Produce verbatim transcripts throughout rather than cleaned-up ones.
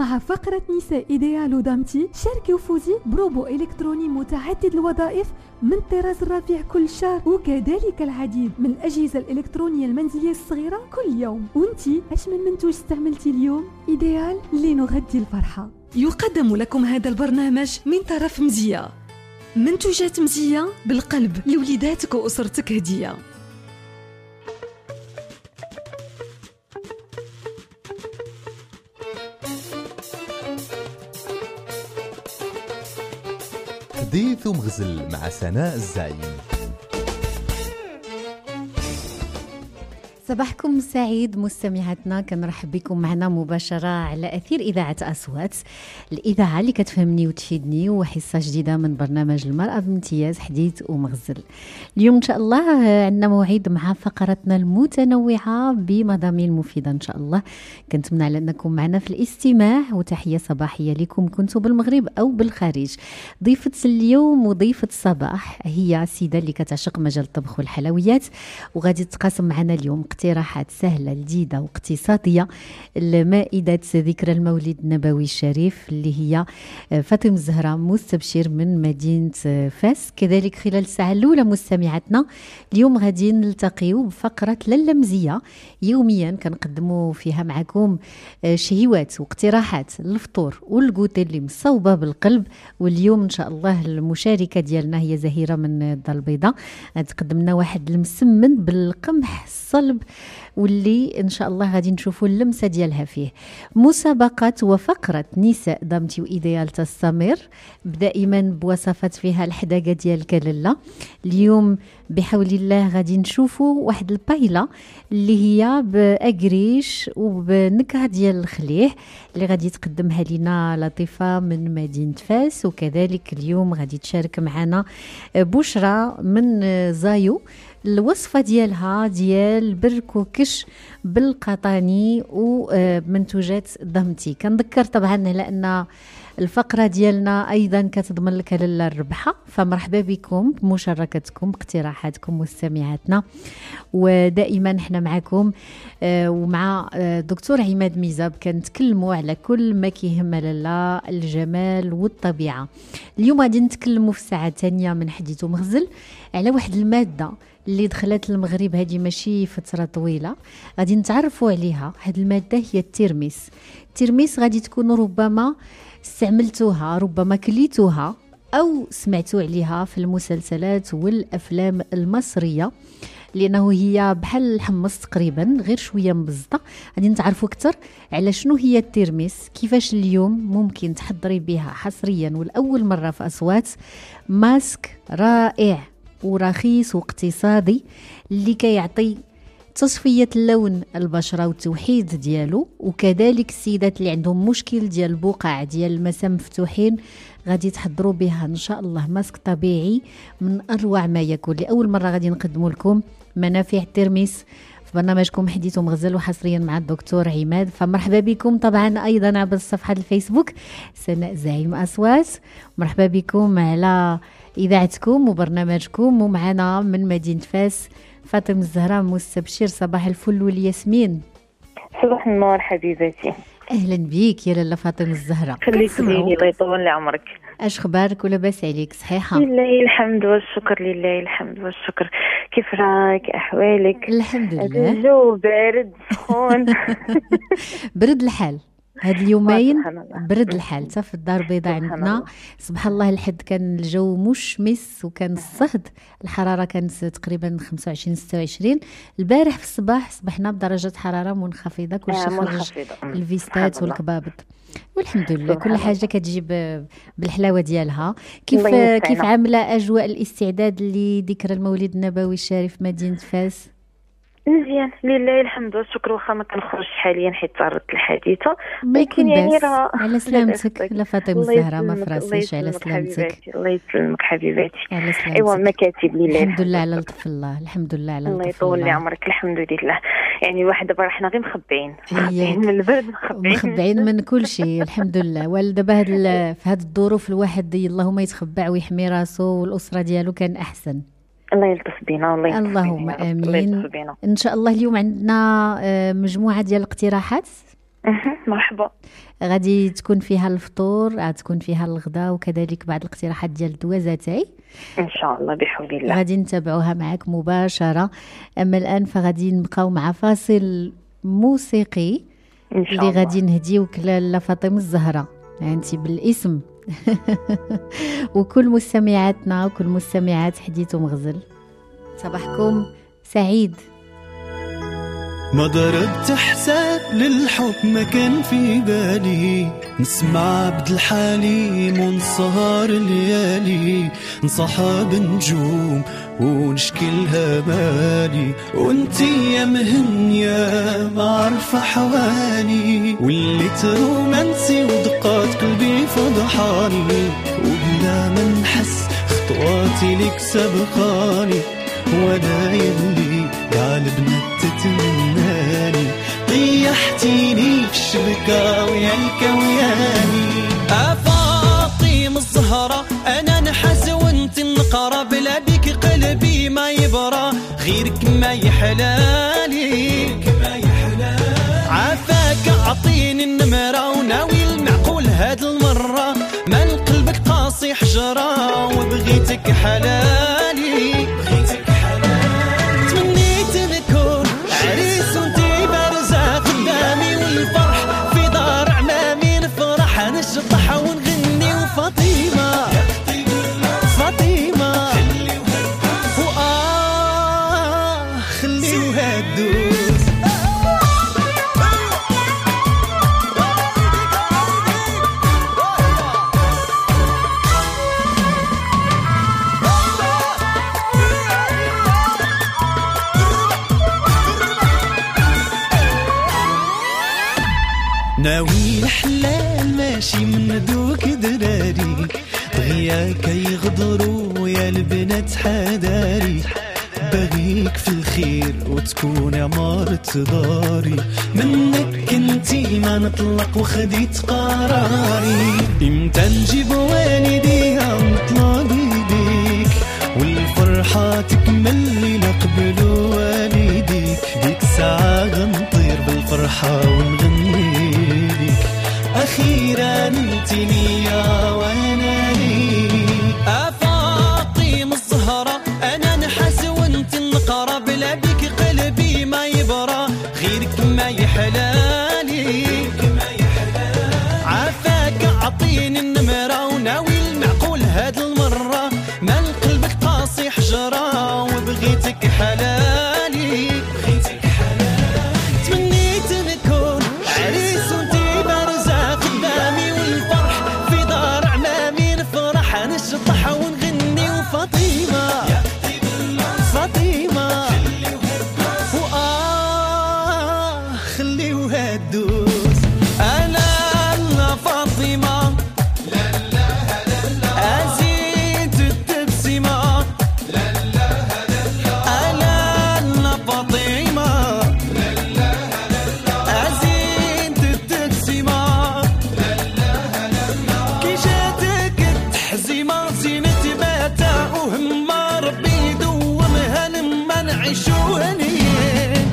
مع فقرة نساء إيديال ودامتي شاركي وفوزي بروبو إلكتروني متعدد الوظائف من طراز الرفيع كل شهر، وكذلك العديد من الأجهزة الإلكترونية المنزلية الصغيرة كل يوم. وانتي اش من منتوج استعملتي اليوم؟ إيديال لنغذي الفرحة. يقدم لكم هذا البرنامج من طرف مزية، منتوجات مزية بالقلب لوليداتك وأسرتك هدية. حديث ومغزل مع سناء الزعيم. صباحكم سعيد مستمعاتنا، كنرحب بكم معنا مباشرة على أثير إذاعة أصوات، الإذاعة اللي كتفهمني وتفيدني، وحصة جديدة من برنامج المرأة بامتياز حديث ومغزل. اليوم إن شاء الله عندنا موعد مع فقرتنا المتنوعة بمضامين مفيدة إن شاء الله. كنتمنى على أنكم معنا في الاستماع، وتحية صباحية لكم كنتوا بالمغرب أو بالخارج. ضيفة اليوم وضيفة الصباح هي السيدة اللي كتعشق مجال الطبخ والحلويات، وغادي تقاسم معنا اليوم اقتراحات سهلة جديدة واقتصادية لمائدة ذكرى المولد النبوي الشريف اللي هي فاطمة الزهراء مستبشر من مدينة فاس. كذلك خلال الساعة الأولى مستمعاتنا اليوم غادي نلتقيو بفقرة لاله مزية، يوميا كنقدموا فيها معكم شهيوات واقتراحات للفطور والكوتي اللي مصوبة بالقلب. واليوم إن شاء الله المشاركة ديالنا هي زهيرة من الدار البيضاء، غتقدم لنا واحد المسمن بالقمح الصلب واللي ان شاء الله غادي نشوفوا اللمسه ديالها فيه. مسابقه وفقره نساء دامتي وايديال تستمر دائما بوصفات فيها الحداقه ديال الكلاله. اليوم بحول الله غادي نشوفوا واحد البايله اللي هي باكريش وبنكهه ديال الخليح اللي غادي تقدمها لنا لطيفه من مدينه فاس. وكذلك اليوم غادي تشارك معنا بشرى من زايو، الوصفه ديالها ديال بركوكش بالقطاني ومنتوجات دامتي. كنذكر طبعا على ان الفقره ديالنا ايضا كتضمن لك الربحه، فمرحبا بكم بمشاركتكم باقتراحاتكم مستمعاتنا، ودائما احنا معكم ومع دكتور عماد ميزاب كنتكلموا على كل ما كيهم لاله الجمال والطبيعه. اليوم غادي نتكلموا في الساعه الثانيه من حديث ومغزل على واحد الماده اللي دخلت المغرب هذه ماشي فتره طويله، غادي نتعرفوا عليها. هذه الماده هي الترميس. الترميس غادي تكون ربما استعملتوها، ربما كليتوها او سمعتوا عليها في المسلسلات والافلام المصريه، لانه هي بحال الحمص تقريبا غير شويه مبزطه. غادي نتعرفوا اكثر على شنو هي الترميس، كيفاش اليوم ممكن تحضري بها حصريا ولاول مره في اصوات ماسك رائع ورخيص واقتصادي اللي كيعطي تصفية اللون البشرة والتوحيد ديالو. وكذلك السيدات اللي عندهم مشكل ديال البقع ديال المسام مفتوحين غادي تحضروا بها ان شاء الله ماسك طبيعي من اروع ما يكون. لاول مرة غادي نقدموا لكم منافع الترميس في برنامجكم حديث ومغزل، وحصريا مع الدكتور عماد. فمرحبا بكم طبعا ايضا عبر صفحة الفيسبوك سناء زعيم اصوات. مرحبا بكم على اذاعتكم وبرنامجكم، ومعنا من مدينة فاس فاطمة الزهراء مستبشر. صباح الفل والياسمين. صباح النور حبيبتي. اهلا بيك يا لاله فاطمة الزهراء. خليك لي الله يطول عمرك. اش خبارك ولاباس عليك؟ صحيحه؟ لله الحمد والشكر، لله الحمد والشكر. كيف راك؟ احوالك؟ الحمد لله. الجو بارد سخون. برد الحال هاد اليومين، برد الحال. حتى في الدار البيضاء عندنا سبحان الله الحد كان الجو مشمس وكان الصهد، الحراره كانت تقريبا خمسة وعشرين ستة وعشرين. البارح في الصباح صبحنا بدرجه حراره منخفضه، كلشي خرج الفيستات والكبابط والحمد لله. كل حاجه كتجيب بالحلاوه ديالها. كيف كيف عامله اجواء الاستعداد لذكرى المولد النبوي الشريف مدينه فاس؟ مزيان لله الحمد والشكر، واخا ما كنخرجش حاليا حيت تعرضت الحادثه. ما يكون يعني راه على سلامتك لا فاطمه الزهراء، ما فراسيش على سلامتك. الله يسلمك حبيباتي. على سلامتك. ايوا مكاتب لله الحمد لله على لطف الله، الحمد لله على لطف الله. الله يطول لي عمرك. الحمد لله. يعني واحد دابا حنا غير مخبعين مخبعين من البرد، مخبعين مخبعين من كل شيء الحمد لله. ودابا هاد في هاد الظروف الواحد اللهم يتخبع ويحمي راسو والاسره ديالو كان احسن. الله يلطف بينا. الله يلطف اللهم امين. ان شاء الله اليوم عندنا مجموعه ديال الاقتراحات مرحبا. غادي تكون فيها الفطور، غتكون فيها الغداء، وكذلك بعض الاقتراحات ديال الدوازاتاي ان شاء الله بحول الله. غادي نتابعوها معك مباشره. اما الان فغادي نبقاو مع فاصل موسيقي ان شاء اللي الله. غادي نهديوك لاله فاطمه الزهراء، انت بالاسم وكل مستمعاتنا وكل مستمعات حديث ومغزل، صباحكم سعيد. ما ضربت حساب للحب ما كان في بالي، نسمع عبد الحليم ونسهر الليالي، نصحاب نجوم ونشكلها بالي، وانتي يا مهنية ما عارفة حوالي، وليت رومانسي ودقات قلبي فضحاني، وبلا ما نحس خطواتي لك سبقاني، وانا يلي قالبنا تتمناني، طيحتيني في الشبكة ويا الكوياني. أفاطمة الزهرة أنا نحس وانت النقرة، بلا بيك قلبي ما يبرى، غيرك ما يحلالي، عافاك أعطيني النمرة، وناوي المعقول هاد المرة، ما قلبك قاسي حجرة، وبغيتك حلالي، بغيتك تمنيت نكون عريس وانتي بارزة قدامي، والفرح في دار عمامي، نفرح نشطح ونغني، وفاطمة فاطمة وآه خليوها تدوز. ناوي الحلال ماشي من دوك دراري، بغياك يغدروا يا البنات حداري، بغيك في الخير وتكون عمارة داري، منك انتي ما نطلق وخديت قراري، امتى نجيب والديها ونطلب يديك، والفرحة تكمل لقبل والديك، ديك ساعة غنطير بالفرحة ونغني ليك، أخيرا انتي ليا وانا ليك. أفاطمة الزهرة أنا نحس وانت النقرة، بلا بيك قلبي ما يبرى، غيرك ما يحلالي، عافاك أعطيني النمرة، وناوي المعقول هاد المرة، ما قلبك قاسي حجرة، وبغيتك حلالي، بغيتك حلالي تمنيت نكون عريس وانتي بارزة قدامي، والفرح في دار عمامي، نفرح نشطح ونغني، وفاطمة فاطمة وآه خليوها تدوز. أنا لا فاطمة أزيد التبسمة، أنا لا فاطمة أزيد التبسمة، كي جاتك التحزيمة زينة باتا، وهم ربي يدومها لما نعيشو هنيين.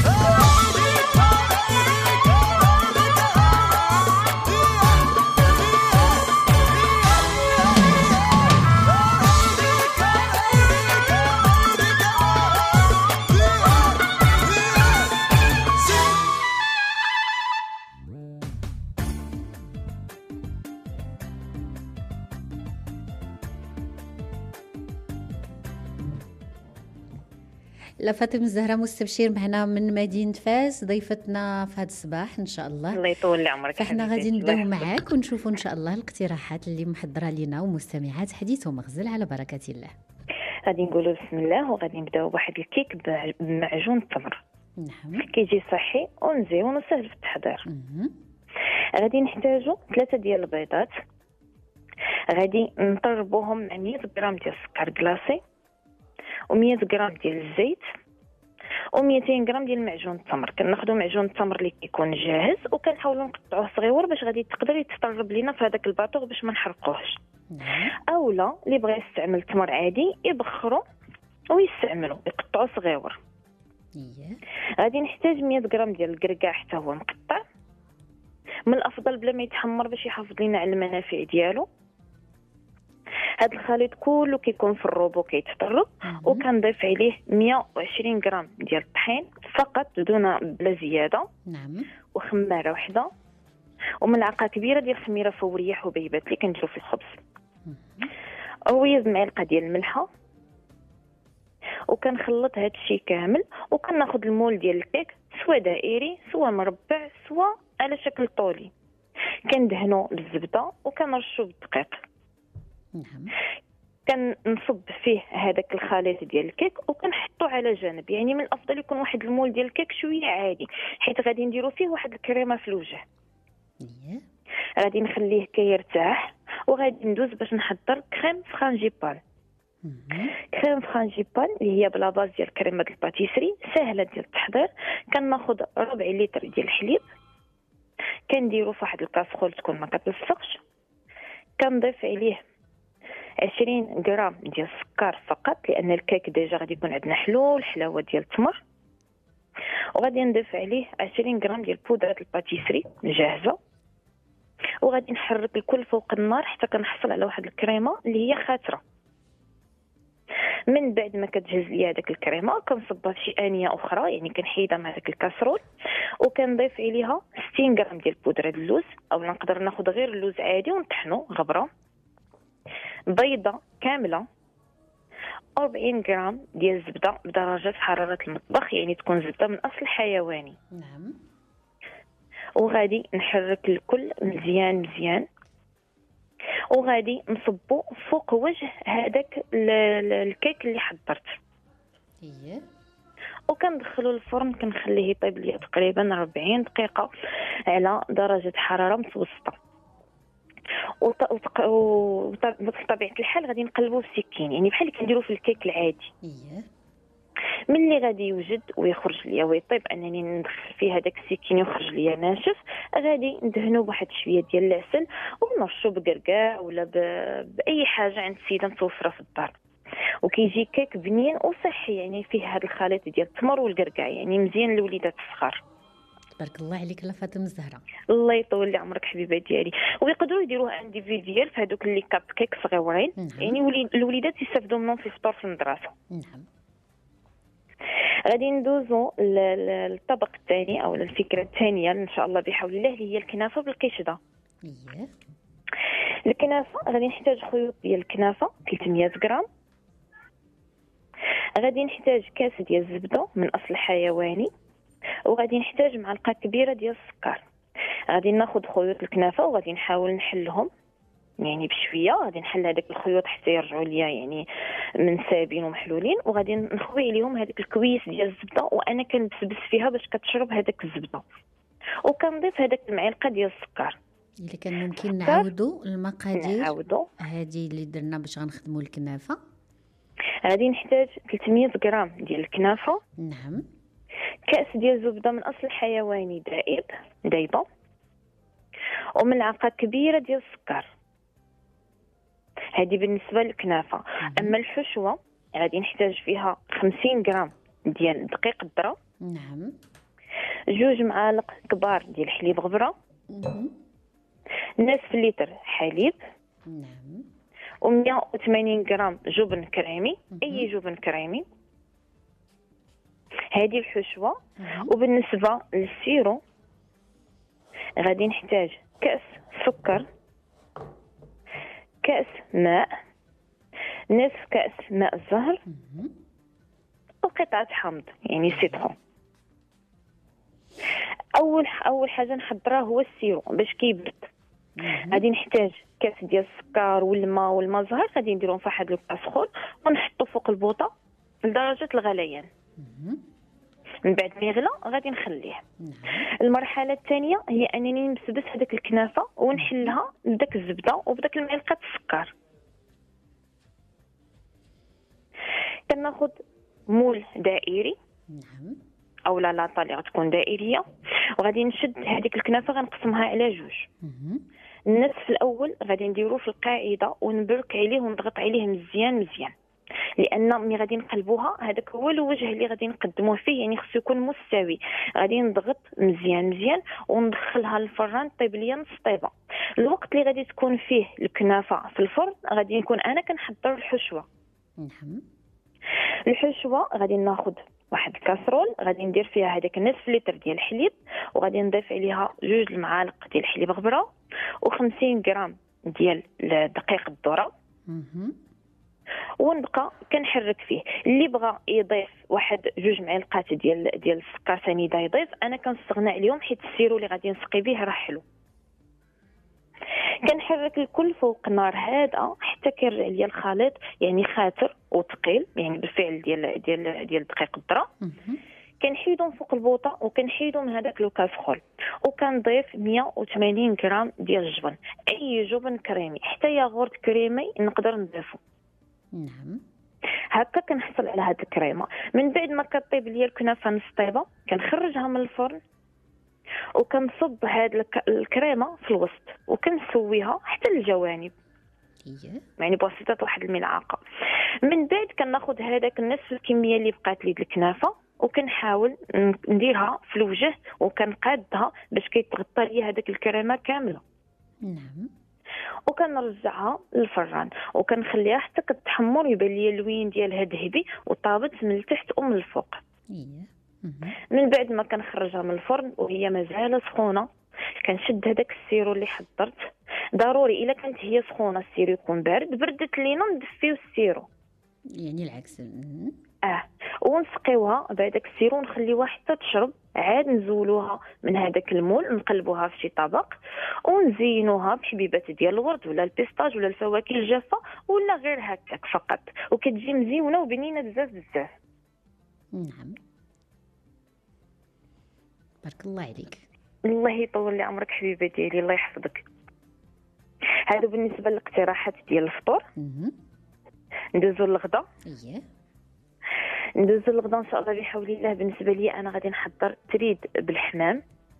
لفاطمة الزهراء مستبشر معنا من مدينة فاس، ضيفتنا في هذا الصباح ان شاء الله. الله يطول عمرك. احنا غادي نبداو معاك ونشوفوا ان شاء الله الاقتراحات اللي محضره لنا ومستمعات حديث ومغزل على بركه الله. غادي نقولوا بسم الله، وغادي نبداو بواحد الكيك بمعجون التمر. نعم. كيجي صحي ومزيون وسهل في التحضير. غادي نحتاجوا ثلاثه ديال البيضات، غادي نطربوهم مع مية غرام ديال السكر كلاصي، ومية غرام ديال الزيت، وميتين غرام ديال معجون التمر. كناخذوا معجون التمر اللي كيكون جاهز، وكنحاولوا نقطعوه صغيور باش غادي تقدر يتطرب لينا في هذاك الباطوغ باش ما نحرقوهش. اولا اللي بغى يستعمل التمر عادي يبخروا ويستعملوا يقطعوا صغيور. غادي نحتاج مية غرام ديال الكركاع حتى هو مقطع، من الافضل بلا ما يتحمر باش يحافظ لنا على المنافع ديالو. هذا الخليط كله كيكون في الروبو كيتطرب، وكنضيف عليه مية وعشرين غرام ديال الطحين فقط دون بلا زياده. نعم. وخماره وحده وملعقه كبيره ديال خميره فوريه حبيبات اللي كنديرو في الخبز. رويز معلقه ديال الملحه، وكنخلط هذا الشيء كامل، وكناخذ المول ديال الكيك سواء دائري سواء مربع سواء على شكل طولي، كندهنو بالزبده وكنرشو بالدقيق. نعم. كنصب فيه هذاك الخليط ديال الكيك وكنحطو على جنب. يعني من الافضل يكون واحد المول ديال الكيك شويه عادي، حيت غادي نديرو فيه واحد الكريمه في الوجه. غادي نخليه كيرتاح، وغادي ندوز باش نحضر كريم فرانجيبان. كريم فرانجيبان اللي هي بلا باز ديال كريمه الباتيسري، سهله ديال التحضير. كناخذ ربع لتر ديال الحليب، كنديرو في واحد الكاسرول تكون ما كتلصقش، كنضيف عليه عشرين غرام ديال السكر فقط، لان الكيك ديجا غادي يكون عندنا حلو الحلاوه ديال التمر. وغادي نضيف عليه عشرين غرام ديال بودره الباتيسري جاهزه، وغادي نحرك الكل فوق النار حتى كنحصل على واحد الكريمه اللي هي خاتره. من بعد ما كتجهز لي هذاك الكريمه كنصبها في شي انيه اخرى، يعني كنحيدها مع داك الكاسرول، وكنضيف عليها ستين غرام ديال بودره اللوز، او نقدر ناخذ غير اللوز عادي ونطحنو غبره، بيضه كامله، أربعين غرام ديال الزبده بدرجه حراره المطبخ، يعني تكون زبده من اصل حيواني. نعم. وغادي نحرك الكل مزيان مزيان، وغادي نصبو فوق وجه هذاك الكيك اللي حضرت. اييه. وكندخلو الفرن، كنخليه يطيب ليا تقريبا أربعين دقيقه على درجه حراره متوسطه. وبطبيعه الحال غادي نقلبوه بالسكين، يعني بحال اللي كنديرو في الكيك العادي. اييه. ملي غادي يوجد ويخرج ليا ويطيب انني ندخل فيه هذاك السكين يخرج ليا ناشف، غادي ندهنو بواحد شويه ديال العسل ونرشو بقرقاع ولا ب... باي حاجه عند السيده متوفره في الدار. وكيجي كيك بنين وصحي، يعني فيه هذا الخليط ديال التمر والقرقاع، يعني مزيان للوليدات الصغار. تبارك الله عليك لا فاطمه الزهراء. الله يطول لي عمرك حبيبه ديالي. ويقدروا يديروها انديفيديال في هذوك اللي كاب كيك صغيورين. نعم. يعني ولي... الوليدات يستافدوا منهم في الفطور في المدرسه. نعم. غادي ندوزو للطبق الثاني او الفكره الثانيه ان شاء الله بحول الله، اللي هي الكنافه بالقشده. اييه. الكنافه غادي نحتاج خيوط ديال الكنافه ثلاثمية غرام، غادي نحتاج كاس ديال الزبده من اصل حيواني، وغادي نحتاج معلقه كبيره ديال السكر. غادي ناخذ خيوط الكنافه وغادي نحاول نحلهم يعني بشويه، غادي نحل هذاك الخيوط حتى يرجعوا ليا يعني منسابين ومحلولين، وغادي نخوي عليهم هذاك الكويس ديال الزبده، وانا كنبسبس فيها باش كتشرب هذاك الزبده، وكنضيف هذاك المعلقه ديال السكر. الا كان ممكن نعاودوا المقادير نعاودوا هذه اللي درنا باش غنخدموا الكنافه. غادي نحتاج ثلاثمية غرام ديال الكنافه. نعم. كاس ديال الزبده من اصل حيواني دائب دايبه، وملعقه كبيره ديال السكر. هذه بالنسبه للكنافه. اما الحشوه غادي نحتاج فيها خمسين غرام ديال دقيق الذره. نعم. جوج معالق كبار ديال حليب غبره. نصف لتر حليب. نعم. ومية وثمانين غرام جبن كريمي، اي جبن كريمي. هذه الحشوه. وبالنسبه للسيرو غادي نحتاج كاس سكر، كاس ماء، نصف كاس ماء الزهر، وقطعه حامض يعني سيترون. اول اول حاجه نحضرها هو السيرو باش كيبرد. غادي نحتاج كاس ديال السكر والماء والماء الزهر، غادي نديرهم في واحد الكاسرول ونحطو فوق البوطه لدرجه الغليان. من بعد ما يغلى غادي نخليه. المرحله الثانيه هي انني نبسبس هذيك الكنافه ونحلها بداك الزبده وبداك المعلقه السكر. كناخذ مول دائري. نعم. او لا لاطه اللي غتكون دائريه، وغادي نشد هذيك الكنافه غنقسمها على جوج. النصف الاول غادي نديروه في القاعده ونبرك عليه ونضغط عليه مزيان مزيان. لان ملي غادي نقلبوها هذاك هو الوجه اللي غادي نقدموه فيه، يعني خصو يكون مستوي. غادي نضغط مزيان مزيان وندخلها للفران طيب ليا نص طيبه. الوقت اللي غادي تكون فيه الكنافه في الفرن غادي نكون انا كنحضر الحشوه. نعم. الحشوه غادي ناخذ واحد الكاسرول، غادي ندير فيها هذاك نصف لتر ديال الحليب، وغادي نضيف عليها جوج المعالق ديال الحليب غبره وخمسين غرام ديال دقيق الذره، ونبقى كنحرك فيه. اللي بغى يضيف واحد جوج معلقات ديال ديال السكر سنيده يضيف، انا كنستغنى عليهم حيت السيرو اللي غادي نسقي به راه حلو. كنحرك الكل فوق نار هادئه حتى كيرجع ليا الخليط يعني خاتر وثقيل، يعني بالفعل ديال ديال ديال دقيق الذره. كنحيدهم فوق البوطه وكنحيدهم من هذاك الكاسخول، وكنضيف مية وثمانين غرام ديال الجبن، اي جبن كريمي حتى ياغورت كريمي نقدر نضيفو. نعم. هكا كنحصل على هاد الكريمه. من بعد ما كطيب ليا الكنافه نص طيبه كنخرجها من الفرن وكنصب هاد الكريمه في الوسط وكنسويها حتى الجوانب، يعني بواسطه واحد الملعقه. من بعد كناخذ هذاك النصف الكميه اللي بقات لي د الكنافه وكنحاول نديرها في الوجه وكنقادها باش كيتغطى ليا هذاك الكريمه كامله. نعم. وكنرجعها للفران وكنخليها حتى كتحمر، يبان ليا اللوين ديالها ذهبي وطابت من التحت ومن الفوق. من بعد ما كنخرجها من الفرن وهي مازال سخونه كنشد هذاك السيرو اللي حضرت. ضروري الا كانت هي سخونه السيرو يكون بارد، بردت لينا ندفيو السيرو، يعني العكس. اه ونسقيوها بهذاك السيرو ونخليوها حتى تشرب، عاد نزولوها من هذاك المول نقلبوها في شي طبق ونزينوها بحبيبات ديال الورد ولا البيستاج ولا الفواكه الجافه ولا غير هكاك فقط، وكتجي مزيونه وبنينه بزاف بزاف. نعم. بارك الله عليك. الله يطول لي عمرك حبيبه ديالي، الله يحفظك. هادو بالنسبه للاقتراحات ديال الفطور. ندوزو للغدا. اييه ندوزو للغدا ان شاء الله بحول الله. بالنسبه لي انا غادي نحضر تريد بالحمام،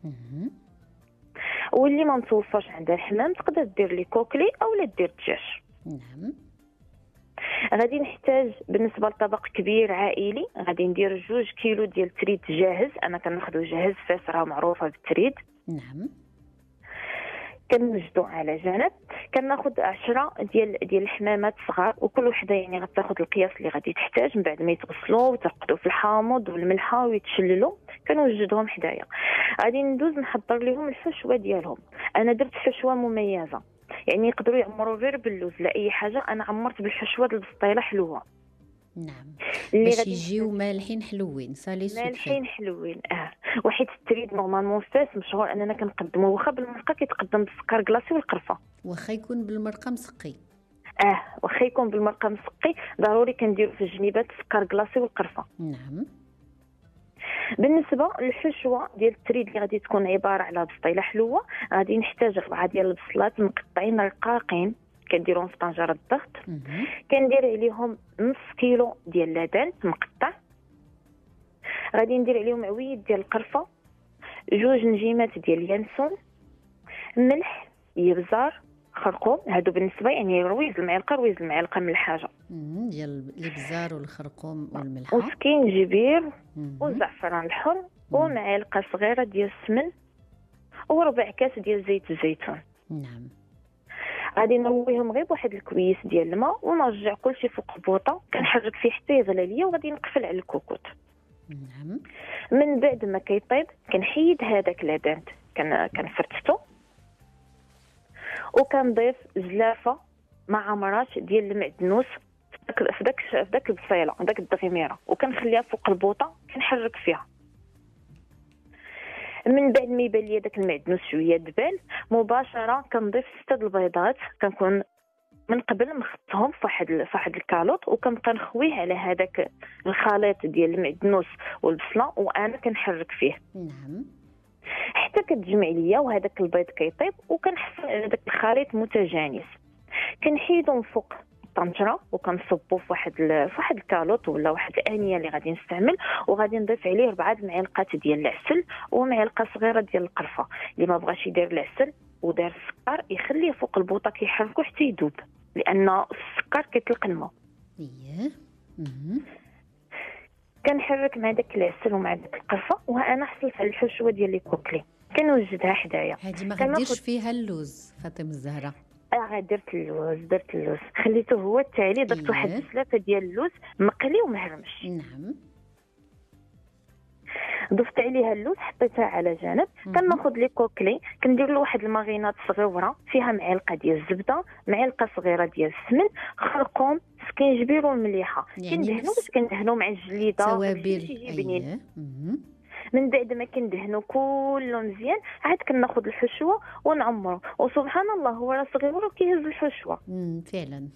واللي ما متوفرش عندها الحمام تقدر دير لي كوكلي او لا دير الدجاج. نعم. غادي نحتاج بالنسبه لطبق كبير عائلي غادي ندير جوج كيلو ديال التريد جاهز، انا كناخذو جاهز، فاس راه معروفه بالتريد. نعم. كنوجدو على جنب. كناخذ عشرة ديال ديال الحمامات صغار، وكل وحده يعني غتاخذ القياس اللي غادي تحتاج. من بعد ما يتغسلوا وترقدوا في الحامض والملحه ويتشللوا كنوجدهم حدايا. غادي ندوز نحضر لهم الحشوه ديالهم. انا درت حشوه مميزه، يعني يقدروا يعمروا غير باللوز لا اي حاجه، انا عمرت بالحشوه ديال البسطيله حلوه. نعم. اللي باش يجيو مالحين حلوين صالي سكري. مالحين حلوين اه. وحيت التريد نورمالمون فاس مشهور اننا كنقدموه واخا بالمرقه، كيتقدم بالسكر كلاصي والقرفه، واخا يكون بالمرقه مسقي. اه واخا يكون بالمرقه مسقي ضروري كنديروا في الجنيبات السكر كلاصي والقرفه. نعم. بالنسبه للحشوه ديال التريد اللي غادي تكون عباره على بسطيله حلوه، غادي نحتاج اربعه ديال البصلات مقطعين رقاقين كنديرهم في طنجره الضغط. كندير عليهم نص كيلو ديال اللبن مقطع. غادي ندير عليهم عويد ديال القرفه، جوج نجيمات ديال اليانسون، ملح، يبزار، خرقوم. هادو بالنسبه يعني رويز المعلقه رويز المعلقه من الحاجه ديال الابزار والخرقوم والملحه وسكينجبير والزعفران الحر ومعلقه صغيره ديال السمن وربع كاس ديال زيت الزيتون. نعم. غادي نرويهم غير بواحد الكويس ديال الماء ونرجع كلشي فوق البوطه، كنحرك فيه حتى يغلى ليا وغادي نقفل على الكوكوط. نعم. من بعد ما كيطيب كنحيد هذاك لابانت كان كنفرتتو وكنضيف زلافه مع مرات ديال المعدنوس في داك في داك البصيله داك الدغيميره، وكنخليها فوق البوطه كنحرك فيها. من بعد ما يبان لي داك المعدنوس شويه دبال مباشره كنضيف ستة البيضات، كنكون من قبل مخطهم في واحد في واحد الكالوط وكنبقى نخويه على هذاك الخليط ديال المعدنوس والبصله وانا كنحرك فيه. نعم. حتى كتجمع ليا وهذاك البيض كيطيب وكنحصل على داك الخليط متجانس. كنحيدو من فوق الطنجره وكنصبو في واحد في واحد الكالوط ولا واحد الانيه اللي غادي نستعمل، وغادي نضيف عليه اربعه المعالق ديال العسل ومعلقه صغيره ديال القرفه. اللي ما بغاش يدير العسل ودار السكر يخليه فوق البوطه كيحركو حتى يذوب، لان السكر كيطلق الماء. اييه. مهم. كنحرك مع داك العسل ومع داك القرفه، وانا حصلت على الحشوه ديال لي كوكلي كنوجدها حدايا. هادي ما كناخد- غديرش فيها اللوز فاطمه الزهراء. اه درت اللوز درت اللوز خليته هو التالي، درت واحد إيه. ثلاثه ديال اللوز مقلي ومهرمش، نعم. ضفت عليها اللوز حطيتها على جانب. مهم. كناخذ لي كوكلي كندير له واحد الماغينات صغيره فيها معلقه ديال الزبده، معلقه صغيره ديال السمن، خرقوم، سكينجبير والمليحه. يعني كندهنو نفس- باش كندهنو مع الجليده توابل. باش يجي بنين. اييه. مهم. من بعد ما كندهنو كله مزيان عاد كناخذ الحشوه ونعمرو، وسبحان الله هو راه صغير وكيهز الحشوه. مم، فعلا.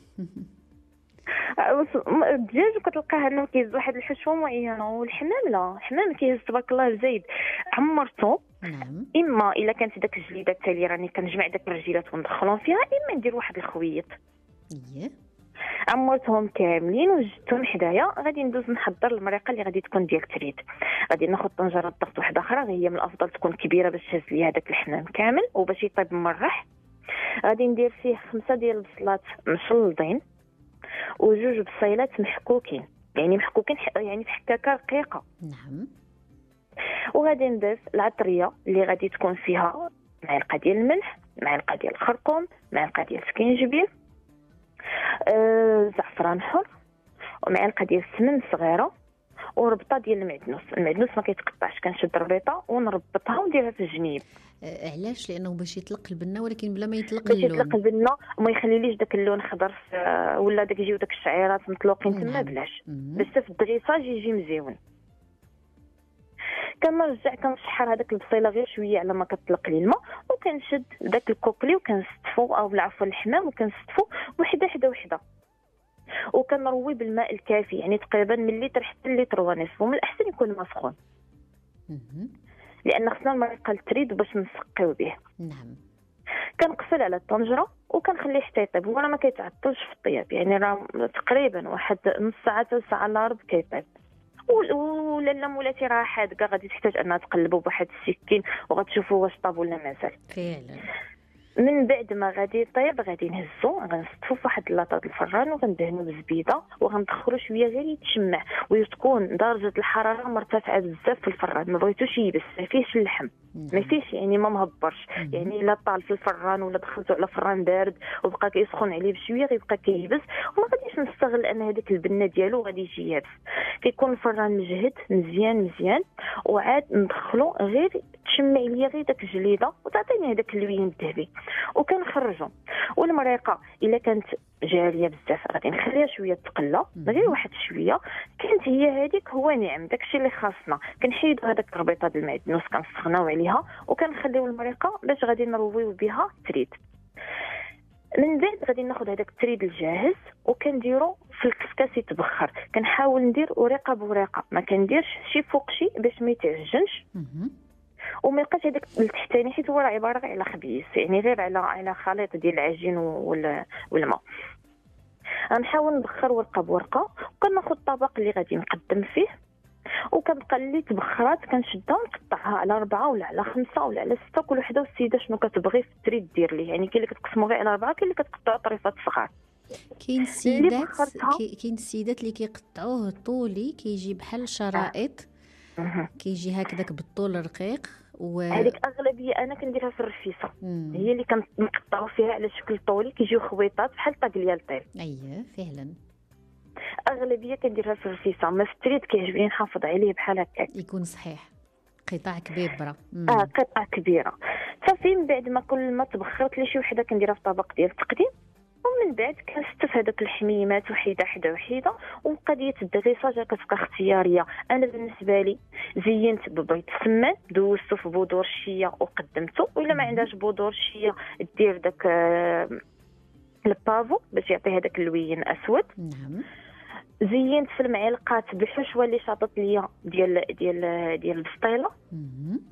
الدجاج كتلقاه انه كيهز واحد الحشوه معينه، والحمام لا، الحمام كيهز تبارك الله زايد. عمرته نعم. اما الا كانت داك الجليده التالي راني كنجمع داك الرجيلات وندخلهم فيها، اما ندير واحد الخويط. اييه. عمرتهم كاملين وجدتهم حدايا. غادي ندوز نحضر المريقه اللي غادي تكون ديال التريد. غادي ناخذ طنجره ضغط واحده اخرى، هي من الافضل تكون كبيره باش تهز لي هذاك الحمام كامل وباش يطيب مرح. غادي ندير فيه خمسه ديال البصلات مشلضين وجوج بصيلات محكوكين، يعني محكوكين يعني في حكاكه رقيقه. نعم. وغادي نضيف العطريه اللي غادي تكون فيها معلقه ديال الملح، معلقه ديال الخرقوم، معلقه ديال السكينجبير، آه زعفران حر، ومعلقه ديال السمن صغيره، وربطه ديال المعدنوس. المعدنوس ما كيتقطعش، كنشد ربيطه ونربطها ونديرها في الجنيب آه، علاش؟ لانه باش يطلق البنه ولكن بلا ما يطلق باش اللون. يطلق البنه وما يخليليش داك اللون خضر في- ولا داك يجيو داك الشعيرات مطلوقين تما نعم. بلاش، مم. باش في الدغيساج يجي مزيون. كنرجع كنشحر هذاك البصيله غير شويه على ما كتطلق لي الماء، وكنشد داك الكوكلي وكنستفو او بالعفو الحمام وكنستفو وحده حدا وحده، وكنروي بالماء الكافي، يعني تقريبا من لتر حتى لتر ونصف، ومن الاحسن يكون الماء سخون مهم. لان خصنا المريقه التريد باش نسقيو به. نعم. كنقفل على الطنجره وكنخليه حتى يطيب، هو راه ما كيتعطلش في الطياب، يعني راه تقريبا واحد نص ساعه حتى ساعه الا ربع كيطيب. و- ولا لا مولاتي راه حادقه غادي تحتاج انها تقلبوا بواحد السكين وغتشوفوا واش طاب ولا مازال. فعلا. من بعد ما غادي يطيب غادي نهزو غنستفو فواحد لاطه الفران وغندهنو بالزبيده وغندخلو شويه غير يتشمع، وتكون درجه الحراره مرتفعه بزاف في الفران، ما بغيتوش يبس، ما فيهش اللحم، ما نعم. فيش يعني ما مهبرش، مم. يعني الا طال في الفران ولا دخلته على فران بارد وبقى كيسخن عليه بشويه غيبقى كيبس، وما غاديش نستغل ان هذيك البنه ديالو غادي يجي يابس. كيكون الفران مجهد مزيان مزيان، وعاد ندخلو غير تشمع ليا غير داك الجليده وتعطيني هذاك اللوين الذهبي، وكنخرجو. والمريقه الا كانت جاريه بزاف غادي نخليها شويه تقلى غير واحد شويه، كانت هي هذيك هو نعم داكشي اللي خاصنا. كنحيدو هذاك الربيطه ديال المعدنوس كنسخناو عليها وكنخليو المريقه باش غادي نرويو بها التريد. من بعد غادي ناخذ هذاك التريد الجاهز وكنديرو في الكسكاس يتبخر. كنحاول ندير ورقه بورقه، ما كنديرش شي فوق شي باش ما يتعجنش مهم. وما يبقاش هذاك التحتاني، حيت هو راه عباره غير على خبيز، يعني غير على على خليط ديال العجين وال- والماء. غنحاول نبخر ورقه بورقه، وكناخذ الطبق اللي غادي نقدم فيه، وكنبقى اللي تبخرات كنشدها ونقطعها على أربعة ولا على خمسة ولا على ستة، كل وحده والسيده شنو كتبغي في التريد دير ليه، يعني كاين اللي كتقسمو غير على أربعة، كاين اللي كتقطعو طريفات صغار. كاين السيدات بخرتها. كي- كاين السيدات اللي كيقطعوه طولي، كيجي بحال شرائط، مهم. كيجي هكذاك بالطول رقيق و هذيك اغلبيه انا كنديرها في الرفيسه، مم. هي اللي كنقطعو فيها على شكل طولي، كيجيو خويطات بحال طاقليه الطيب. اييه فعلا. اغلبيه كنديرها في الرفيسه، ما في التريد كيعجبني نحافظ عليه بحال هكاك. يكون صحيح، قطع كبيبره. مم. اه قطعه كبيره. صافي من بعد ما كل ما تبخرت لي شي وحده كنديرها في طبق ديال التقديم، ومن بعد كنستف هذوك الحميمات وحيده حدا وحيده. وقضيه الدغيساج كتبقى اختياريه. انا بالنسبه لي زينت ببيض السمان، دوزته في بودور الشيه وقدمته، ولا ما عندهاش بودور الشيه دير داك آه، البافو باش يعطي هذاك اللوين اسود. نعم. زينت في المعلقات بالحشوه اللي شاطت ليا ديال ديال ديال البسطيله، مم.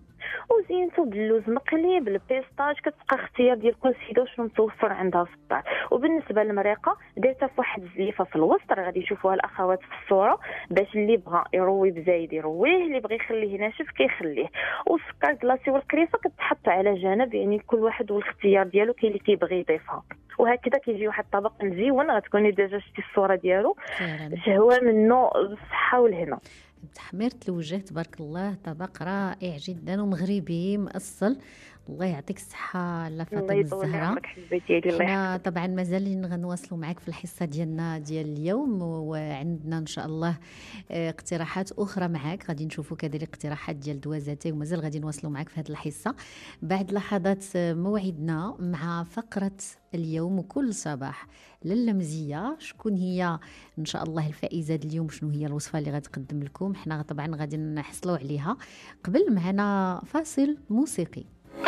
وزينته باللوز مقلي بالبيستاج. كتبقى اختيار ديال كل سيده شنو متوفر عندها في الدار. وبالنسبه للمريقه درتها في واحد الزليفه في الوسط، راه غادي يشوفوها الاخوات في الصوره، باش اللي بغى يروي بزايد يرويه، اللي بغى يخليه ناشف كيخليه. والسكر كلاصي والقريفه كتحط على جانب، يعني كل واحد والاختيار ديالو، كاين اللي كيبغي يضيفها. وهكذا كيجي واحد الطبق مزيون، غتكوني ديجا شتي الصوره ديالو، شهوه منه بالصحه والهنا. بتحميرة الوجه تبارك الله، طبق رائع جدا ومغربي مأصل. الله يعطيك الصحة لا فاطمة الزهراء. حنا طبعا مازال غنواصلوا معك في الحصة ديالنا ديال اليوم، وعندنا ان شاء الله اقتراحات اخرى معك، غادي نشوفوا كذلك اقتراحات ديال دوازاتي، ومازال غادي نواصلوا معك في هذه الحصة بعد لحظات. موعدنا مع فقرة اليوم وكل صباح للمزية. شكون هي ان شاء الله الفائزة اليوم؟ شنو هي الوصفة اللي غتقدم لكم؟ حنا طبعا غادي نحصلوا عليها. قبل معنا فاصل موسيقي.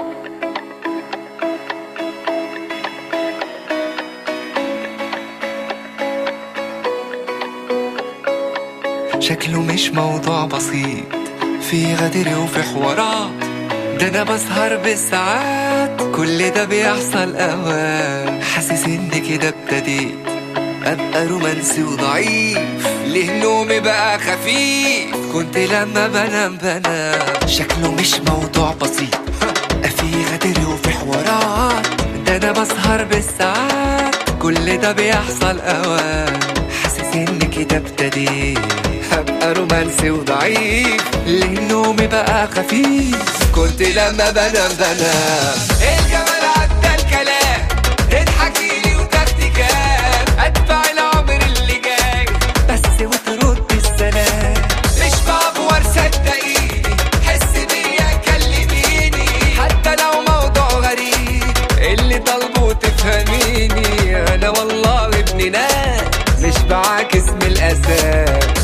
شكله مش موضوع بسيط، في غدر وفي حوارات، ده انا بسهر بالساعات، كل ده بيحصل اوقات، حاسس ان كده ابتديت ابقى رومانسي وضعيف، ليه نومي بقى خفيف، كنت لما بنام بنام. شكله مش موضوع بسيط، في غدر وفي حوارات، ده انا بسهر بالساعات، كل ده بيحصل اوقات، حاسس ان كده ابتديت هبقى رومانسي وضعيف، ليه نومي بقى خفيف، كنت لما بنام بنام. الجمال عدى الكلام، تضحكيلي وتاخدي كام، اتبع العمر اللي جاي بس وترد السلام، مش بعبور صدقيني، حس بيا كلميني، حتى لو موضوع غريب اللي طالبه تفهميني، انا والله ابن ناس مش بعاكس من الاساس.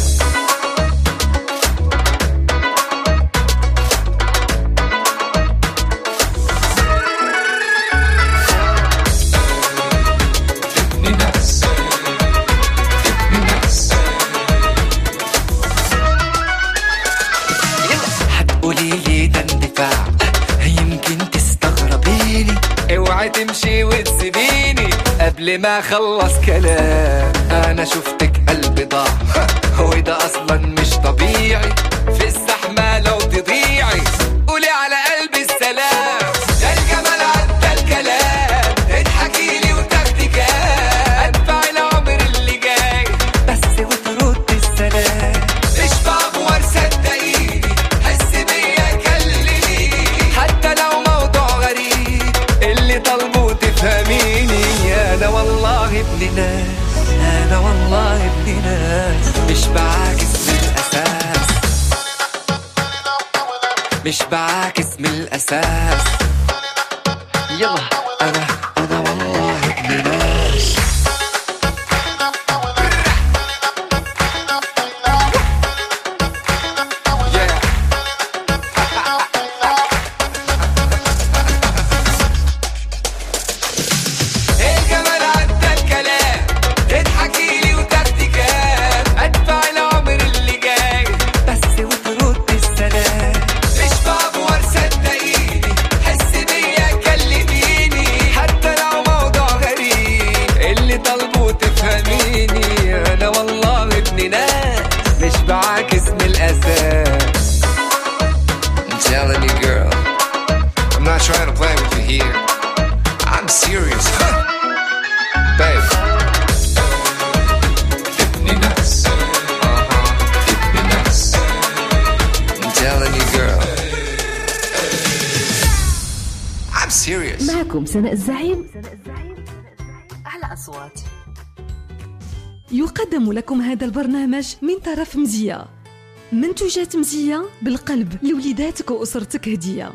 اوعي تمشي وتسيبيني قبل ما اخلص كلام، انا شفتك قلبي ضاع وده اصلا مش طبيعي، في الزحمه لو تضيعي قولي على قلبي السلام. ده الجمال عدى الكلام، اضحكيلي وتاخدي كام، اتبع العمر اللي جاي بس وترد السلام، مش بعبور صدقيني، حس بيا كلميني، حتى لو موضوع غريب اللي طالبه تفهميني، انا والله ابن ناس، انا والله ابن ناس، مش بعاكس من الاساس، مش بعاكس من الاساس. يلا انا انا والله ابن ناس. معكم سناء الزعيم على أصوات. يقدم لكم هذا البرنامج من طرف مزية، منتوجات مزية بالقلب لوليداتك وأسرتك هدية.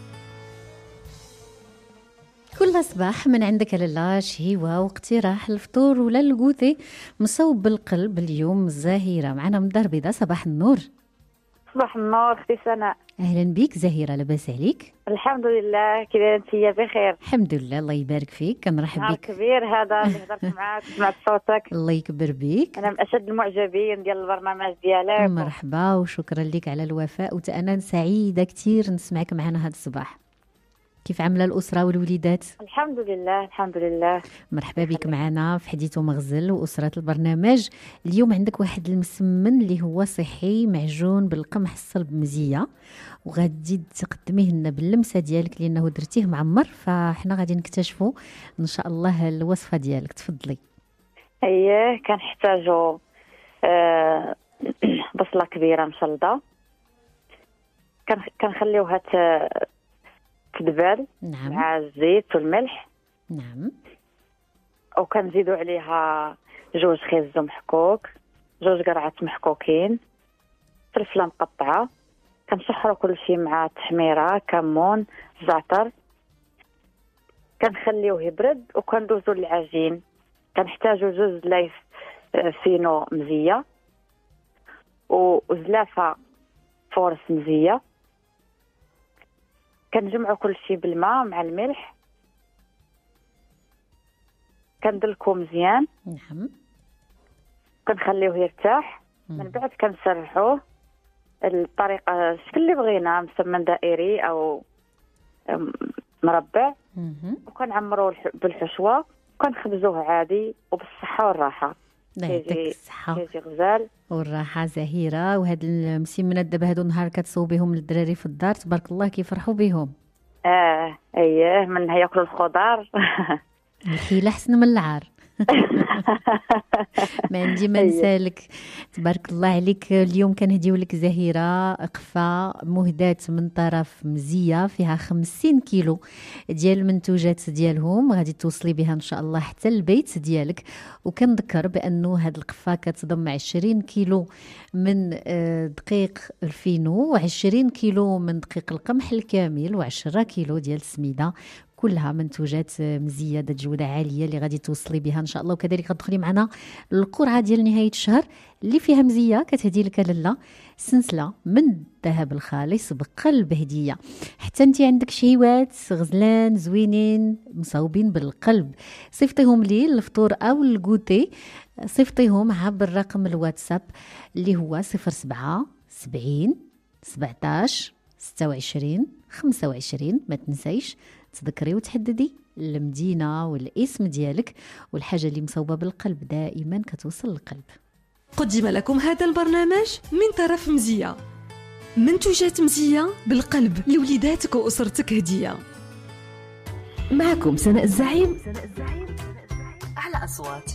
كل صباح من عندك لالا شهيوة واقتراح الفطور ولا القوثي مصوب بالقلب. اليوم الزاهرة معنا من الدار البيضاء. صباح النور. صباح النور اختي سناء. اهلا بك زهيره، لاباس عليك؟ الحمد لله، كي دايره انتيا؟ بخير الحمد لله، الله يبارك فيك، كنرحب نهار بك. كبير هذا اللي هضرت معاك، سمعت صوتك. الله يكبر بيك. انا من اشد المعجبين ديال البرنامج ديالك. مرحبا وشكرا لك على الوفاء، وأنا سعيده كثير نسمعك معنا هذا الصباح. كيف عامله الاسره والوليدات؟ الحمد لله الحمد لله. مرحبا بك معنا في حديث ومغزل واسره البرنامج. اليوم عندك واحد المسمن اللي هو صحي، معجون بالقمح الصلب مزيه، وغادي تقدميه لنا باللمسه ديالك لانه درتيه معمر، فاحنا غادي نكتشفوا ان شاء الله الوصفه ديالك. تفضلي. اييه، كنحتاجوا آه بصله كبيره مشلضه، كنخليوها تدبل نعم. مع الزيت والملح. نعم. وكنزيدوا عليها جوج خيزو محكوك، جوج قرعات محكوكين، فلفله مقطعه، كنشحروا كل شيء مع تحميره، كمون، زعتر، كنخليوه يبرد وكندوزوا للعجين. كنحتاجوا جوج لايف فينو مزيه وزلافه فورس مزيه. كنجمعوا كل شيء بالماء مع الملح، كندلكو مزيان. نعم. كنخليوه يرتاح. من بعد كنسرحوه الطريقه الشكل اللي بغينا، مسمن دائري او مربع، وكنعمروه بالحشوه وكنخبزوه عادي وبالصحه والراحه. الله يعطيك الصحه كيجي غزال والراحه زهيره. وهاد المسمنات دابا هادو نهار كتصوبيهم للدراري في الدار تبارك الله كيفرحوا بهم. اه اييه، من ياكلوا الخضار. الحيله حسن من العار. ما عندي ما نسالك. تبارك الله عليك. اليوم كنهديو لك زهيره قفا مهداة من طرف مزيه، فيها خمسين كيلو ديال المنتوجات ديالهم، غادي توصلي بها ان شاء الله حتى البيت ديالك. وكنذكر بانه هاد القفا كتضم عشرين كيلو من دقيق الفينو، وعشرين كيلو من دقيق القمح الكامل، وعشرة كيلو ديال السميده، كلها منتوجات مزيه ذات جوده عاليه اللي غادي توصلي بها ان شاء الله. وكذلك غتدخلي معنا القرعه ديال نهايه الشهر اللي فيها مزيه كتهدي لك لاله سلسله من الذهب الخالص بقلب هديه. حتى انت عندك شهيوات غزلان زوينين مصوبين بالقلب، صيفطيهم لي الفطور او الكوتي، صيفطيهم عبر رقم الواتساب اللي هو صفر سبعة سبعين سبعتاش ستة وعشرين خمسة وعشرين. ما تنسيش تذكري وتحددي المدينة والاسم ديالك، والحاجة اللي مصوبة بالقلب دائما كتوصل للقلب. قدم لكم هذا البرنامج من طرف مزية، منتوجات مزية بالقلب لوليداتك وأسرتك هدية. معكم سناء الزعيم على أصوات.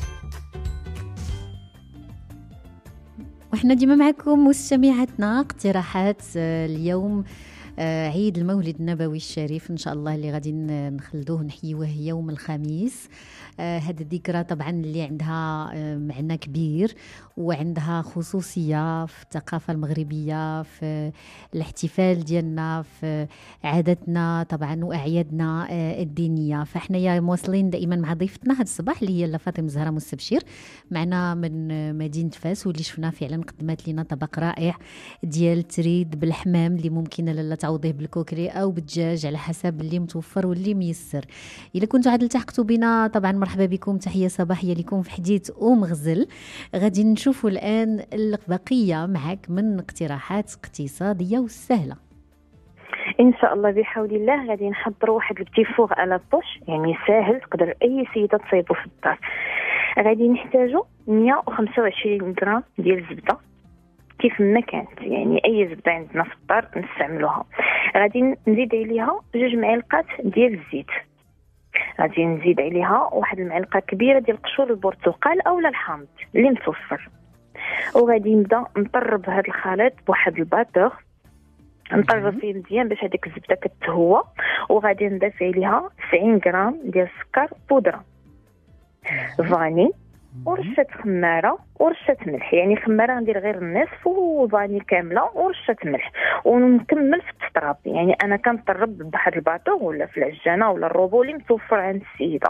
وإحنا ديما معكم مستمعاتنا. اقتراحات اليوم عيد المولد النبوي الشريف ان شاء الله اللي غادي نخلدوه نحيوه يوم الخميس. هذه الذكرى طبعا اللي عندها معنى كبير وعندها خصوصيه في الثقافه المغربيه، في الاحتفال ديالنا، في عاداتنا طبعا واعيادنا الدينيه. فاحنا يا مواصلين دائما مع ضيفتنا هذا الصباح اللي هي فاطمه زهره مستبشر معنا من مدينه فاس، واللي شفنا فعلا قدمت لنا طبق رائع ديال التريد بالحمام اللي ممكن لاله تعوضيه بالكوكري او بالدجاج على حسب اللي متوفر واللي ميسر. اذا كنتوا عاد التحقتوا بنا طبعا مرحبا بكم، تحيه صباحيه لكم في حديث ومغزل. غادي نشوفوا الان البقيه معك من اقتراحات اقتصاديه وسهله ان شاء الله بحول الله. غادي نحضروا واحد البتي فوغ على بوش، يعني ساهل تقدر اي سيده تصيبه في الدار. غادي نحتاجوا مية وخمسة وعشرين غرام ديال الزبده كيف ما كانت، يعني اي زبده عندنا في الدار نستعملوها. غادي نزيد عليها جوج معالق ديال الزيت، غادي نزيد عليها واحد المعلقه كبيره ديال قشور البرتقال اولا الحامض اللي متوفر، وغادي نبدا نطرب هذا الخليط بواحد الباطور، نطرب فيه مزيان باش هذيك الزبده كتهوى. وغادي نضيف عليها تسعين غرام ديال السكر بودره، فاني ورشه خماره ورشه ملح، يعني خماره غندير غير النصف وفاني كامله ورشه ملح، ونكمل في التطراب. يعني انا كنطرب بواحد الباطو ولا في العجانه ولا الروبو اللي متوفر عند السيده.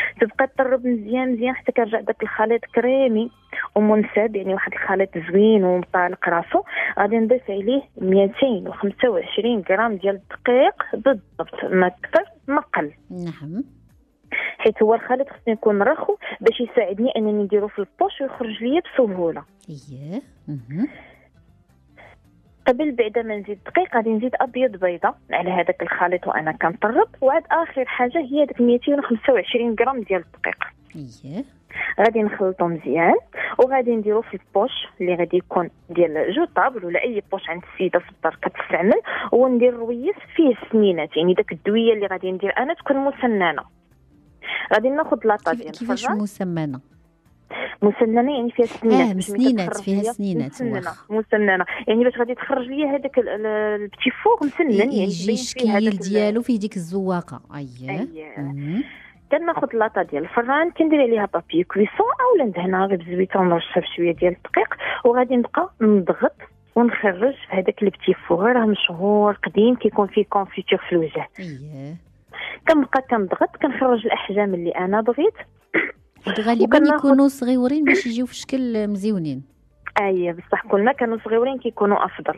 تبقى تطرب مزيان مزيان حتى كيرجع داك الخليط كريمي ومنساب، يعني واحد الخليط زوين ومطالق راسو. غادي نضيف عليه مئتين وخمسة وعشرين غرام ديال الدقيق بالضبط، ما اكثر ما قل. نعم. حيت هو الخليط خصني يكون رخو باش يساعدني انني نديرو في البوش ويخرج ليا بسهوله. اييه. قبل بعدا ما نزيد دقيق غادي نزيد ابيض بيضه على هذاك الخليط وانا كنطرب، وعاد اخر حاجه هي داك مئتين وخمسة وعشرين غرام ديال الدقيق. اييه. غادي نخلطو مزيان وغادي نديرو في البوش اللي غادي يكون ديال جو طابل ولا اي بوش عند السيده في الدار كتستعمل، وندير الرويس فيه السنينات، يعني داك الدويه اللي غادي ندير انا تكون مسننه. غادي ناخذ لاطا ديال الفران. كيفاش مسمنه؟ مسننه يعني فيها سنينات. اه مسنينات، فيها سنينات. مسننه مسننه يعني باش غادي تخرج ليا هذاك البتي فوق مسنن، يعني يجي الشكل ديالو فيه ديك الزواقه. اييه. أيه. كناخذ لاطا ديال الفران كندير عليها بابي كويسون اولا ندهنها غير بزويته ونرشها بشويه ديال الدقيق، وغادي نبقى نضغط ونخرج في هذاك البتي فوق. راه مشهور قديم كيكون فيه كونفيتور في الوجه. اييه. كنبقى كنضغط كنخرج الاحجام اللي انا بغيت. هادو غالبا يكونوا صغيورين باش يجيو في شكل مزيونين. اييه بصح كلنا كانوا صغيورين كيكونوا افضل.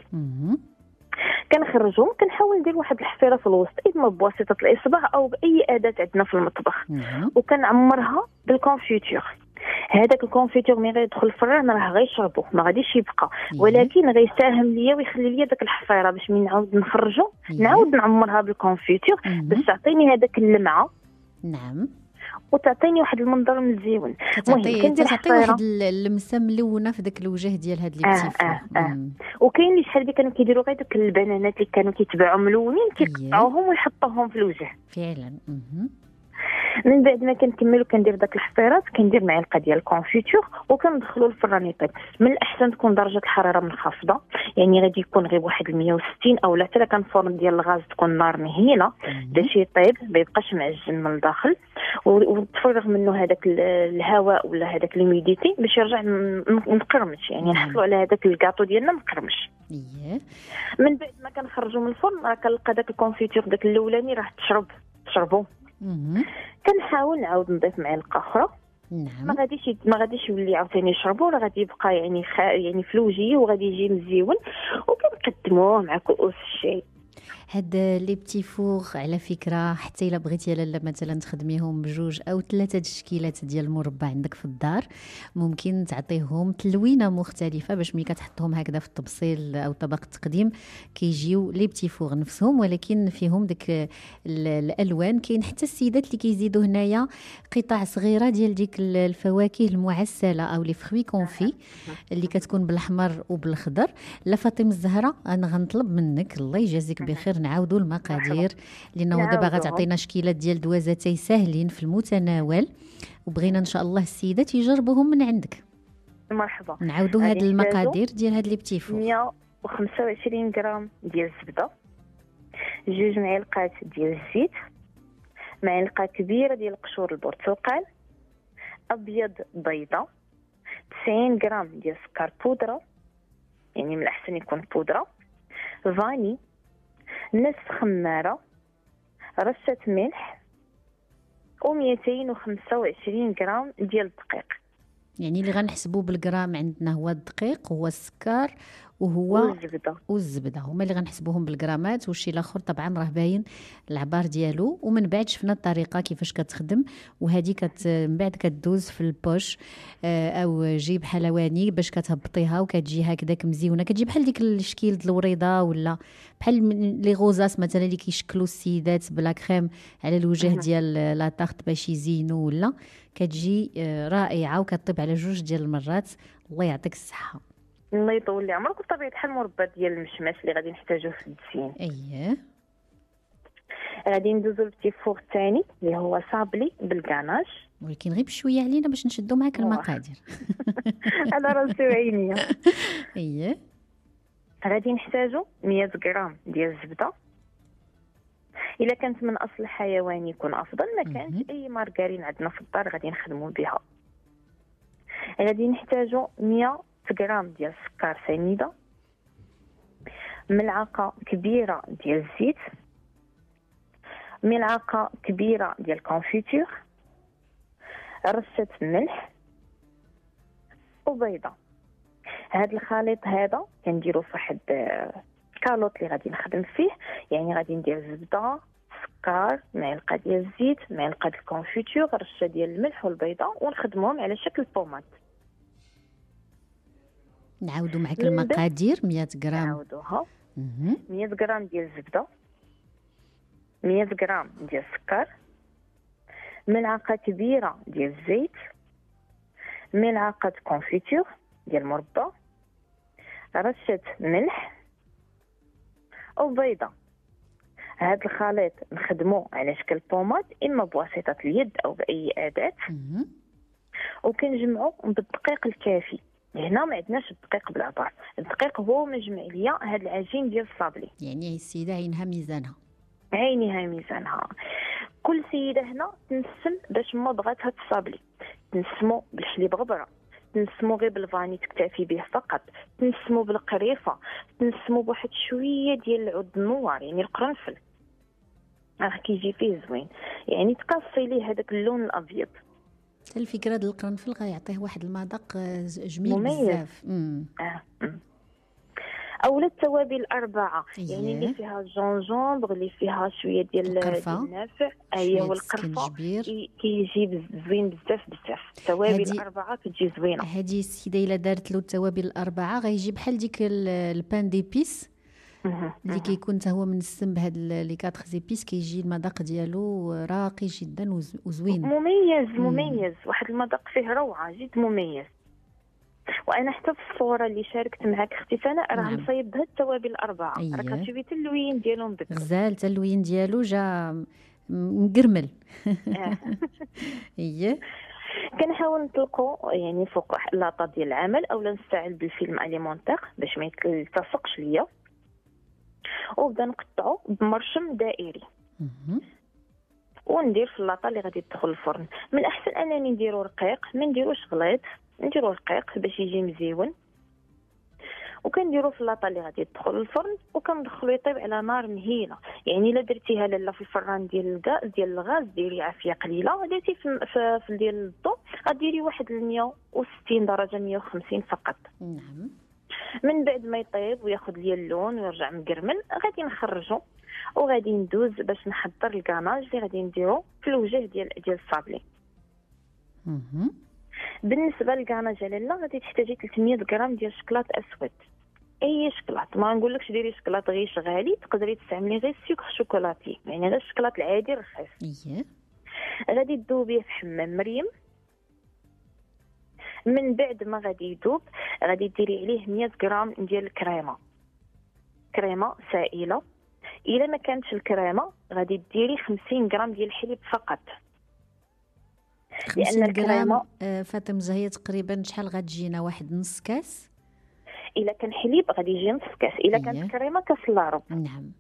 كنخرجهم كنحاول ندير واحد الحفيره في الوسط، اما بواسطه الاصبع او باي اداه عندنا في المطبخ، وكنعمرها بالكونفيتور. هذاك الكونفيتور ملي غيدخل الفران راه غيشربو ما غاديش يبقى، ولكن غيساهم ليا ويخلي ليا داك الحفيره باش من نعاود نخرجو نعاود نعمرها بالكونفيتور باش تعطيني هذاك اللمعه. نعم. وتعطيني واحد المنظر مزيون. المهم كندير تعطي واحد اللمسه ملونه في داك الوجه ديال هاد لي بتي. آه آه آه. وكاين اللي شحال اللي كانوا كيديروا غير دوك البنانات اللي كانوا كيتباعوا ملونين كيقطعوهم ويحطوهم في الوجه فعلا. من بعد ما كنكمل وكندير داك الحفيرات كندير معلقه ديال الكونفيتور وكندخلو الفران يطيب. من الاحسن تكون درجه الحراره منخفضه، يعني غادي يكون غير واحد مية وستين او لا حتى كان فرن ديال الغاز تكون نار مهيله باش يطيب ما يبقاش معجن من الداخل، وتفرغ منه هذاك الهواء ولا هذاك ليميديتي باش يرجع مقرمش، يعني نحصلوا على هذاك الكاطو ديالنا مقرمش. اييه. من بعد ما كنخرجوا من الفرن راه كنلقى داك الكونفيتور داك الاولاني راه تشرب تشربوا. كنحاول نعاود نضيف معلقه اخرى. نعم. ما غاديش ما غاديش يولي عاوتاني يشربوا، راه غادي يبقى يعني خ... يعني في الوجه وغادي يجي مزيون، وكنقدموه مع كؤوس الشاي. هاد لي بتي فور على فكره حتى الا بغيتي لاله مثلا تخدميهم بجوج او ثلاثه تشكيلات ديال المربع عندك في الدار، ممكن تعطيهم تلوينه مختلفه باش ملي كتحطهم هكذا في الطبسيل او طبق التقديم كيجيو لي بتي فور نفسهم، ولكن فيهم ديك الالوان. كاين حتى السيدات اللي كيزيدوا هنايا قطع صغيره ديال ديك الفواكه المعسله او لي فروي كونفي اللي كتكون بالاحمر وبالخضر. لا فاطمه الزهراء انا غنطلب منك الله يجازيك بخير نعاودوا المقادير، لانه دابا غتعطينا شكيلات ديال دوازتي ساهلين في المتناول، وبغينا ان شاء الله السيدات يجربوهم من عندك. مرحبا. نعاودوا هاد المقادير ديال هاد لي بتي فور. مية وخمسة وعشرين غرام ديال الزبده، جوج معلقات ديال الزيت، معلقه كبيره ديال قشور البرتقال، ابيض بيضه، تسعين غرام ديال السكر بودره، يعني من الاحسن يكون بودره، فاني، نصف خماره، رشه ملح، ومئتين وخمسة وعشرين غرام ديال الدقيق. يعني اللي غنحسبوه بالغرام عندنا هو الدقيق هو السكر وهو والزبده والزبده هما اللي غنحسبوهم بالغرامات، والشيء الاخر طبعا راه باين العبار ديالو. ومن بعد شفنا الطريقه كيفاش كتخدم، وهذه كت من بعد كدوز في البوش او جيب حلواني باش كتهبطيها وكتجي هكذاك مزيونه، كتجي بحال ديك الشكيل د الوريضه ولا بحال لي غوزاس مثلا اللي كيشكلوا السيدات بلا كريم على الوجه ديال لا طاخت باش يزينوا، ولا كتجي رائعه وكطيب على جوج ديال المرات. الله يعطيك الصحه. الله يطول لي عمرك. بطبيعه الحال المربى ديال المشماش اللي غادي نحتاجوه في التزيين. اييه. غادي ندوزو للبتي فور الثاني اللي هو صابلي بالكاناج، ولكن غير بشويه علينا باش نشدوا معاك المقادير. على راسي وعينيا. اييه. غادي نحتاجو مية غرام ديال الزبده، الا كانت من اصل حيواني يكون افضل، ما كانش اي مارغرين عندنا في الدار غادي نخدموا بها. غادي نحتاجو مية غرام ديال السكر سنيده، ملعقه كبيره ديال الزيت، ملعقه كبيره ديال الكونفيتور، رشه ملح وبيضه. هذا الخليط هذا كنديرو في واحد كالوط اللي غادي نخدم فيه، يعني غادي ندير زبده، سكر، معلقه ديال الزيت، معلقه ديال الكونفيتور، رشه ديال الملح والبيضه، ونخدمهم على شكل بوماد. نعاودوا معك المقادير. مية غرام نعاودوها. مية غرام ديال الزبده، مية غرام ديال السكر، ملعقه كبيره ديال الزيت، ملعقه كونفيتور ديال المربى، رشه ملح وبيضه. هذا الخليط نخدموه على شكل بوماد، اما بواسطه اليد او باي اداه، وكنجمعو بالدقيق الكافي. هنا ما عندناش الدقيق بالعبار، الدقيق هو مجمع ليا هذا العجين ديال الصابلي. يعني السيده عينها ميزانها، عينيها ميزانها. كل سيده هنا تنسم باش ما بغات هاد الصابلي، تنسمو بالحليب غبره، تنسمو غير بالفاني تكتفي به فقط، تنسمو بالقريفه، تنسمو بواحد شويه ديال العود النوار يعني القرنفل، راه كيجي فيه زوين، يعني تقصي ليه هذاك اللون الابيض. الفكره ديال القرنفل غيعطيه واحد المذاق جميل مميز. بزاف. اه اولا التوابل الاربعه، إيه. يعني اللي فيها الجونجومبر، اللي فيها شويه ديال النافع، اييه والقرفه، كيجي زوين بزاف بزاف. التوابل الاربعه كتجي زوينه. هذه السيده الا دارت له التوابل الاربعه غيجي بحال ديك البان ديبيس اللي كيكون حتى هو منسم بهاد لي كاتر زيبيس، كيجي المذاق ديالو راقي جدا وزوين مميز. مميز، واحد المذاق فيه روعه، جد مميز. وانا حتى في الصوره اللي شاركت معك اختي سناء راه نعم. مصايب بهاد التوابل الاربعه. أيه. راه كتشوفي حتى اللوين ديالو مبكر، غزال حتى اللوين ديالو جا مقرمل. اييه. كنحاول نطلقوا يعني فوق لاطه ديال العمل، اولا نستعمل بالفيلم اليمونتير باش ما يلتصقش ليا، وبدا نقطعو بمرشم دائري وندير في اللاطه اللي غادي تدخل الفرن. من الاحسن انني نديرو رقيق، ما نديروش غليظ، نديرو رقيق باش يجي مزيون، وكنديرو في اللاطه اللي غادي تدخل الفرن، وكندخلو يطيب على نار مهيله. يعني الا درتيها لاله في الفران ديال الغاز ديال الغاز ديري عافيه قليله، درتي في, في, في ديال الضو غديري واحد مية وستين درجه، مية وخمسين فقط. نعم. من بعد ما يطيب وياخذ لي اللون ويرجع مقرمل غادي نخرجو، وغادي ندوز باش نحضر الكاناج اللي غادي نديرو في الوجه ديال ديال الصابلي. بالنسبه للكاناج لاله غادي تحتاجي ثلاثمية غرام ديال الشكلاط اسود، اي شكلاط، ما نقولكش ديري شكلاط غير غالي، تقدري تستعملي غير السكر شوكولاتي، يعني هذا الشكلاط العادي رخيص. اييه. غادي تذوبيه في حمام مريم. من بعد ما غادي يذوب غادي ديري عليه مية غرام ديال الكريمه، كريمه سائله. الا ما كانتش الكريمه غادي ديري خمسين غرام ديال الحليب فقط، لان الكريمه آه فاطمه زهيه تقريبا شحال غتجينا؟ واحد نص كاس. الا كان حليب غادي يجي نص كاس، الا أيه. كانت كريمه كاس الا ربع. نعم.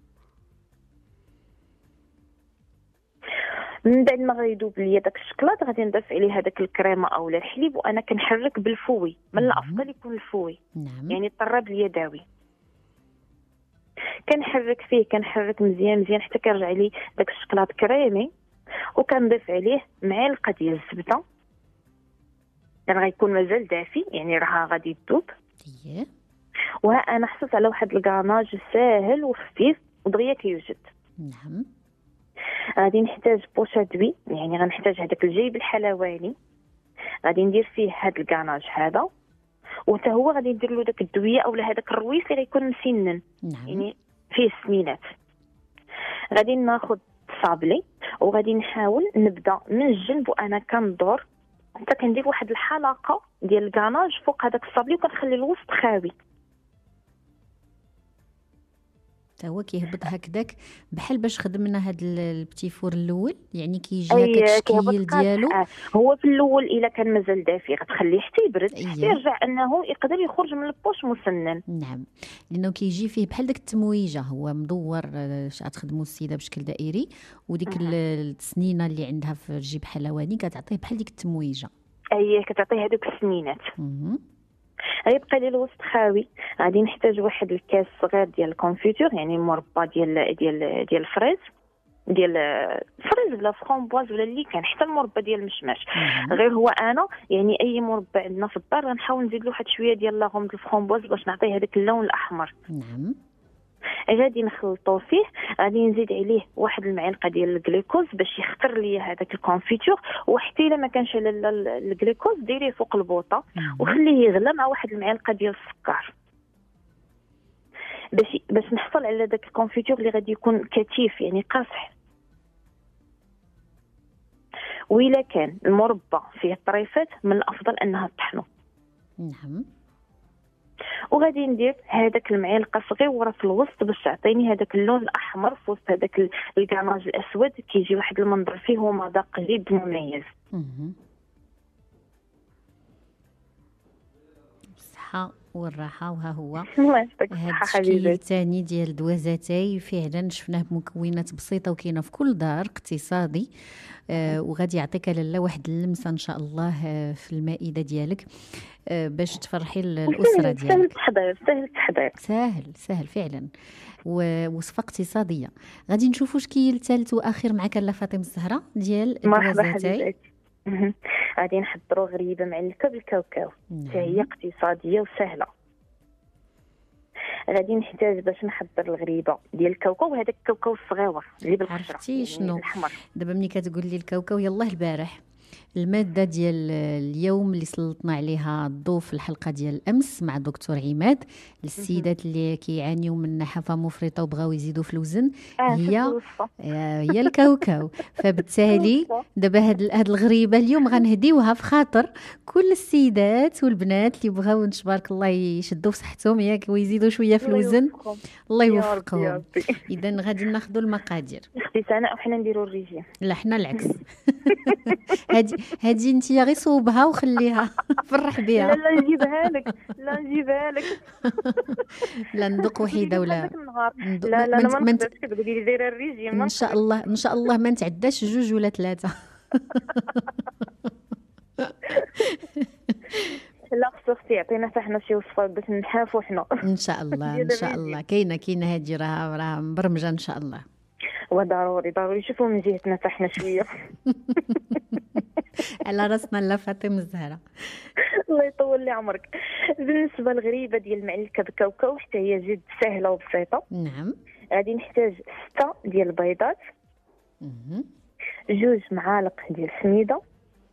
من بعد ما غيذوب ليا داك الشكلاط غادي نضيف عليه هذاك الكريمه اولا الحليب، وانا كنحرك بالفوي، من الافضل يكون الفوي. نعم. يعني الطراب اليدوي كنحرك فيه، كنحرك مزيان مزيان حتى كيرجع لي داك الشكلاط كريمي، وكنضيف عليه معلقه ديال الزبده، راه غيكون مازال دافي يعني راه غادي تذوب. اييه. وانا حصلت على واحد الكاناج ساهل وخفيف ودغيا كيوجد. نعم. غادي نحتاج بوشا دوي، يعني غنحتاج هذاك الجيب الحلواني، غادي ندير فيه هذا الكاناج هذا، وحتى هو غادي ندير له داك الدويه اولا هذاك الرويس اللي غيكون مسنن. نعم. يعني فيه السمينات. غادي ناخذ صابلي وغادي نحاول نبدا من الجنب وانا كندور حتى كندير واحد الحلقه ديال الكاناج فوق هذاك الصابلي، وكنخلي الوسط خاوي. حتى هو كيهبط هكذاك بحال باش خدمنا هذا البتي فور الاول، يعني كيجي هكا التشكيل ديالو. آه. هو في الاول الا كان مازال دافي غتخليه حتى يبرد، أيه. يرجع انه يقدر يخرج من البوش مسنن. نعم، لانه كيجي فيه بحال داك التمويجه، هو مدور غتخدموا السيده بشكل دائري، وديك السنينه اللي عندها في الجيب حلواني كتعطيه بحال ديك التمويجه. اييه كتعطيه هذوك السنينات. غيبقى لي الوسط خاوي. غادي نحتاج واحد الكاس صغير ديال الكونفيتور، يعني مربى ديال ديال ديال الفريز، ديال الفريز ولا فرومبواز ولا اللي كان، حتى المربى ديال المشماش. غير هو انا يعني اي مربى عندنا في الدار غنحاول نزيد له واحد شويه ديال لاغوم د الفرومبواز باش نعطيه هذاك اللون الاحمر. نعم. غادي نخلطو فيه، غادي نزيد عليه واحد المعلقه ديال الجلوكوز باش يختر ليا هذاك الكونفيتور، وحتى الا ما كانش الجلوكوز ديريه فوق البوطه وخليه يغلى مع واحد المعلقه ديال السكر باش باش نحصل على داك الكونفيتور اللي غادي يكون كثيف يعني قاصح. وإلا كان المربى فيه طريفات من الافضل انها تطحنو. نعم. وغادي ندير هذاك المعلقه صغيره في الوسط باش تعطيني هذاك اللون الاحمر في وسط هذاك الكراماج الاسود، كيجي واحد المنظر فيه ومذاق جد مميز. الصحه والراحه. وها هو الله يعطيك هذا الصحه الشكل حبيبتي. الثاني ديال دوازاتاي فعلا شفناه بمكونات بسيطه وكاينه في كل دار، اقتصادي. آه وغادي يعطيك لاله واحد اللمسه ان شاء الله آه في المائده ديالك آه باش تفرحي الاسره ديالك. سهل التحضير، سهل التحضير، سهل سهل فعلا، ووصفه اقتصاديه. غادي نشوفوا شكل ثالث واخير معك لاله فاطمه الزهراء ديال دوازاتاي. غادي نحضروا غريبه معلكه بالكاوكاو، حتى هي اقتصاديه وسهله. غادي نحتاج باش نحضر الغريبه ديال الكاوكاو، وهذاك الكاوكاو الصغيور اللي بالقشره. عرفتي شنو الحمر. دابا ملي كتقول لي الكاوكاو، يلاه البارح الماده ديال اليوم اللي سلطنا عليها الضوء في الحلقه ديال الامس مع دكتور عماد، السيدات اللي كيعانيو من نحافه مفرطه وبغاو يزيدوا في الوزن، آه هي هي الكاوكاو. فبالتالي دابا هاد هاد الغريبه اليوم غنهديوها في خاطر كل السيدات والبنات اللي بغاو تبارك الله يشدوا في صحتهم ياك ويزيدوا شويه في الوزن. الله يوفقهم. اذا غادي ناخذوا المقادير. اختي سناء وحنا نديروا الريجيم. لا حنا العكس. هادي هادي انت غير صوبها وخليها فرح بها. لا لا نجيبها لك، لا نجيبها لك. لا ندق وحيده ولا ندق. لا لا انا ما نقدرش تقولي لي دايره الريجيم. ان شاء الله ان شاء الله ما نتعداش جوج ولا ثلاثه. لا خصو اختي يعطينا حتى حنا شي وصفه باش نحافوا حنا. ان شاء الله ان شاء الله كاينه كاينه هادي راه راه مبرمجه ان شاء الله. وضروري ضروري شوفوا من جهتنا حتى حنا شويه. على راسنا لا فاطمه الزهراء. الله يطول لي عمرك. بالنسبه للغريبه ديال المعلكه بالكاوكاو حتى هي جد سهله وبسيطه. نعم. غادي نحتاج ستة ديال البيضات، جوج معالق ديال السميده،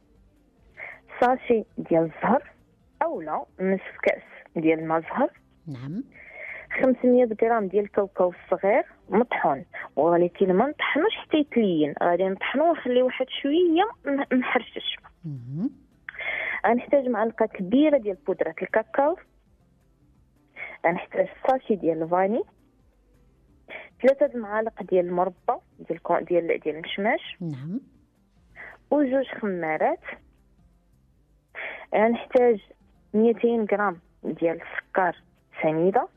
ساشي ديال الزهر اولا نصف كاس ديال الماء زهر. نعم. خمسمية غرام ديال الكاوكاو الصغير مطحون، ولكن ما نطحنوش حتى يتلين، غادي نطحنوه ونخليه واحد شويه محرشش. غنحتاج معلقه كبيره ديال بودره الكاكاو، غنحتاج ساشي ديال الفاني، ثلاثه المعالق ديال المربى ديال ديال ديال المشماش. نعم. وجوج خمارات. غنحتاج مئتين غرام ديال السكر سنيده،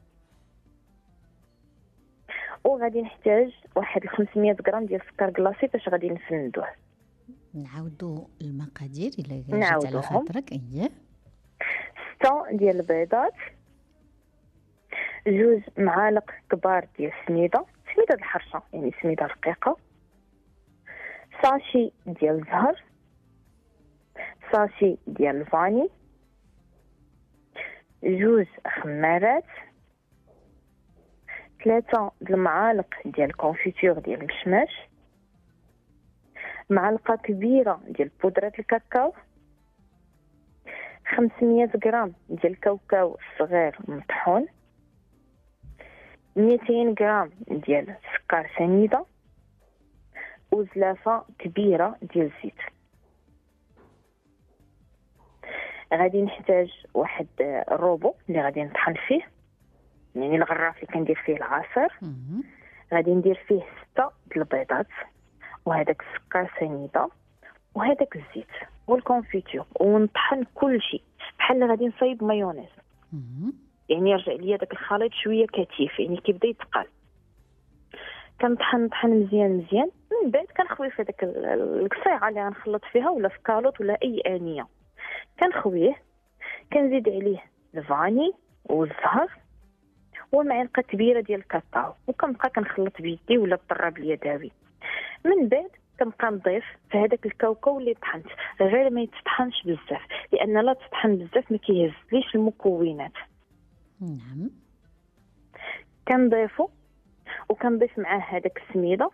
وغادي نحتاج واحد خمسمية غرام ديال السكر كلاصي باش غادي نفندوه. نعاودوا المقادير الى جات على خاطرك. اييه. ستة ديال البيضات، جوج معالق كبار ديال السميده، سميده الحرشه يعني سميده رقيقه، ساشي ديال الزهر، ساشي ديال الفاني، جوج خمارات، ثلاثة المعالق ديال الكونفيتور ديال المشماش، معلقة كبيرة ديال بودرة الكاكاو، خمسمية غرام ديال الكاوكاو الصغير مطحون، مئتين غرام ديال السكر سنيدة، وزلافة كبيرة ديال الزيت. غادي نحتاج واحد الروبو اللي غادي نطحن فيه، يعني الغراف اللي كندير فيه العصير. غادي ندير فيه ستة د البيضات وهذاك السكر سنيده وهذاك الزيت والكونفيتور، ونطحن كل شيء بحال غادي نصايب مايونيز. يعني يرجع ليا داك الخليط شويه كثيف، يعني كيبدا يتقل. كنطحن نطحن مزيان مزيان، من بعد كنخوي في داك القصيعه اللي غنخلط فيها ولا في كالوط ولا اي انيه. كنخويه، كنزيد عليه الفاني والزهر ومعلقه كبيره ديال الكاكاو، وكنبقى كنخلط بيدي ولا بالطراب اليدوي. من بعد كنبقى نضيف في هذاك الكاوكاو اللي طحنت، غير ما يتطحنش بزاف، لان لا تطحن بزاف ما كيهزليش المكونات. نعم. كنضيفو وكنضيف معاه هذاك السميده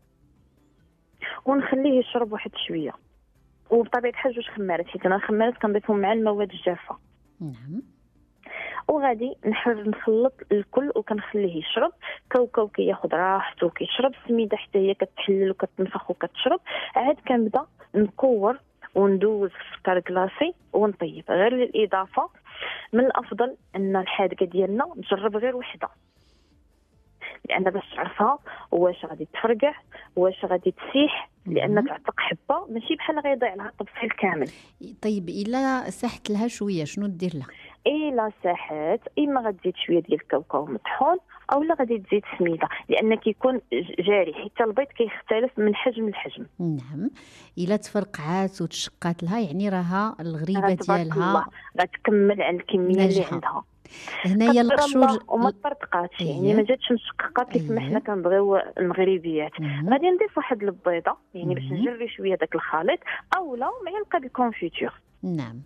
ونخليه يشرب واحد شويه، وبطبيعه الحال جوج خمارات، حيت انا الخمارات كنضيفهم مع المواد الجافه. نعم. وغادي نحر نخلط الكل وكنخليه يشرب. كاوكاو كياخذ راحته كيشرب، السميده حتى هي كتحلل وكتنفخ وكتشرب. عاد كنبدا نكور وندوز في السكر كلاصي ونطيب. غير للاضافه من الافضل ان الحادقه ديالنا نجرب غير وحده، لان باش تعرفها واش غادي تفرقع واش غادي تسيح، لان تعتق حبه ماشي بحال غيضيع لها الطبسيل كامل. طيب الا سحت لها شويه شنو دير لها؟ الا ساحات اما غتزيد شويه ديال الكاوكاو مطحون او لا غادي تزيد سميده، لان كيكون جاري حتى البيض كيختلف من حجم لحجم. نعم. الا تفرقعات وتشقات لها يعني راها الغريبه ديالها غتكمل على الكميه اللي عندها. هنايا القشور وما طرطقاتش، يعني ما جاتش مشققه كيف ما حنا كنبغيو المغربيات. غادي نضيف واحد البيضه يعني باش نجري شويه داك الخليط، اولا معلقه بالكونفيتور. نعم.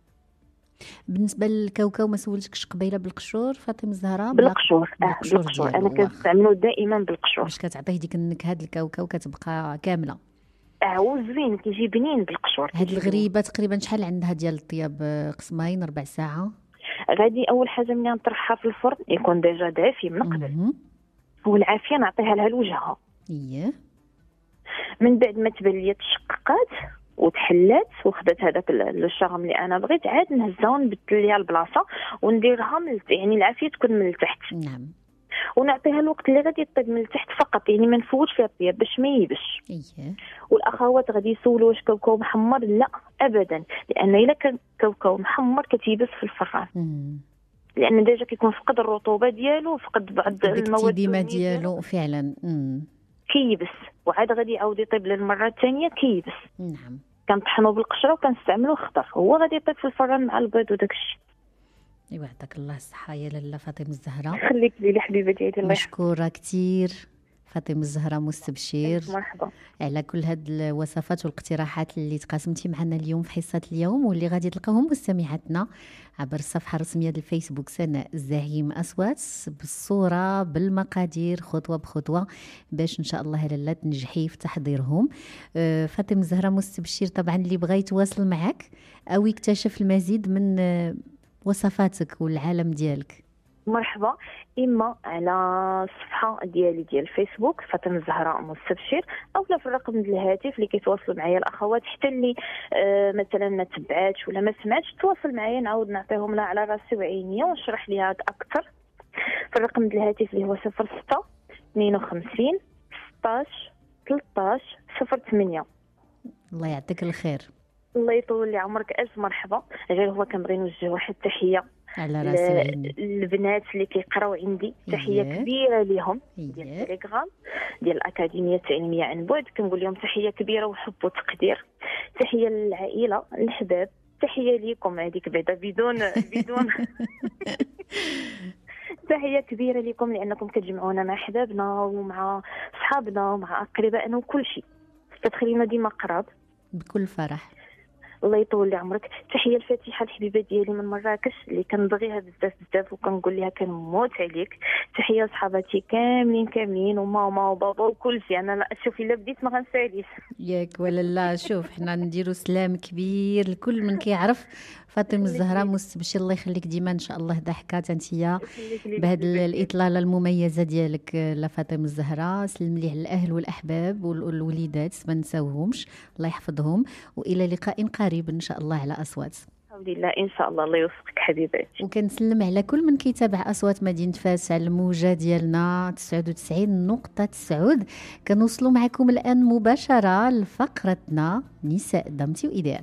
بالنسبه للكاوكاو ما سولتكش قبيله بالقشور فاطمه الزهراء؟ بالقشور. اه بالقشور انا كنستعملو دائما بالقشور باش كتعطيه ديك النكهه د الكاوكاو كتبقى كامله. اه وزوين كيجي بنين بالقشور. هاد الغريبه تقريبا شحال عندها ديال الطياب؟ قسمين ربع ساعه؟ غادي اول حاجه ملي نطرحها في الفرن يكون ديجا دافي من قبل، والعافيه نعطيها لها لوجهها. اييه. من بعد ما تبان لي تشققات وتحلات وخدات هذاك الشغم اللي انا بغيت، عاد نهزها ونبدل ليها البلاصه ونديرها من يعني العافيه تكون من التحت. نعم. ونعطيها الوقت اللي غادي يطيب من التحت فقط، يعني ما نفوتش فيها الطياب باش ما ييبش. اييه. والاخوات غادي يسولوا واش كاوكاو محمر؟ لا ابدا، لان الا كان كاوكاو محمر كتيبس في الفران. مم. لان ديجا كيكون فقد الرطوبه ديالو وفقد بعض المواد الديما ديالو فعلا. امم كيبس، وعاد غادي يعاود يطيب للمره الثانيه كيبس. نعم. كنطحنوا بالقشره وكنستعملوا خضر، هو غادي يطيب في الفران مع البيض وداك الشيء. ايوا يعطيك الله الصحه يا لاله فاطمه الزهراء. خليك لي حبيبه ديالي. الله مشكوره كثير فاطمه الزهراء مستبشر. مرحبا. على كل هاد الوصفات والاقتراحات اللي تقاسمتي معنا اليوم في حصه اليوم، واللي غادي تلقاوهم مستمعاتنا عبر الصفحه الرسميه ديال الفيسبوك سناء الزعيم اصوات، بالصوره بالمقادير خطوه بخطوه باش ان شاء الله لاله تنجحي في تحضيرهم. أه فاطمه الزهراء مستبشر طبعا اللي بغى يتواصل معك او يكتشف المزيد من أه وصفاتك والعالم ديالك، مرحبا، اما على الصفحه ديالي ديال الفيسبوك فاطمه الزهراء مستبشر، او لا في الرقم ديال الهاتف اللي كيتواصلوا معايا الاخوات حتى اللي آه مثلا ما تبعاتش ولا ما سمعتش تواصل معايا نعاود نعطيهم لها على راسي وعينيا ونشرح ليها اكثر. في الرقم ديال الهاتف اللي هو صفر ستة اثنين وخمسين ستطاش ثلاثطاش صفر ثمانية. الله يعطيك الخير. الله يطول لي عمرك، الف مرحبا. غير هو كنبغي نوجه واحد التحيه على راسي وعيني البنات اللي كيقراو عندي، تحيه إيه. كبيره ليهم إيه. ديال التليجرام ديال الاكاديميه التعليميه عن بعد، كنقول لهم تحيه كبيره وحب وتقدير. تحيه للعائله الحباب، تحيه ليكم هذيك بعدا بدون بدون تحيه كبيره لكم لانكم كتجمعونا مع احبابنا ومع صحابنا ومع اقربائنا وكل شيء، كتخلينا ديما قراب بكل فرح. الله يطول لي عمرك. تحيه الفاتحه الحبيبه ديالي من مراكش اللي كنبغيها بزاف بزاف وكنقول لها كنموت عليك. تحيه لصحاباتي كاملين كاملين وماما وبابا وكل شيء. انا لا شوفي الا بديت ما غنساليش ياك ولا لا. شوف حنا نديروا سلام كبير لكل من كيعرف فاطمه الزهراء مستبشر. الله يخليك ديما ان شاء الله ضحكات انتيا بهذه الاطلاله المميزه ديالك لفاطمه الزهراء. سلم لي على الاهل والاحباب والوليدات ما نساوهمش، الله يحفظهم، والى لقاء قريب ان شاء الله على اصوات. الحمد لله ان شاء الله. الله يوفقك حبيباتي. وكنسلم على كل من كيتابع اصوات مدينه فاس على الموجه ديالنا تسعة وتسعين نقطة تسعة. كنوصلوا معكم الان مباشره لفقرتنا نساء دمتي وايديال.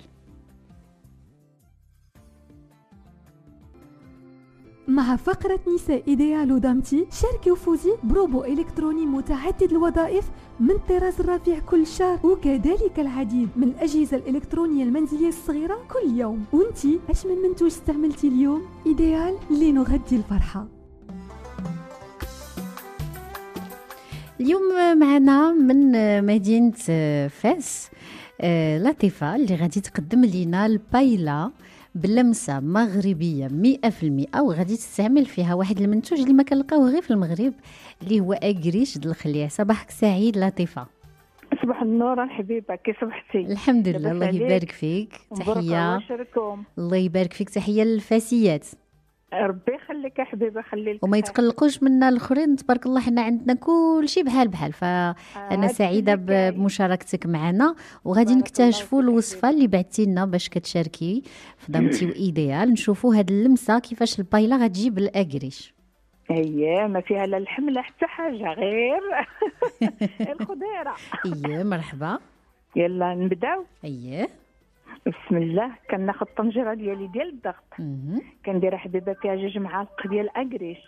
مع فقرة نساء إيديال ودامتي شاركي وفوزي بروبو إلكتروني متعدد الوظائف من طراز رفيع كل شهر، وكذلك العديد من الأجهزة الإلكترونية المنزلية الصغيرة كل يوم. وانتي اش من منتوج استعملتي اليوم؟ إيديال لنغذي الفرحة. اليوم معنا من مدينة فاس لطيفة اللي غادي تقدم لنا البايلا بلمسة مغربية مئة في المئة، وغادي تستعمل فيها واحد المنتوج اللي ما كنلقاوه غير في المغرب اللي هو أكريش د الخليع. صباحك سعيد لطيفة. صباح النور الحبيبه، كي صبحتي؟ الحمد لله، الله يبارك فيك. تحية. الله يبارك فيك، تحية للفاسيات. ربي يخليك يا حبيبه، خلي لك وما يتقلقوش منا الاخرين، تبارك الله حنا عندنا كل شيء بحال بحال. فانا سعيده بمشاركتك معنا، وغادي نكتشفوا الوصفه اللي بعتي لنا باش كتشاركي في ضمتي وايديال. نشوفوا هاد اللمسه كيفاش البايلا غتجي بالاكريش. اييه، ما فيها لا اللحم لا حتى حاجه، غير الخضيره. اييه مرحبا، يلا نبداو. اييه بسم الله. كناخذ الطنجره ديالي ديال الضغط، كندير حبيبه فيها جوج معالق ديال اكريش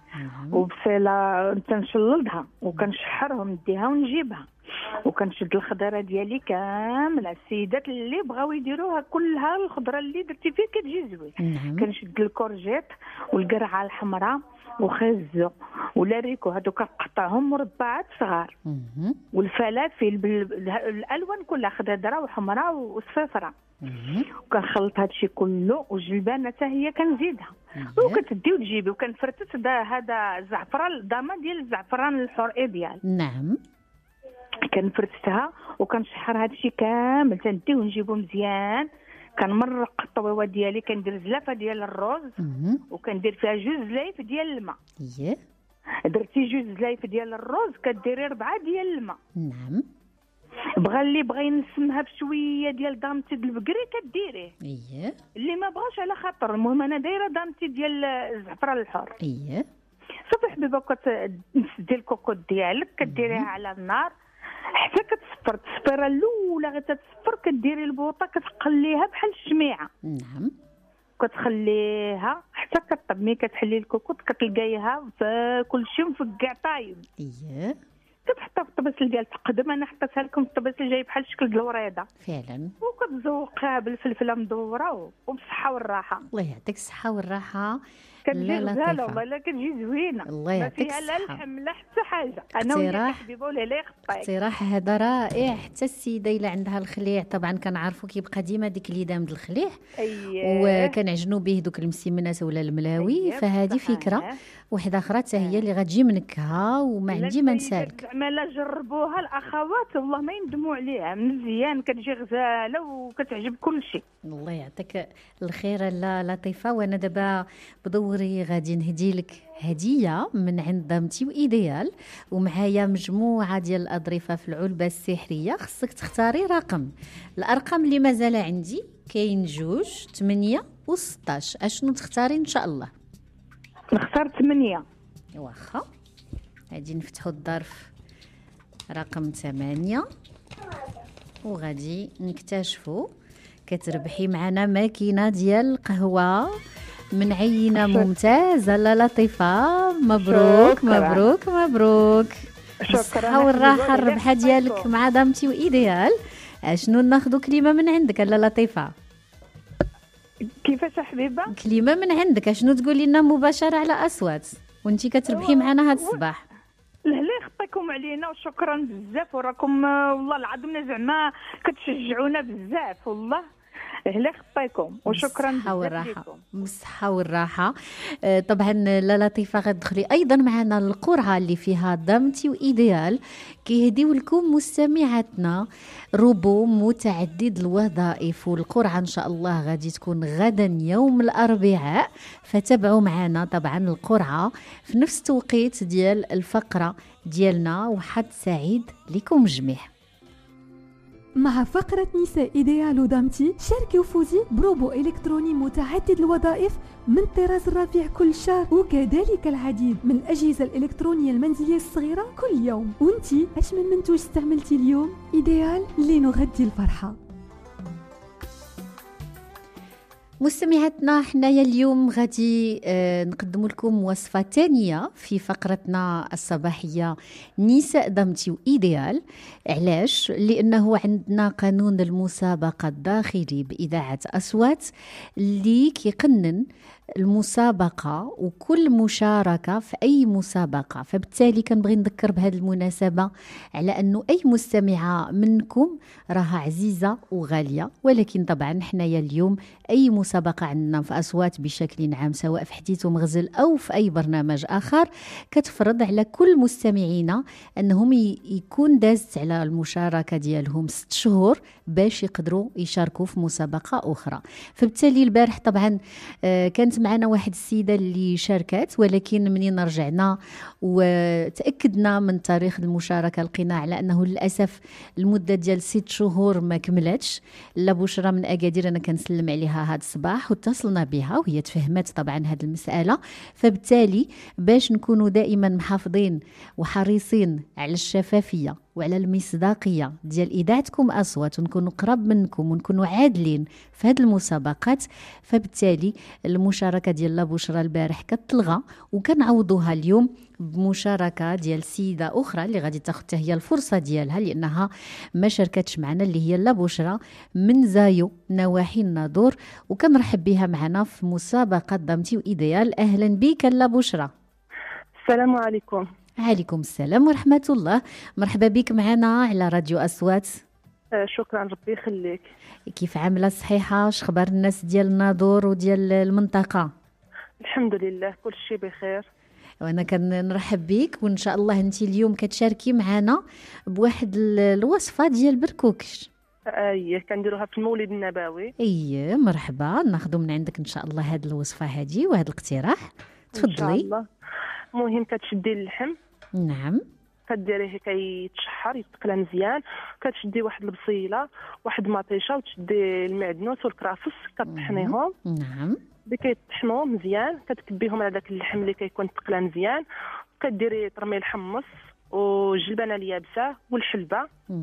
وبصيله تنشلضها وكنشحرهم نديها ونجيبها، وكنشد الخضره ديالي كامله. السيدات اللي بغاو يديروها كلها الخضره اللي درتي فيها كتجي زوين. كنشد الكورجيت والقرعه الحمراء وخزو والاريكو، هادو كنقطعهم مربعات صغار، والفلافل بالالوان كلها خضراء وحمراء وصفيفره، وكنخلط هادشي كله. والجلبانه حتى هي كنزيدها وكتدي وتجيبي، وكنفرتت هذا الزعفران ضامه ديال الزعفران الحر ديال. نعم، كنفرتها وكنشحر هادشي كامل، تنديه ونجيبو مزيان. كنمرق الطويوه ديالي، كندير زلافه ديال الرز وكندير فيها جوج زلايف ديال الماء. اييه، درتي جوج زلايف ديال الرز كديري ربعه ديال الماء. نعم، بغى اللي بغى ينسمها بشويه ديال دامتي البقري كديريه. اييه، اللي ما بغاش على خاطر. المهم انا دايره دامتي ديال الزعفران الحر. اييه، صافي حبيبه، كتسدي الكوكوط ديالك كديريها على النار حتى كتصفر. التصفيره الاولى غير تتصفر كديري البوطه كتقليها بحال الشميعه. نعم، كتخليها حتى كطب. ملي كتحلي الكوكوط كتلقايها في كلشي مفقع طايب. اييه، كتحطها في الطباسل ديال التقدم. انا حطيتها لكم في الطباسل جاي بحال الشكل ديال الوريضه فعلا. وكتزوقها بالفلفله مدوره وبالصحه والراحه. الله يعطيك الصحه والراحه. كتجي غزاله والله، لا كتجي زوينه. الله يعطيك الصحه. لا لحم لا حتى حاجه. انا اقتراح حبيبه ولا لا يخطيك. اقتراح هذا رائع. حتى السيده اللي عندها الخليع طبعا كنعرفوا كيبقى ديما ديك اليدام د الخليع. أيه. وكنعجنوا به دوك المسيمنات ولا الملاوي. أيه. فهذه فكره واحده اخرى حتى هي اللي غتجي منكها وما عندي ما نسالك. زعما لا جربوها الاخوات والله ما يندموا عليها، مزيان كتجي غزاله وكتعجب كل شيء. الله يعطيك الخير لا لطيفه. وانا دابا بدوري غادي نهدي لك هديه من عند ضمتي وايديال، ومعايا مجموعه ديال الاظرفه في العلبه السحريه. خصك تختاري رقم. الارقام اللي مازال عندي كاين جوج، ثمانية وستاش. اشنو تختاري ان شاء الله؟ نختار ثمانية. واخا، غادي نفتحوا الظرف رقم ثمانية وغادي نكتشفوا كتربحي معنا ماكينه ديال القهوه من عينه ممتازه لا لطيفه. مبروك شكرا. مبروك مبروك. شكرا والراحه الربحه ديالك مع ضمتي وايديال. اشنو ناخذ كلمه من عندك لا لطيفه؟ كيفاش حبيبه؟ كلمه من عندك. اشنو تقولي لنا مباشره على اصوات وانتي كتربحي معنا هذا الصباح؟ الله يخطيكم علينا وشكرا بزاف، وراكم والله العظيم زعما كتشجعونا بزاف والله. الله يخطيكم وشكرا بزاف لكم. بالصحه والراحه. طبعا لا لطيفه غتدخلي ايضا معنا القرعه اللي فيها ضمتي وايديال. كيهديو لكم مستمعاتنا روبو متعدد الوظائف، والقرعه ان شاء الله غادي تكون غدا يوم الاربعاء. فتابعوا معنا طبعا القرعه في نفس التوقيت ديال الفقره ديالنا. وحظ سعيد لكم جميع. مع فقرة نساء إيديال ودامتي شاركي وفوزي بروبو إلكتروني متعدد الوظائف من طراز رفيع كل شهر، وكذلك العديد من الأجهزة الإلكترونية المنزلية الصغيرة كل يوم. وانتي اش من منتوج استعملتي اليوم؟ إيديال لنغذي الفرحة. مستمعاتنا حنايا اليوم غادي آه نقدم لكم وصفة ثانية في فقرتنا الصباحية نساء ضمتي وإيديال. علاش؟ لأنه عندنا قانون المسابقة الداخلي بإذاعة أصوات اللي كيقنن المسابقة وكل مشاركة في أي مسابقة. فبالتالي كنبغي نذكر بهذه المناسبة على أنه أي مستمعة منكم راها عزيزة وغالية، ولكن طبعا حنايا اليوم أي مسابقة عندنا في أصوات بشكل عام سواء في حديث ومغزل أو في أي برنامج آخر كتفرض على كل مستمعينا أنهم يكون دازت على المشاركة ديالهم ست شهور باش يقدروا يشاركوا في مسابقة أخرى. فبالتالي البارح طبعا كانت معنا واحد السيدة اللي شاركت، ولكن منين رجعنا وتأكدنا من تاريخ المشاركة لقينا على أنه للأسف المدة ديال ست شهور ما كملتش. لا بشرى من أكادير أنا كنسلم عليها هذا الصباح واتصلنا بها وهي تفهمت طبعا هذه المسألة. فبالتالي باش نكونوا دائما محافظين وحريصين على الشفافية وعلى المصداقية ديال إذاعتكم أصوات ونكونوا قرب منكم ونكونوا عادلين في هذه المسابقات، فبالتالي المشاركة ديال لا بشرى البارح كتلغى وكنعوضوها اليوم بمشاركة ديال سيدة أخرى اللي غادي تاخذ هي الفرصة ديالها لأنها ما شاركتش معنا، اللي هي لا بشرى من زايو نواحي الناظور، وكنرحب بها معنا في مسابقة ضمتي وإيديال. أهلا بك لا بشرى. السلام عليكم. عليكم السلام ورحمة الله، مرحبا بك معنا على راديو أصوات. آه شكرا، ربي يخليك. كيف عاملة صحيحة؟ شخبار الناس ديال الناظور وديال المنطقة؟ الحمد لله كل شيء بخير. وانا كنرحب بك، وان شاء الله انت اليوم كتشاركي معنا بواحد الوصفة ديال بركوكش. اييه كنديروها في المولد النبوي. اييه مرحبا، ناخذ من عندك ان شاء الله هذه الوصفة هذه وهذا الاقتراح. تفضلي. ان شاء الله. المهم كتشدي اللحم. نعم. كديريه كيتشحر يتقلى مزيان، كتشدي واحد البصيله واحد مطيشه وتشدي المعدنوس والكرافس كطحنيهم. نعم. اللي كيطحنوا مزيان كتكبيهم على داك اللحم اللي كيكون تقلى مزيان، كديري ترمي الحمص والجلبانه اليابسه والحلبه.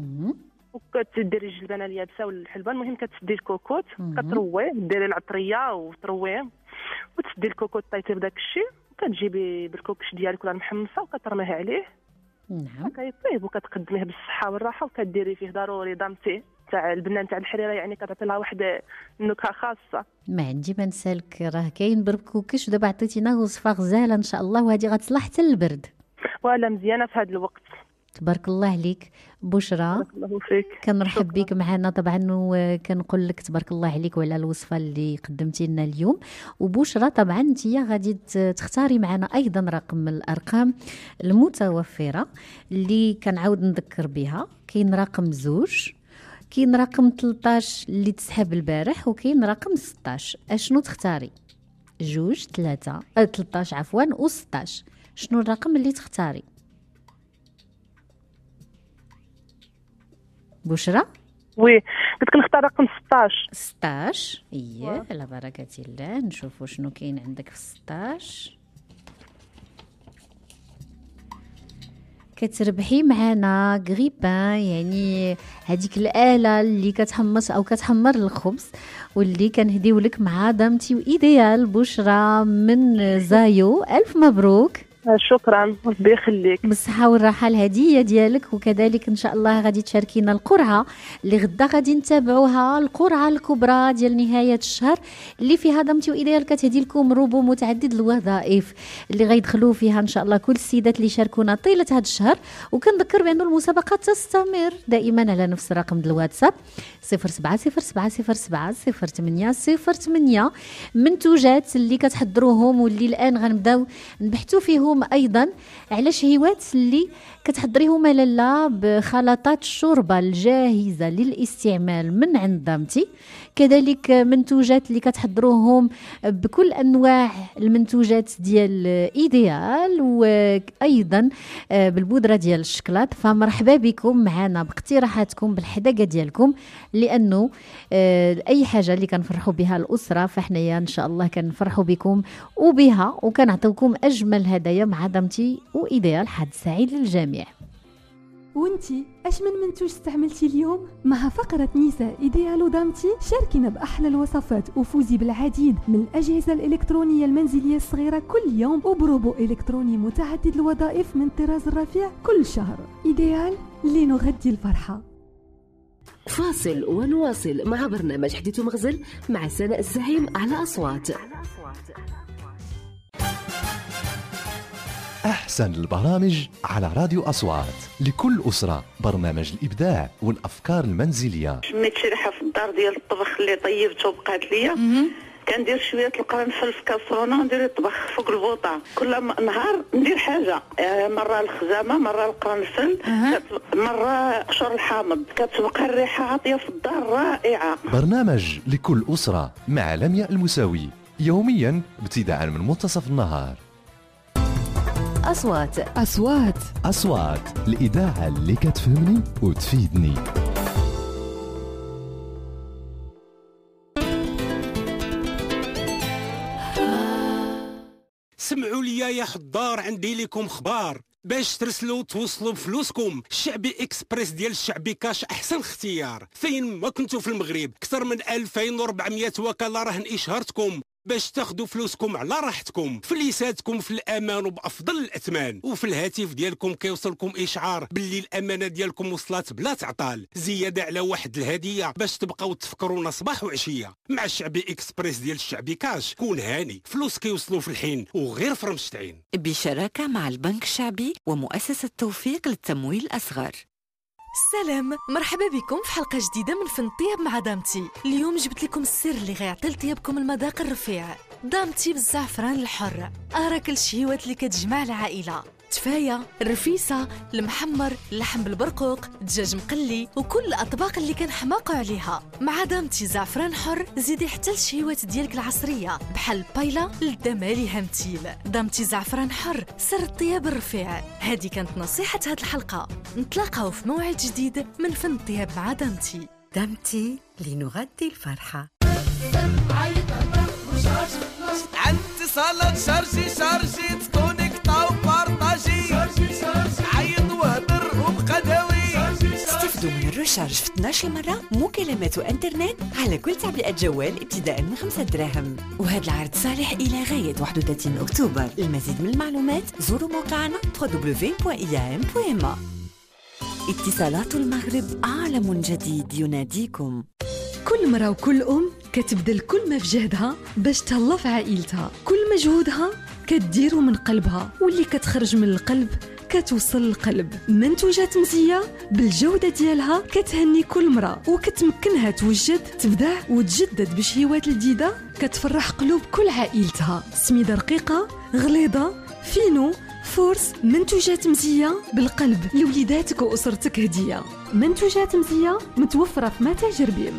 وكتديري الجلبانه اليابسه والحلبه. المهم كتسدي الكوكوط كترويه، ديري العطريه وترويه وتسدي الكوكوط طيتي بداك الشيء، كتجيبي بالكوكش ديالك ولا محمصه وكترميه عليه. نعم. كيطيب وكتقدميه بالصحه والراحه، وكديري فيه ضروري ضمتي تاع البنان تاع الحريره، يعني كتعطي لها واحد النكهه خاصه. ما عندي ما نسالك، راه كاين بركوكش ودابا عطيتينا وصفه غزاله ان شاء الله، وهذه غتصلح حتى للبرد. ولا مزيانه في هذا الوقت. تبارك الله عليك بشرى. بارك الله فيك. كنرحب بك معنا طبعا، وكنقول لك تبارك الله عليك وعلى الوصفه اللي قدمتي لنا اليوم. وبشرى طبعا انت غادي تختاري معنا ايضا رقم من الارقام المتوفره اللي كنعاود نذكر بها. كاين رقم زوج، كاين رقم ثلاثطاش اللي تسحب البارح، وكاين رقم ستطاش. اشنو تختاري؟ جوج ثلاثة أه ثلاثطاش عفوا وستطاش، شنو الرقم اللي تختاري؟ بشرى؟ وي قلت نختار رقم ستطاش. ستطاش اييه على بركة الله. نشوفوا شنو كاين عندك في ستطاش. كتربحي معنا غريبان، يعني هذيك الآلة اللي كتحمص أو كتحمر الخبز، واللي كنهديو لك مع دامتي وإيديال. بشرى من زايو، ألف مبروك. شكرا، ربي يخليك. بالصحة والراحة الهدية ديالك، وكذلك إن شاء الله غادي تشاركينا القرعة اللي غدا غادي نتابعوها، القرعة الكبرى ديال نهاية الشهر اللي فيها ضمتي وإيديال كتهدي لكم روبو متعدد الوظائف اللي غيدخلوا فيها إن شاء الله كل السيدات اللي شاركونا طيلة هذا الشهر. وكنذكر بأن المسابقة تستمر دائما على نفس الرقم ديال الواتساب صفر سبعة صفر سبعة صفر سبعة صفر ثمانية صفر ثمانية. منتوجات اللي كتحضروهم واللي الآن غنبداو نبحثوا فيهم ايضا على شهيوات اللي كتحضريهم لاله بخلطات الشوربه الجاهزه للاستعمال من عند دامتي. كذلك منتوجات اللي كتحضروهم بكل انواع المنتوجات ديال ايديال، وايضا بالبودره ديال الشكلاط. فمرحبا بكم معنا باقتراحاتكم بالحداقه ديالكم، لانه اي حاجه اللي كنفرحوا بها الاسره فاحنا ان شاء الله كنفرحوا بكم وبها، وكنعطيوكم اجمل هدايا مع دامتي وايديال. حد سعيد للجميع. وانتي اش من منتوج استعملتي اليوم؟ مع فقرة نساء إيديال ودامتي شاركينا بأحلى الوصفات وفوزي بالعديد من الأجهزة الإلكترونية المنزلية الصغيرة كل يوم، وبروبو إلكتروني متعدد الوظائف من طراز رفيع كل شهر. إيديال لنغذي الفرحة. فاصل ونواصل مع برنامج حديث ومغزل مع سناء الزعيم على أصوات. أحسن البرامج على راديو أصوات. لكل أسرة برنامج الإبداع والأفكار المنزلية. شميت شي ريحة في الدار ديال الطبخ اللي طيبته وبقات ليا، كندير شويه القرنفل في كاسرونه وندير الطبخ فوق البوطه. كل نهار ندير حاجه، مره الخزامه، مره القرنفل، مره قشور الحامض، كتبقى الريحه عاطيه في الدار رائعه. برنامج لكل أسرة مع لمياء المساوي، يوميا ابتداء من منتصف النهار. أصوات أصوات أصوات الإذاعة اللي كتفهمني وتفيدني. سمعوا لي يا حضار، عندي لكم خبار. باش ترسلوا وتوصلوا بفلوسكم، الشعبي اكسبريس ديال الشعبي كاش احسن اختيار. فين ما كنتوا في المغرب، اكثر من ألفين وأربعمية وكاله راهن اشهارتكم باش تاخذوا فلوسكم على راحتكم، في ليساتكم في الامان وبافضل الاثمان. وفي الهاتف ديالكم كيوصلكم اشعار باللي الامانه ديالكم وصلت بلا تعطال، زياده على واحد الهديه باش تبقاو تفكرونا صباح وعشيه. مع الشعبي اكسبريس ديال الشعبي كاش كون هاني، فلوس كيوصلوا في الحين وغير في رمشتعين، بشراكه مع البنك الشعبي ومؤسسه توفيق للتمويل الاصغر. سلام، مرحبا بكم في حلقة جديدة من فن الطياب مع دامتي. اليوم جبت لكم السر اللي غيعطي لطيابكم المذاق الرفيع. دامتي بالزعفران الحر، أراك الشهيوات اللي كتجمع العائلة. تفاية، الرفيسة، المحمر، اللحم بالبرقوق، دجاج مقلي، وكل الأطباق اللي كنحماقوا عليها. مع دامتي زعفران حر زيدي حتى الشهيوات ديالك العصرية بحال البايلا للدمالي همتيل. دامتي زعفران حر، سر الطياب الرفيع. هذه كانت نصيحة هاد الحلقة. نتلاقاو في موعد جديد من فن الطياب مع دامتي. دامتي لنغذي الفرحة. عن اتصالات شارجي شارجي تكونيكتا وبارطاجي، عيط وهدر وبقى داوي. استفدوا من الرشارج في اثناش مرة مكالمات وانترنت على كل تعبئة جوال ابتداء من خمسة دراهم. وهذا العرض صالح إلى غاية واحد وثلاثين أكتوبر. للمزيد من المعلومات زوروا موقعنا دبليو دبليو دبليو دوت إي إيه إم دوت إم إيه. اتصالات المغرب، عالم جديد يناديكم. كل مرة وكل أم كتبذل كل ما في جهدها باش تهلا في عائلتها. كل مجهودها كتديرو من قلبها، واللي كتخرج من القلب كتوصل للقلب. منتوجات مزية بالجودة ديالها كتهني كل مرة وكتمكنها توجد، تبدع وتجدد بشهيوات جديدة كتفرح قلوب كل عائلتها. سميدة رقيقة، غليظة، فينو، فورس. منتوجات مزية بالقلب لوليداتك وأسرتك هدية. منتوجات مزية متوفرة في متاجر بيم.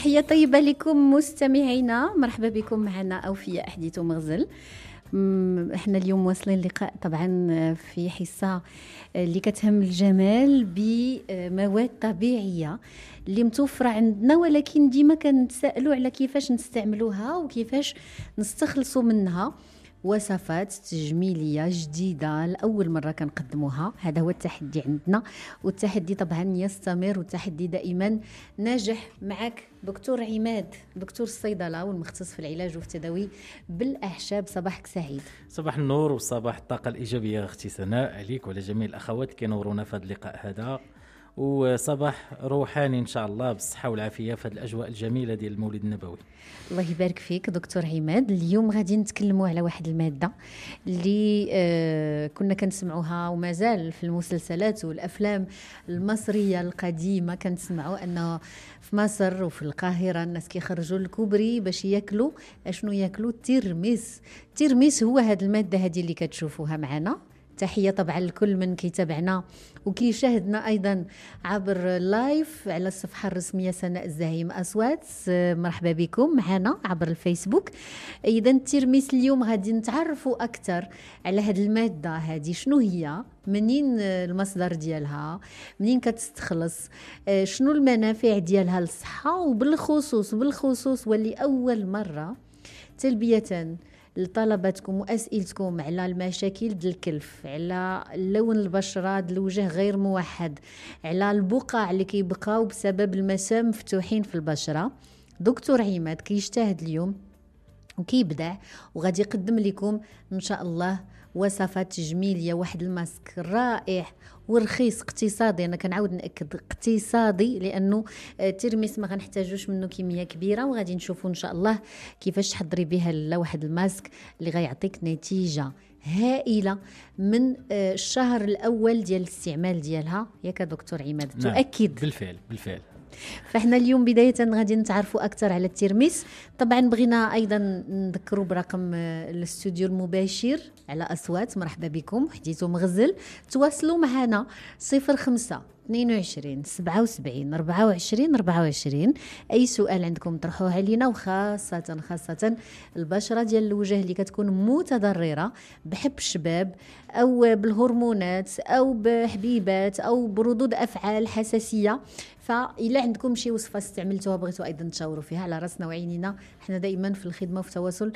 تحية طيبة لكم مستمعينا، مرحبا بكم معنا أوفياء حديث ومغزل. احنا اليوم واصلين لقاء طبعا في حصة اللي كتهم الجمال بمواد طبيعية اللي متوفرة عندنا، ولكن ديما كنتسائلوا على كيفاش نستعملوها وكيفاش نستخلصوا منها وصفات تجميلية جديدة لأول مرة كنقدموها. هذا هو التحدي عندنا، والتحدي طبعا يستمر، والتحدي دائما ناجح. معك دكتور عماد، دكتور الصيدلة والمختص في العلاج والتداوي بالأعشاب. صباحك سعيد. صباح النور وصباح الطاقة الإيجابية أختي سناء عليك وعلى جميع الأخوات اللي كينورونا في هذا اللقاء هذا، وصباح روحاني إن شاء الله بالصحة والعافية في هذه الأجواء الجميلة ديال المولد النبوي. الله يبارك فيك دكتور عماد. اليوم غادي نتكلموا على واحد المادة اللي آه كنا كنسمعوها ومازال في المسلسلات والأفلام المصرية القديمة كنسمعوا أنه في مصر وفي القاهرة الناس كيخرجوا الكوبري باش ياكلوا اشنو ياكلوا الترمس. الترمس هو هذه المادة هذه اللي كتشوفوها معنا. تحية طبعا لكل من كيتابعنا وكيشاهدنا أيضا عبر لايف على الصفحة الرسمية سناء الزعيم أصوات. مرحبا بكم معنا عبر الفيسبوك. إذا الترمس اليوم غادي نتعرفوا أكثر على هذه المادة هذه، شنو هي، منين المصدر ديالها، منين كتستخلص، شنو المنافع ديالها للصحة، وبالخصوص بالخصوص واللي أول مرة تلبية لطلباتكم وأسئلتكم على المشاكل ديال الكلف، على لون البشرة ديال الوجه غير موحد، على البقع اللي كيبقاو بسبب المسام مفتوحين في البشرة. دكتور عماد كيجتهد اليوم وكيبدع وغادي يقدم لكم إن شاء الله وصفات تجميلية، واحد الماسك رائع ورخيص اقتصادي. انا كنعاود ناكد اقتصادي، لانه الترمس ما غنحتاجوش منه كميه كبيره، وغادي نشوفوا ان شاء الله كيفاش تحضري بها لواحد الماسك اللي غيعطيك نتيجه هائله من الشهر الاول ديال الاستعمال ديالها. ياك دكتور عماد؟ نعم. تؤكد؟ بالفعل بالفعل. فاحنا اليوم بداية غادي نتعرفوا أكثر على الترمس. طبعا بغينا أيضا نذكروا برقم الاستوديو المباشر على أصوات. مرحبا بكم حديث ومغزل. تواصلوا معنا صفر خمسة اثنين وعشرين سبعة وسبعين أربعة وعشرين أربعة وعشرين. أي سؤال عندكم طرحوه علينا، وخاصة خاصة البشرة ديال الوجه اللي كتكون متضررة بحب الشباب أو بالهرمونات أو بحبيبات أو بردود أفعال حساسية. فإلا عندكم شي وصفة استعملتوها بغيتوا أيضا تشاوروا فيها، على راسنا وعينينا، احنا دائما في الخدمة وفي تواصل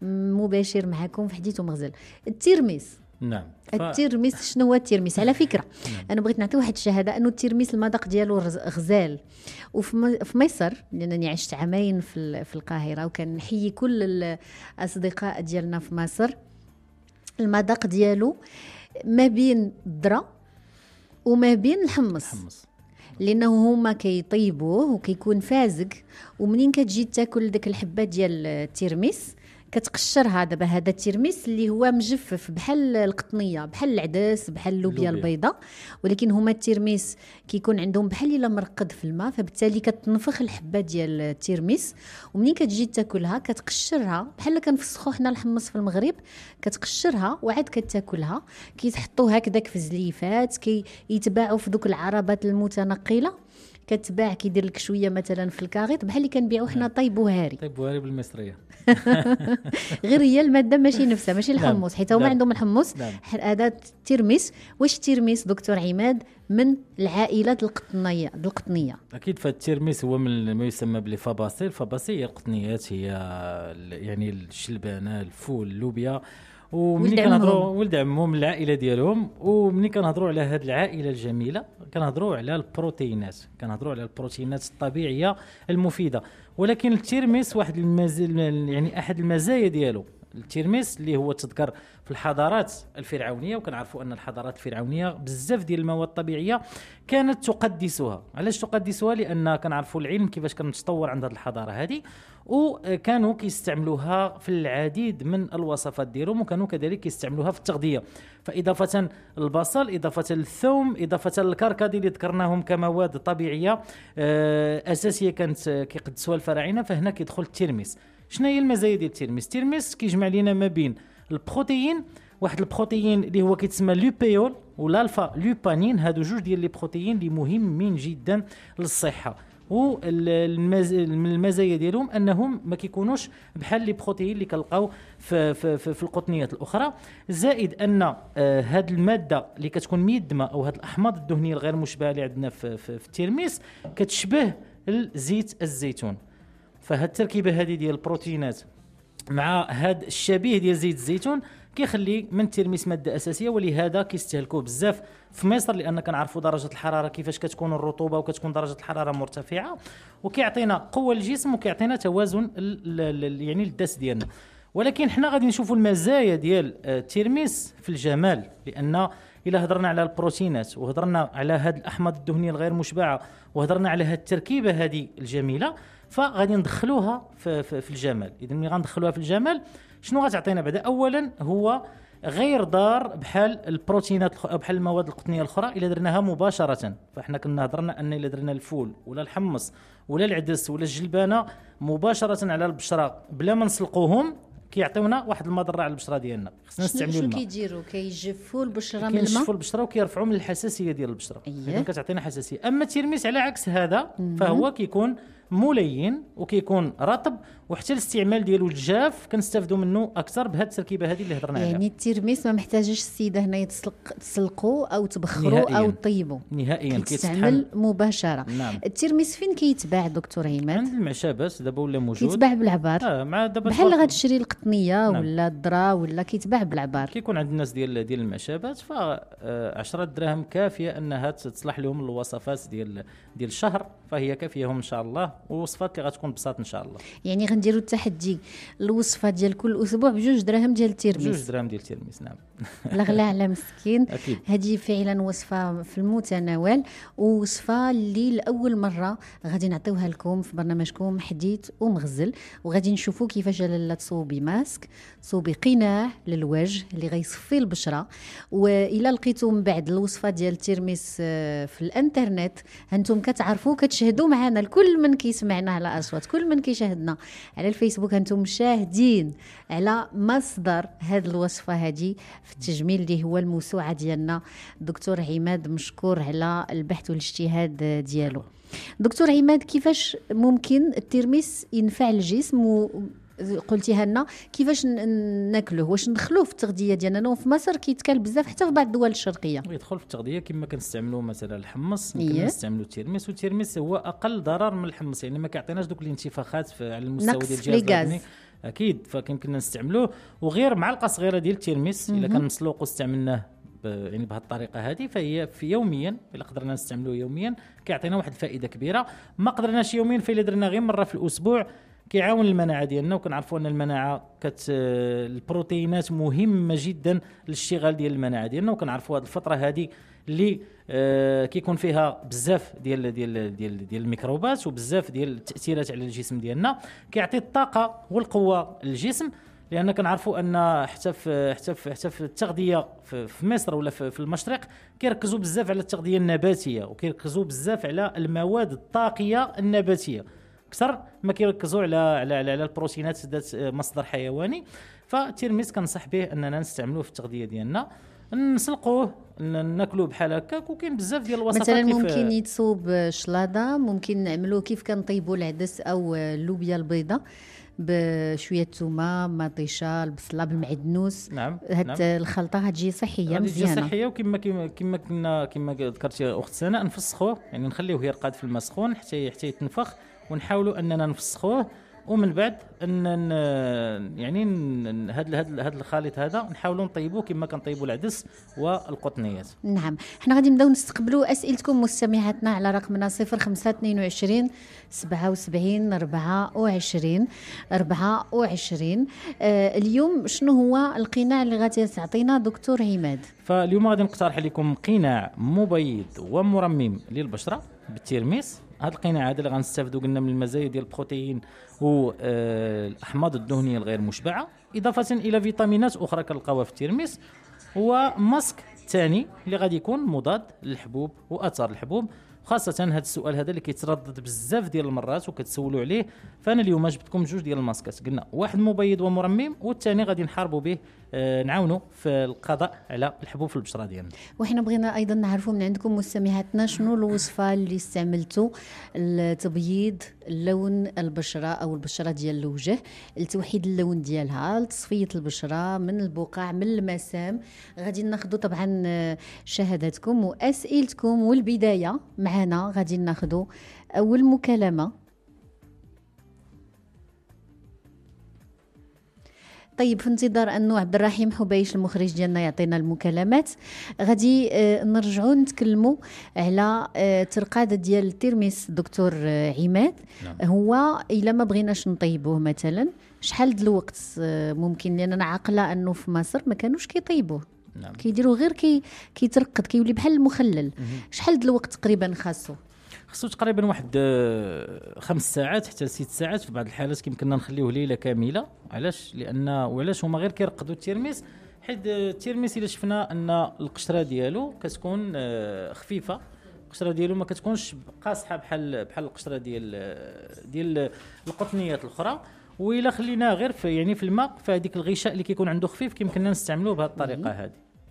مباشر معكم في حديث ومغزل. الترمس. نعم. ف... الترمس شنو هو الترمس؟ على فكرة نعم. أنا بغيت نعطي واحد الشهادة أنه الترمس المذاق ديالو غزال. وفي م... في مصر، لأنني عشت عامين في ال... في القاهرة، وكان نحيي كل الأصدقاء ديالنا في مصر. المذاق ديالو ما بين الذرة وما بين الحمص, الحمص. لانه هما كيطيبوه وكيكون فازق، ومنين كتجي تاكل داك الحبه ديال الترمس كتقشرها. دابا هذا الترمس اللي هو مجفف بحال القطنيه، بحال العدس، بحال اللوبيا البيضاء، ولكن هما الترمس كيكون عندهم بحال الا مرقد في الماء، فبالتالي كتنفخ الحبه ديال الترمس، ومنين كتجي تاكلها كتقشرها بحال كنفسخو حنا الحمص في المغرب، كتقشرها وعاد كتاكلها. كيتحطوا هكذاك في زليفات، كيتباعوا في دوك العربات المتنقله، كتباع كيدير لك شويه مثلا في الكاغيط بحال اللي كنبيعوا حنا طيب وهاري. طيب وهاري بالمصريه. غير هي الماده ماشي نفسها، ماشي الحمص، حيت هما عندهم الحمص. هذا الترمس. واش الترمس دكتور عماد من العائلات القطنيه القطنيه؟ اكيد. فالترمس هو من ما يسمى بالفاباسي. الفاباسي هي القطنيات، هي يعني الشلبانه، الفول، اللوبيا. ومني كنهضروا ولد عمهم من العائله ديالهم، ومني كنهضروا على هذه العائله الجميله كنهضروا على البروتينات، كنهضروا على البروتينات الطبيعيه المفيده. ولكن الترمس واحد المزايا، يعني احد المزايا ديالو الترمس اللي هو تذكر في الحضارات الفرعونيه، وكنعرفوا ان الحضارات الفرعونيه بزاف ديال المواد الطبيعيه كانت تقدسها. علاش تقدسها؟ لان كنعرفوا العلم كيفاش كان متطور عند هذه الحضاره هذه، وكانوا كيستعملوها في العديد من الوصفات ديالهم، وكانوا كذلك كيستعملوها في التغذيه. فاضافه البصل، اضافه الثوم، اضافه الكركدي اللي ذكرناهم كمواد طبيعيه اساسيه كانت كيقدسوها الفراعنه، فهنا كيدخل الترمس. شنو هي المزايا ديال الترمس؟ الترمس كيجمع لنا ما بين البروتين، واحد البروتين اللي هو كيتسمى لوبيول والالفا لوبانين. هادو جوج ديال لي بروتين اللي مهمين جدا للصحه. والمزايا ديالهم انهم ما كيكونوش بحال لي بروتين اللي كنلقاو في في في, في القطنيات الاخرى. زائد ان هذه آه الماده اللي كتكون ميدمه او هذه الاحماض الدهنيه الغير مشبعه اللي عندنا في, في, في الترميس كتشبه زيت الزيتون. فهاد التركيبه هذه ديال البروتينات مع هذا الشبيه ديال زيت الزيتون كيخلي من الترميس ماده اساسيه، ولهذا كيستهلكوه بزاف في مصر لان كنعرفوا درجه الحراره كيفاش كتكون الرطوبه وكتكون درجه الحراره مرتفعه، وكيعطينا قوه للجسم وكيعطينا توازن يعني للدس ديالنا. ولكن حنا غادي نشوفوا المزايا ديال الترميس في الجمال، لان الا هضرنا على البروتينات وهضرنا على هذه الاحماض الدهنيه الغير مشبعه وهضرنا على هذه التركيبه هذه الجميله، فغادي ندخلوها في, في, في الجمال. اذا ملي غندخلوها في الجمال شنو غتعطينا بعدا؟ اولا هو غير ضار بحال البروتينات بحال المواد القطنيه الاخرى الا درناها مباشره. فاحنا كنا هضرنا ان الا درنا الفول ولا الحمص ولا العدس ولا الجلبانه مباشره على البشره بلا ما نسلقوهم كيعطيونا واحد المضره على البشره ديالنا. خصنا نستعملوا الماء. شنو كيديروا؟ كيجفوا البشره من الماء، كينشفوا البشره وكيرفعوا من الحساسيه ديال البشره. اذا كتعطينا حساسيه. اما الترميس على عكس هذا فهو كيكون ملين وكيكون رطب، وحتى الاستعمال ديالو الجاف كنستافدوا منه اكثر بهذه التركيبه هذه اللي هضرنا عليها. يعني الترميس ما محتاجش السيده هنا يتسلق تسلقوا او تبخروا او طيبوا نهائيا، كيتستعمل مباشره. نعم. الترميس فين كيتباع دكتور عماد؟ عند المعشبات دابا ولا موجود، كيتباع بالعبار. اه مع دابا بحال غتشري القطنيه. نعم. ولا الذره ولا كيتباع بالعبار. كيكون عند الناس ديال ديال المعشبات، ف عشرة دراهم كافيه انها تصلح لهم الوصفات ديال ديال الشهر، فهي كافيهم ان شاء الله، ووصفات اللي غتكون بساط ان شاء الله. يعني غنديروا التحدي الوصفه ديال كل اسبوع بجوج دراهم ديال الترميس. بجوج دراهم ديال الترميس. نعم. لا غلا على مسكين. هذه فعلا وصفه في المتناول، ووصفه اللي لاول مره غادي نعطيوها لكم في برنامجكم حديث ومغزل، وغادي نشوفوا كيفاش لاله تصوبي ماسك، تصوبي قناع للوجه اللي غيصفي البشره. والى لقيتوا من بعد الوصفه ديال الترميس في الانترنت هانتم كتعرفوا كتشهدوا معنا، الكل من كيسمعنا على اصوات، كل من كيشاهدنا على الفيسبوك انتم شاهدين على مصدر هذه الوصفه هذه في التجميل اللي هو الموسوعه ديالنا. دكتور عماد مشكور على البحث والاجتهاد ديالو. دكتور عماد، كيفاش ممكن الترميس ينفع الجسم؟ و قلتيها لنا كيفاش ناكلوه، واش ندخلوه في التغذيه ديالنا؟ في مصر كيتكال بزاف حتى في بعض الدول الشرقيه يدخل في التغذيه كما كنستعملوا مثلا الحمص، ممكن نستعملوا الترميس، والترميس هو اقل ضرر من الحمص، يعني ما كيعطيناش دوك الانتفاخات على المستوى ديال الجهاز الهضمي اكيد، فكيمكن نستعملوه. وغير معلقه صغيره ديال الترميس الا كان مسلوق واستعملناه يعني بهذه الطريقه هذه، فهي في يوميا الا قدرنا نستعملوه يوميا كيعطينا واحد الفائده كبيره. ما قدرناش يوميا، فالا درنا غير مره في الاسبوع كيعاون المناعه ديالنا، وكنعرفوا ان المناعه كت البروتينات مهمه جدا للاشتغال ديال المناعه ديالنا، وكنعرفوا هذه الفتره هذه اللي آه كيكون فيها بزاف ديال ديال ديال ديال الميكروبات وبزاف ديال التاثيرات على الجسم ديالنا، كيعطي الطاقه والقوه للجسم. لان كنعرفوا ان حتى في حتى في حتى في التغذيه في, في مصر ولا في, في المشرق كيركزوا بزاف على التغذيه النباتيه، وكيركزوا بزاف على المواد الطاقيه النباتيه اكثر ما كيركزوا على على على, على البروتينات ذات مصدر حيواني. فالترميس كنصح به اننا نستعملوه في التغذيه ديالنا، نسلقوه ناكلوه بحال هكاك. وكاين بزاف ديال الوصفات، مثلا ممكن يتصوب شلاضه، ممكن نعملوه كيف كنطيبوا العدس او اللوبيا البيضاء بشويه ثومه مطيشه البصله بالمعدنوس. نعم. هاد نعم. الخلطه هتجي صحيه مزيانه، هتجي صحيه. وكما كما كنا كما ذكرتي اخت سناء، نفسخوه يعني نخليوه يرقد في الماء سخون حتى حتى يتنفخ، ونحاولوا اننا نفسخوه، ومن بعد ان يعني هذا هذا الخليط هذا نحاولوا نطيبوه كما كنطيبوا العدس والقطنيات. نعم. حنا غادي نبداو نستقبلوا اسئلتكم مستمعاتنا على رقمنا صفر خمسة اثنين وعشرين سبعة وسبعين أربعة وعشرين أربعة وعشرين. آه اليوم شنو هو القناع اللي غادي تعطينا دكتور عماد؟ فاليوم غادي نقترح لكم قناع مبيض ومرمم للبشره بالترميس. هذا القناع هذا اللي غنستافدوا قلنا من المزايا ديال البروتين والاحماض الدهنيه الغير مشبعه، اضافه الى فيتامينات اخرى كنلقاوها في الترميس. هو ماسك ثاني اللي غادي يكون مضاد للحبوب واثار الحبوب، خاصه هذا السؤال هذا اللي كيتردد بزاف ديال المرات وكتسولوا عليه. فانا اليوم جبتكم جوج ديال الماسكات، قلنا واحد مبيض ومرمم والثاني غادي نحاربوا به آه نعاونوا في القضاء على الحبوب في البشره ديالنا. وحنا بغينا ايضا نعرفوا من عندكم مستمعاتنا شنو الوصفه اللي استعملتوا لتبييض لون البشره او البشره ديال الوجه، لتوحيد اللون ديالها، لتصفيه البشره من البقع من المسام. غادي ناخذوا طبعا شهاداتكم واسئلتكم، والبدايه معنا غادي ناخذوا اول مكالمه. طيب في انتظار انه عبد الرحيم حبيش المخرج ديالنا يعطينا المكالمات، غادي نرجعوا نتكلموا على ترقاده ديال الترمس دكتور عماد. نعم. هو الا ما بغيناش نطيبوه مثلا شحال د الوقت ممكن؟ لان انا عاقله انه في مصر ما كانوش كيطيبوه. نعم. كيديروا غير كي كيترقد كيولي بحال المخلل. شحال د الوقت تقريبا خاصو؟ خصو تقريبا واحد خمس ساعات حتى ست ساعات، في بعض الحالات يمكننا نخليوه ليله كامله. علاش؟ لان وعلاش هما غير كيرقدوا الترميس، حيت الترميس الا شفنا ان القشره ديالو كتكون خفيفه، القشره ديالو ما كتكونش قاصحه بحال بحال القشره ديال ديال القطنيات الاخرى. وإلا خليناه غير في يعني في الماء، فهذيك الغشاء اللي كيكون عنده خفيف كيمكننا نستعملوه بهذه الطريقه هذه.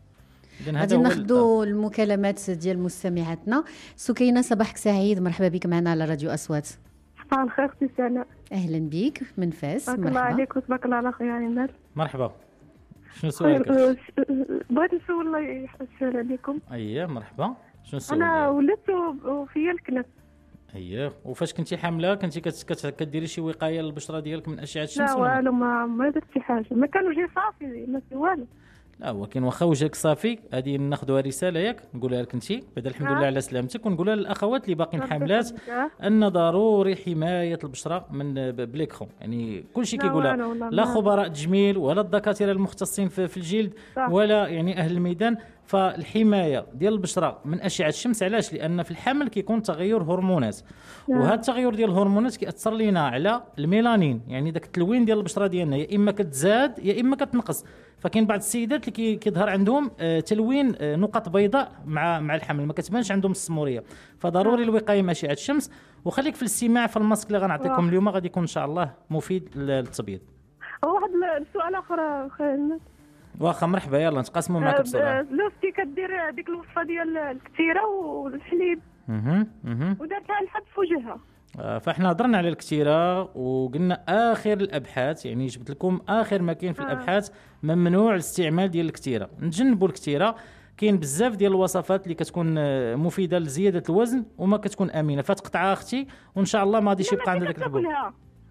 غادي ناخذوا المكالمات ديال مستمعاتنا. سكينه صباحك سعيد، مرحبا بك معنا على راديو اصوات. صباح الخير اختي سناء. اهلا بك من فاس. مرحبا. الله عليك وتبارك الله على خير عماد. مرحبا. شنو سؤالك؟ بغيت نسول الله يحسن عليكم. اييه مرحبا. شنو السؤال؟ انا ولدت وفيا الكنف. اييه. وفاش كنتي حامله كنتي كديري شي وقايه للبشره ديالك من اشعه الشمس؟ لا والو، ما ما درت شي حاجه، ما كانوا جي صافي ما والو. لا ولكن واخا وجهك صافي، غادي ناخذوها رساله ياك نقولها لك انت بعد الحمد لله على سلامتك، ونقولها للاخوات اللي باقيين حاملات ان ضروري حمايه البشره من بليكرون. يعني كل شيء كيقولها لا خبراء التجميل ولا الدكاتره المختصين في الجلد ولا يعني اهل الميدان. فالحمايه ديال البشره من اشعه الشمس، علاش؟ لان في الحمل كيكون تغير هرمونات، وهذا التغير ديال الهرمونات كيأثر لينا على الميلانين، يعني داك التلوين ديال البشره ديالنا يا اما كتزاد يا اما كتنقص. فكاين بعض السيدات اللي كيظهر عندهم تلوين نقط بيضاء مع مع الحمل، ما كتبانش عندهم السموريه. فضروري الوقايه من اشعه الشمس. وخليك في الاستماع في الماسك اللي غنعطيكم اليوم، غادي يكون ان شاء الله مفيد للتبييض. واحد السؤال اخر خير. واخا مرحبا، يلا نتقاسموا معك بسرعه. لوفتي كدير هذيك الوصفه ديال الكثيره والحليب اها اها ودارتها الحد في وجهها. آه فاحنا هضرنا على الكثيره وقلنا اخر الابحاث، يعني جبت لكم اخر ما كاين في آه. الابحاث ممنوع الاستعمال ديال الكثيره. نتجنبوا الكثيره. كاين بزاف ديال الوصفات اللي كتكون مفيده لزياده الوزن وما كتكون امنه، فتقطعها اختي وان شاء الله ما غاديش يبقى عندك داك الحبوب. اها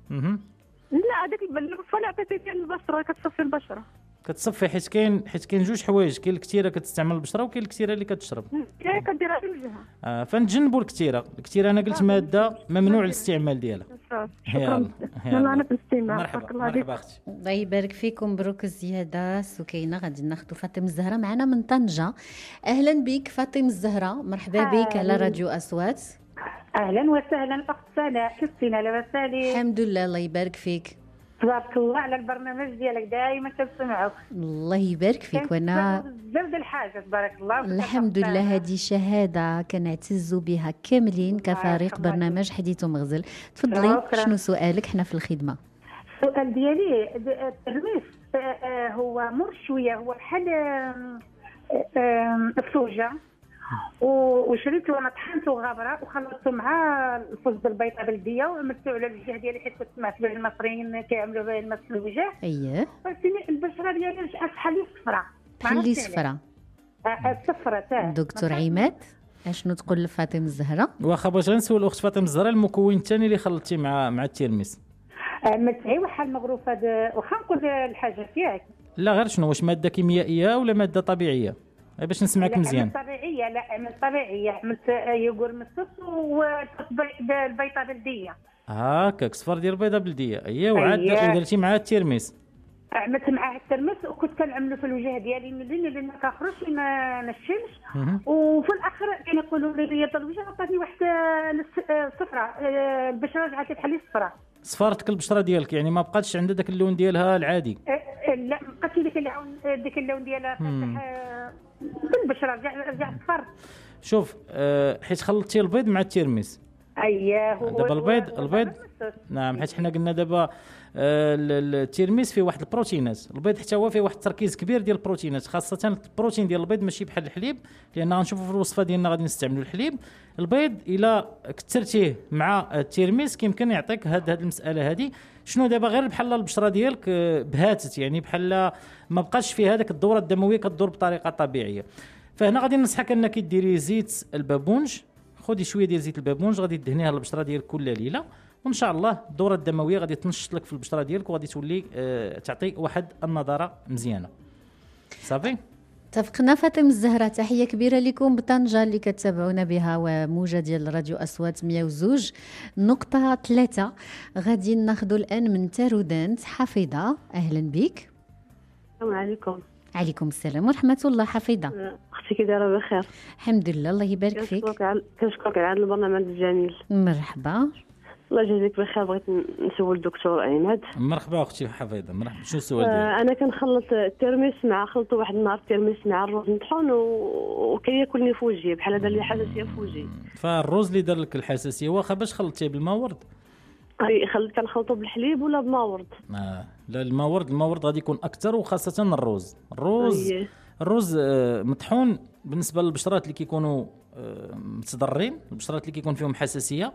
لا هذيك الوصفه اللي عطيتي ديال البشره كتصفي البشره، كتصفي حيت كاين حيت كاين جوج حوايج، كاين الكثيره كتستعمل البشره وكاين الكثيره اللي كتشرب. هي كديرها في وجهها. آه فنتجنبوا الكثيره. الكثيره انا قلت ماده ممنوع الاستعمال ديالها. يلا يلا انا في الاستماع. مرحبا مرحبا اختي. الله يبارك فيكم. مبروك الزياده سكينه. غادي ناخذوا فاطمه الزهراء معنا من طنجه. اهلا بك فاطمه الزهراء، مرحبا بك على راديو اصوات. اهلا وسهلا اخت سناء، كيفنا؟ لاباس عليك؟ الحمد لله الله يبارك فيك. تبارك الله على البرنامج ديالك، دائما كنسمعوك. الله يبارك فيك. وانا بزاف د الحاجه تبارك الله. الحمد لله، هذه شهاده كنعتزوا بها كاملين كفريق برنامج حديث ومغزل. تفضلي شنو سؤالك؟ حنا في الخدمه. السؤال ديالي الترميس هو مر شويه، هو بحال السوجه وشريته وانا طحنته غابره وخلطته مع الفوز بالبيضه بلديه وعملته على الوجه ديالي، حيت سمعت بلي المصريين كيعملوا به المس في الوجه. اييه فهمتيني البشره ديالي رجعت بحال الصفراء. بحال الصفراء. الصفراء تاع دكتور عماد اشنو تقول لفاطمه الزهراء؟ واخا بغيت نسول اخت فاطمه الزهراء المكون الثاني اللي خلطتي مع مع الترمس. متعي بحال المغروفه واخا نقول الحاجه ياك. لا غير شنو، واش ماده كيميائيه ولا ماده طبيعيه؟ باش نسمعك مزيان. لا طبيعيه، لا عملت طبيعيه، عملت يوغور مسط والبيضه بلديه. هاكاك صفر ديال البيضه بلديه. اييه وعاد درتي معاه الترمس. عملت معاه الترمس وكنت كنعملو في الوجه ديالي ملي اللي ما كنخرجش ما نشمش. وفي الاخر كانوا يقولوا لي رياضه الوجه عطاتني واحد الصفراء، البشره رجعت بحال الصفراء. صفرتك البشره ديالك، يعني ما بقاتش عندها داك اللون ديالها العادي. لا بقات ديك اللون ديك اللون ديالها فاتح في البشره، رجع رجع صفر. شوف أه حيت خلطتي البيض مع التيرميس. اييه دابا البيض البيض نعم حيت حنا قلنا دابا التيرميس فيه واحد البروتينات، البيض حتى هو فيه واحد التركيز كبير ديال البروتينات، خاصه البروتين ديال البيض ماشي بحال الحليب، لان غنشوفوا في الوصفه ديالنا غادي نستعملوا الحليب. البيض الا كثرتيه مع التيرميس كيمكن يعطيك هاد هاد المساله هذه. شنو دابا غير بحال البشره ديالك بهاتت، يعني بحال ما بقاش فيها هذاك الدوره الدمويه كدور بطريقه طبيعيه. فهنا غادي ننصحك انك ديري زيت البابونج، خذي شويه ديال زيت البابونج غادي تدهنيها البشره ديالك كل ليله، وان شاء الله الدوره الدمويه غادي تنشط لك في البشره ديالك وغادي تولي آه تعطي واحد النضاره مزيانه. صافي اتفقنا. فاطمه الزهراء تحيه كبيره لكم بطنجه اللي كتابعونا بها وموجه ديال راديو اصوات مية وزوج نقطه ثلاثة. غادي ناخذوا الان من تارودانت حفيظه، اهلا بك. السلام عليكم. عليكم السلام ورحمه الله. حفيظه اختي كي دايره؟ بخير الحمد لله، الله يبارك فيك. كنشكرك على هذا البرنامج الجميل. مرحبا. الله يجازيك بخير. بغيت نسول الدكتور عماد. مرحبا اختي حفيظه. مرحبا. شنو السؤال ديالك؟ آه انا كنخلط الترميس مع خلطوا واحد النهار الترميس مع الروز مطحون وكياكلني في وجهي بحال دار لي حساسيه في وجهي. فالروز اللي دار لك الحساسيه واخا باش خلطتيه بالماء ورد؟ اي خلط كنخلطو بالحليب ولا بماء ورد؟ آه. لا الماء ورد، الماء ورد غادي يكون اكثر، وخاصه الروز. الروز أيه. الروز آه مطحون بالنسبه للبشرات اللي كيكونوا آه متضررين، البشرات اللي كيكون فيهم حساسيه،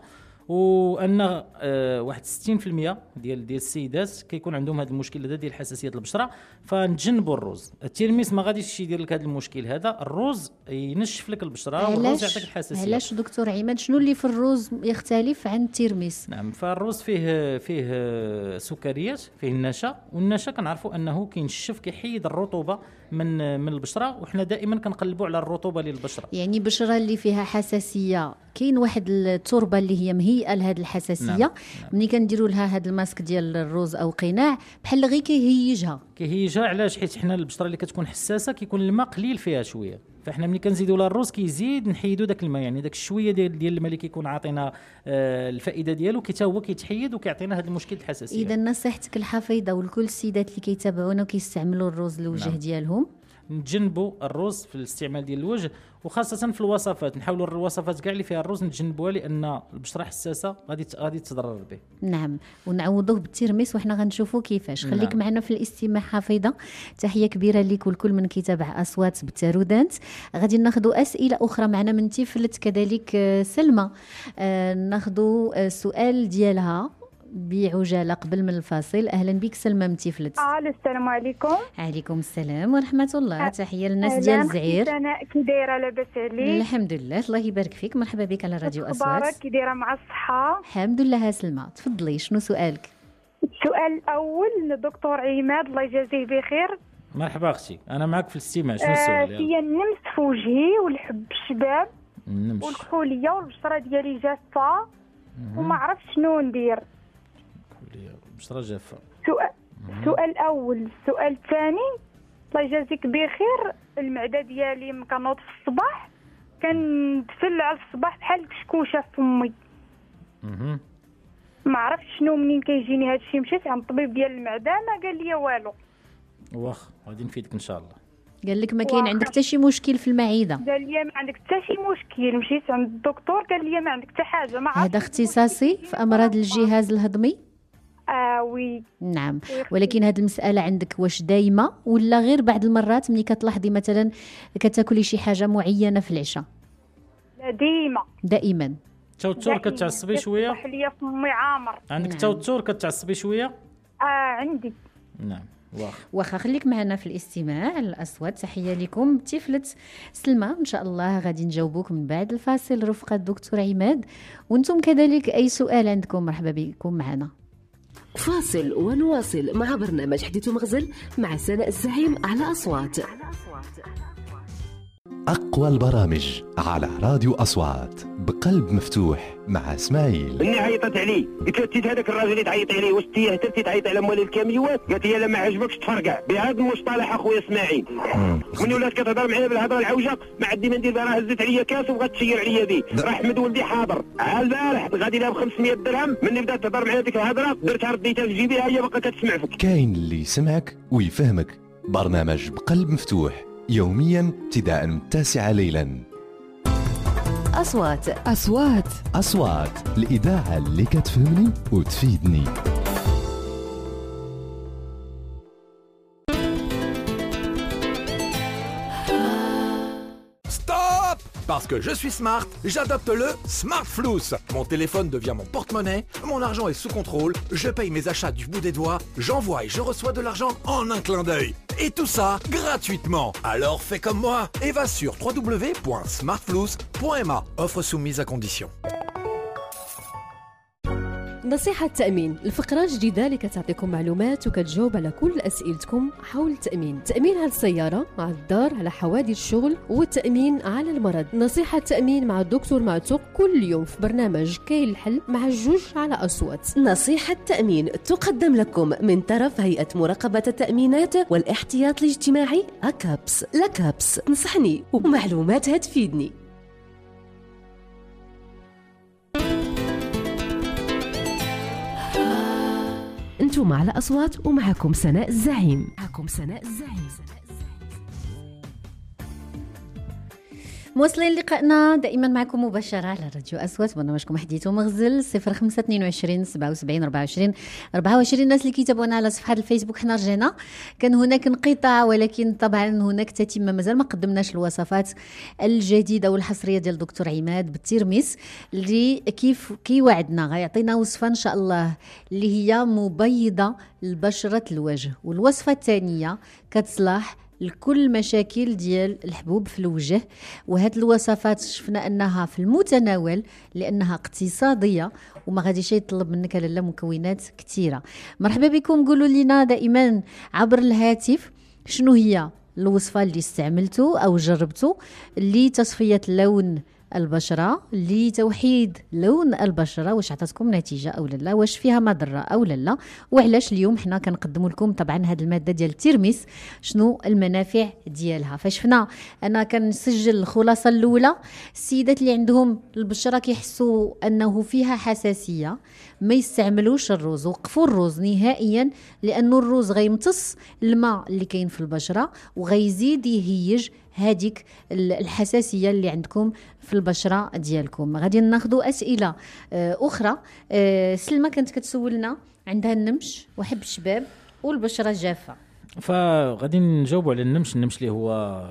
وان آه واحد ستين بالمئة ديال ديال السيدات كيكون عندهم هذا المشكل هذا ديال حساسيه البشره، فنتجنبوا الروز. التيرميس ما غاديش يدير لك هذا المشكل هذا، الروز ينشف لك البشره والروز يعطيك الحساسيه. علاش دكتور عماد شنو اللي في الروز يختلف عن التيرميس؟ نعم، فالروز فيه فيه سكريات، فيه النشا، والنشا كنعرفوا انه كينشف كيحيد الرطوبه من من البشره، وحنا دائما كنقلبوا على الرطوبه للبشره. يعني بشره اللي فيها حساسيه كاين واحد التربه اللي هي مهيئه لهذه الحساسيه. نعم. نعم. ملي كنديروا لها هذا الماسك ديال الروز او قناع بحال غير كيهيجها كيهيجها علاش؟ حيت حنا البشره اللي كتكون حساسه كيكون الماء قليل فيها شويه، فاحنا ملي كنزيدوا لها الروز كيزيد نحيدوا داك الماء، يعني داك الشويه ديال ديال الماء اللي كيكون عاطينا آه الفائده ديالو كي تا هو كيتحيد وكيعطينا هذا المشكل الحساسيه. اذا نصيحتك الحفيظه ولكل السيدات اللي كيتابعونا وكيستعملوا الروز للوجه. نعم. ديالهم نتجنبوا الروز في الاستعمال ديال الوجه، وخاصه في الوصفات نحاولوا الوصفات كاع اللي فيها الروز نتجنبوها، لان البشره حساسه غادي غادي تضرر به. نعم، ونعوضوه بالترميس وحنا غنشوفوا كيفاش. خليك. نعم. معنا في الاستماع حفيظه. تحيه كبيره ليك والكل من كيتابع اصوات بالتارودانت. غادي ناخذوا اسئله اخرى معنا من تيفلت كذلك سلمى. آه ناخذوا السؤال ديالها بعجاله قبل من الفاصل. اهلا بك سلمى من تيفلت. اه السلام عليكم. عليكم السلام ورحمه الله. تحيه للناس ديال الزعير. انا كي دايره؟ لاباس عليك؟ الحمد لله، الله يبارك فيك. مرحبا بك على راديو اصوات. اخبارك؟ كي دايره مع الصحه؟ الحمد لله. سلمى تفضلي، شنو سؤالك؟ السؤال الاول للدكتور عماد الله يجازيه بخير. مرحبا اختي، انا معك في الاستماع. شنو السؤال؟ آه فيا النمس في وجهي والحب الشباب والكحوليه والبشره ديالي جافه وما عرفتش شنو ندير. بشرة جافة. سؤال السؤال الأول. السؤال الثاني الله يجازيك بخير، المعدة ديالي من كنوض في الصباح كندفل في الصباح بحال كشكوشة في فمي. ما عرفتش شنو منين كيجيني هذا الشيء. مشيت عند الطبيب ديال المعدة ما قال لي والو. واخ غادي نفيدك ان شاء الله. قال لك ما كاين عندك حتى شي مشكل في المعده؟ قال لي ما عندك حتى شي مشكل. مشيت عند الدكتور قال لي ما عندك حتى حاجه. ما عرفتش. هذا اختصاصي في امراض الجهاز الهضمي؟ اه وي. نعم، ولكن هذه المساله عندك واش دايمه ولا غير بعض المرات ملي كتلاحظي مثلا كتاكلي شي حاجه معينه في العشاء؟ لا ديما. دائما. توتر كتعصبي شويه؟ صح ليا فمي عامر. عندك توتر كتعصبي شويه؟ اه عندي. نعم. واخا واخا خليك معنا في الاستماع الاصوات. تحيه لكم تيفلت سلمى. ان شاء الله غادي نجاوبوك من بعد الفاصل رفقه الدكتور عماد، وانتم كذلك اي سؤال عندكم مرحبا بكم معنا. فاصل ونواصل مع برنامج حديث مغزل مع سناء الزعيم على أصوات. أقوى البرامج على راديو أصوات بقلب مفتوح مع اسماعيل. اني عيطت عليه قلت له هذاك الراجل اللي تعيط عليه واش تيه درتي تعيط على موالي الكاميوات؟ قالت لي لا ما عجبكش تفرقع بهذا المصطلح اخويا اسماعيل. من ولات كتهضر معايا بالهضره العوجه ما عندي ما ندير بها. راه هزت عليا كاس وبغات تشير عليا به. راه حمد ولدي حاضر على البارح غادي لها ب خمسمية درهم. مني بدات تهضر معايا ديك الهضره درتها رديتها في جيبي هي باقا كتسمع فيك. كاين اللي يسمعك ويفهمك. برنامج بقلب مفتوح يوميا ابتداء من التاسعة ليلا. أصوات أصوات أصوات الإذاعة اللي كتفهمني وتفيدني. Parce que je suis smart, j'adopte le Smart Flous. Mon téléphone devient mon porte-monnaie, mon argent est sous contrôle, je paye mes achats du bout des doigts, j'envoie et je reçois de l'argent en un clin d'œil. Et tout ça gratuitement. Alors fais comme moi et va sur w w w point smartflous point m a. Offre soumise à condition. نصيحة تأمين، الفقرة الجديدة اللي كتعطيكم معلومات وكتجاوب على كل أسئلتكم حول التأمين. تأمين على السيارة، على الدار، على حوادث الشغل، والتأمين على المرض. نصيحة تأمين مع الدكتور معتوق كل يوم في برنامج كاين الحل مع الجوج على أصوات. نصيحة تأمين تقدم لكم من طرف هيئة مراقبة التأمينات والاحتياط الاجتماعي أكابس. لكابس تنصحني ومعلوماتها تفيدني. انتم على أصوات ومعكم سناء الزعيم. معكم سناء الزعيم. موصلين لقائنا دائما معكم مباشرة على راديو أصوات، برنامجكم حديث ومغزل. صفر خمسة اثنين وعشرين سبعة وسبعين أربعة وعشرين أربعة وعشرين. الناس اللي كيتابعونا على صفحة الفيسبوك حنا رجعنا، كان هناك انقطاع ولكن طبعا هناك تتمة، مازال ما قدمناش الوصفات الجديدة والحصرية ديال دكتور عماد بالترميس اللي كيف كي وعدنا غيعطينا وصفة إن شاء الله اللي هي مبيضة لبشرة الوجه، والوصفة الثانية كتصلح لكل مشاكل ديال الحبوب في الوجه. وهاد الوصفات شفنا انها في المتناول لانها اقتصاديه وما غاديش يطلب منك لا مكونات كثيره. مرحبا بكم، قولوا لنا دائما عبر الهاتف شنو هي الوصفه اللي استعملتوا او جربتوا لتصفيه لون البشرة، لتوحيد لون البشرة، واش عطاتكم نتيجة أو لا، واش فيها مضرة أو لا، وعلاش اليوم حنا كنقدموا لكم طبعا هذه المادة ديال الترميس شنو المنافع ديالها. فشفنا أنا كنسجل الخلاصة الأولى، السيدات اللي عندهم البشرة كيحسوا أنه فيها حساسية ما يستعملوش الروز، وقفوا الروز نهائيا لأنه الروز غيمتص الماء اللي كاين في البشرة وغيزيد يهيج هذيك الحساسية اللي عندكم في البشرة ديالكم. غادي ناخذوا أسئلة أخرى. سلمى كانت كتسولنا عندها النمش وحب الشباب والبشرة جافة، فغادي نجاوبوا على النمش. النمش اللي هو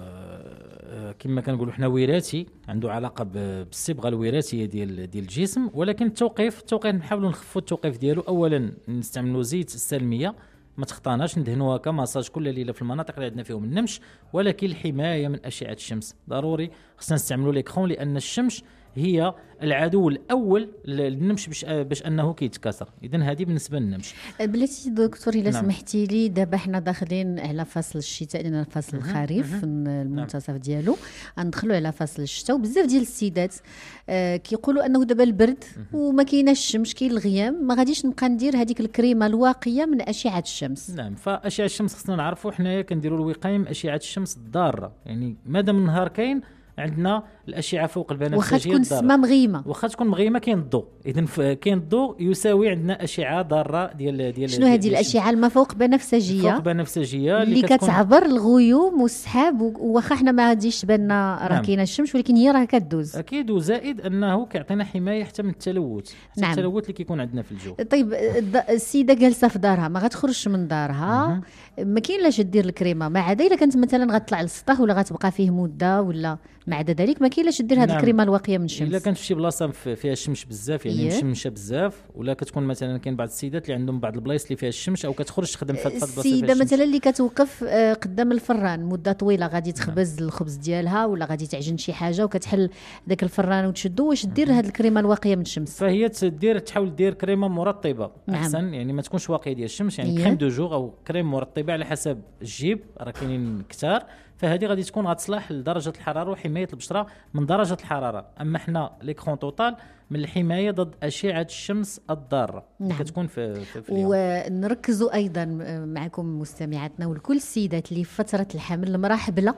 كما كنقولوا حنا وراثي، عنده علاقه بالصبغه الوراثيه ديال ديال الجسم، ولكن التوقيف التوقيف نحاولوا نخفوا التوقيف ديالو. اولا نستعملوا زيت السلميه، ما تخطاناش ندهنوها كماساج كل ليله في المناطق اللي عندنا فيهم النمش، ولكن الحمايه من اشعه الشمس ضروري. خصنا نستعملوا ليكرون لان الشمس هي العدو الاول للنمش باش باش انه كيتكاثر. اذا هذه بالنسبه للنمش. بلاتي دكتور الا نعم. سمحتي لي، دابا حنا داخلين على فصل الشتاء لان فصل الخريف في المنتصف ديالو، غندخلوا على فصل الشتاء، وبزاف ديال السيدات آه كيقولوا انه دابا البرد وما كايناش الشمس، كاين الغيام، ما غاديش نبقى ندير هذيك الكريمه الواقيه من اشعه الشمس. نعم، فاشعه الشمس خصنا نعرفوا حنايا كنديروا الوقايه من اشعه الشمس الضاره، يعني مادام النهار كاين عندنا الاشعه فوق البنفسجيه واخا تكون السماء مغيمه، واخا تكون مغيمه كاين الضوء، اذا كاين الضوء يساوي عندنا اشعه ضاره ديال ديال شنو هذه الاشعه الما فوق بنفسجيه فوق بنفسجيه اللي, اللي كتعبر الغيوم والسحاب، واخا حنا ما غاديش تبان راه نعم. كاينه الشمس ولكن هي راه كدوز اكيد، وزائد انه كيعطينا حمايه حتى من التلوث، حتى نعم. التلوث اللي كيكون عندنا في الجو. طيب السيده جالسه في دارها ما غتخرجش من دارها، ما كاين لاش دير الكريمه، ما عدا الا كانت مثلا غتطلع للسطح ولا غتبقى فيه مده ولا ما عدا ذلك ما كاين لاش دير هذه نعم. الكريمه الواقيه من الشمس. الا كانت في شي بلاصه فيها الشمس بزاف، يعني مشمشه بزاف، ولا كتكون مثلا كاين بعض السيدات اللي عندهم بعض البلايص اللي فيها الشمس او كتخرج تخدم في هذه البلاصه. السيده مثلا اللي كتوقف قدام الفران مده طويله غادي تخبز نعم. الخبز ديالها ولا غادي تعجن شي حاجه وكتحل ذاك الفران وتشدو، واش دير هذه الكريمه الواقيه من الشمس؟ فهي تدير تحاول دير كريمه مرطبه نعم. احسن، يعني ما تكونش واقيه ديال الشمس، يعني كريم دو جور او كريم مرطبه على حسب الجيب، راه كاينين كثار، فهذه غادي تكون غتصلح لدرجه الحراره وحمايه البشره من درجه الحراره. اما حنا ليكرون توتال من الحمايه ضد اشعه الشمس الضاره نعم. كتكون في, في, في اليوم. ونركزوا ايضا معكم مستمعاتنا والكل السيدات اللي في فتره الحمل المراحبله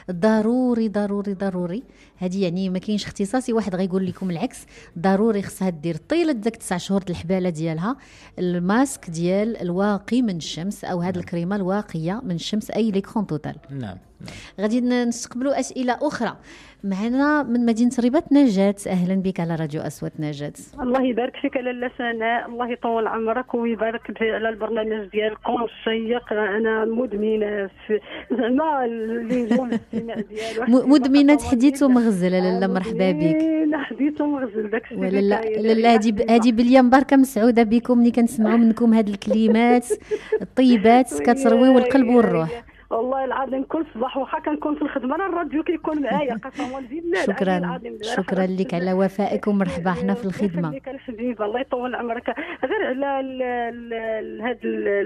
ضروري ضروري ضروري، هذه يعني ما كاينش اختصاصي واحد غيقول لكم العكس، ضروري خصها دير طيله داك تسع شهور الحباله ديالها الماسك ديال الواقي من الشمس او هذه نعم. الكريمه الواقيه من الشمس اي ليكرون توتال. نعم. غادي نستقبلوا اسئله اخرى. معنا من مدينه رباط نجاة، اهلا بك على راديو اصوات نجاة. الله يبارك فيك لاله سناء، الله يطول عمرك ويبارك على البرنامج ديالكم الشيق. انا مدمنه زعما اللزوم الاستماع ديالو، مدمنه حديث ومغزله. لاله مرحبا بك. حديث ومغزل داكشي. لاله لاله هذه هذه بليا مباركه مسعوده بكم ملي كنسمعوا منكم هذه الكلمات الطيبات كترويو القلب والروح. والله العظيم كل صباح واخا كنكون في الخدمه راه الراديو كيكون معايا قسما بالله. شكرا شكرا لك على وفائك ومرحبا حنا في الخدمه. خليك الحبيب الله يطول عمرك. غير على هذه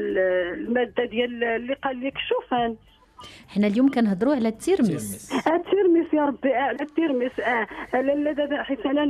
الماده ديال اللي قال لك شوفان، حنا اليوم كنهضروا على التيرمس. التيرمس يا ربي، على التيرمس. اه لا دابا حيت انا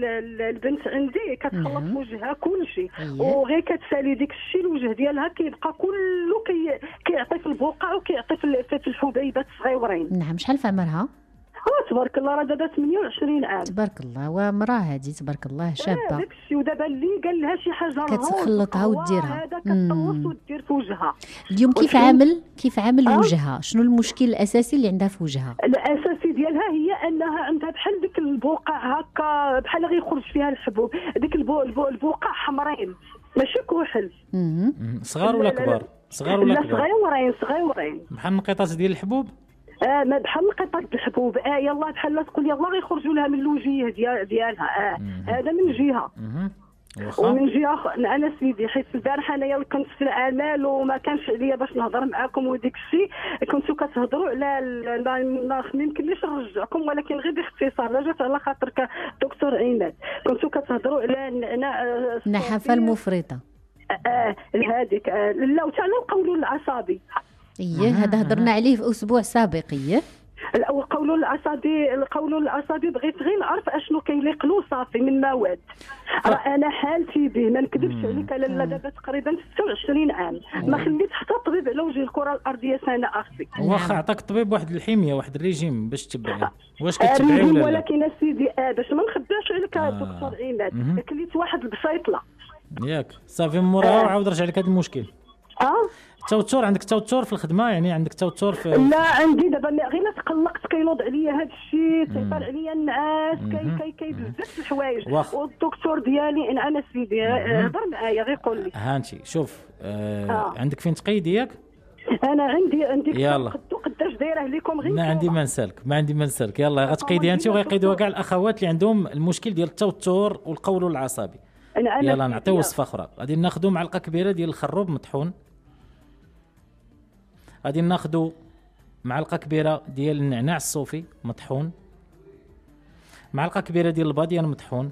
البنت عندي كتخلط في وجهها كلشي وغير كتسالي ديك الشيء الوجه ديالها كيبقى كله كي كيعطي في البقع وكيعطي في الحبيبات الصغيورين. نعم. شحال في عمرها؟ اه تبارك الله راه دابا ثمانية وعشرين عام. تبارك الله. ومراه هذه تبارك الله شابه. اه داك الشيء. ودابا اللي قال لها شي حاجه كتخلطها وديرها. هذا كتطوس ودير في وجهها. اليوم كيف عامل كيف عامل آه؟ وجهها شنو المشكل الاساسي اللي عندها في وجهها؟ الاساسي ديالها هي انها عندها بحال ديك البقع هكا بحال غيخرج فيها الحبوب، ديك البو البقع حمرين ماشي كحل. صغار ولا كبار؟ صغار ولا كبار؟ صغيورين صغيورين بحال النقيطات ديال الحبوب. اه ما بحال نقطات الحبوب. اه يلا بحال تقول يلا غيخرجوا لها من الوجيه ديال ديالها. اه هذا من جهه. ومن جهه انا سيدي حيت البارح انايا كنت في الاعمال وما كانش عليا باش نهضر معاكم، وديك الشيء كنتو كتهضروا على ما يمكنليش نرجعكم ولكن غير باختصار. لا جات على خاطرك دكتور عماد، كنتو كتهضروا على النحافه المفرطه. اه هذيك. آه لا وتعالى القولون العصبي. ايه هذا هضرنا عليه في اسبوع سابق. ايه القولون العصبي القولون العصبي بغيت غير نعرف اشنو كيليق له صافي من مواد. راه انا حالتي به ما نكذبش عليك لاله دابا تقريبا ستة وعشرين عام ما خليت حتى طبيب على وجه الكره الارضيه سنه اختي. واخا عطاك الطبيب واحد الحميه واحد الريجيم باش تتبعيه، واش كتبعيه ولا لا؟ ولكن اسيدي آه باش ما نخباش عليك آه. دكتور عماد كليت واحد البسيطله ياك صافي موراها وعاود رجع لك هذا المشكل. اه توتر عندك توتر في الخدمه يعني عندك توتر في لا عندي دابا غير تقلقت كينوض عليا هذا الشيء تيطلع عليا النعاس كي كي كي بزاف الحوايج والدكتور ديالي انا انا سيدي هضر معايا غير قول لي ها انت شوف آه آه. عندك فين تقيدي ياك؟ انا عندي عندي يلا قداش دايره لكم غير ما عندي ما نسالك ما عندي ما نسالك يلا غتقيدي انت وغيقيدوها كاع الاخوات اللي عندهم المشكل ديال التوتر والقولون العصبي. يلا نعطيو وصفه اخرى. غادي ناخذوا معلقه كبيره ديال الخروب مطحون، غادي ناخذوا معلقه كبيره ديال النعناع الصوفي مطحون، معلقه كبيره ديال الباديان مطحون،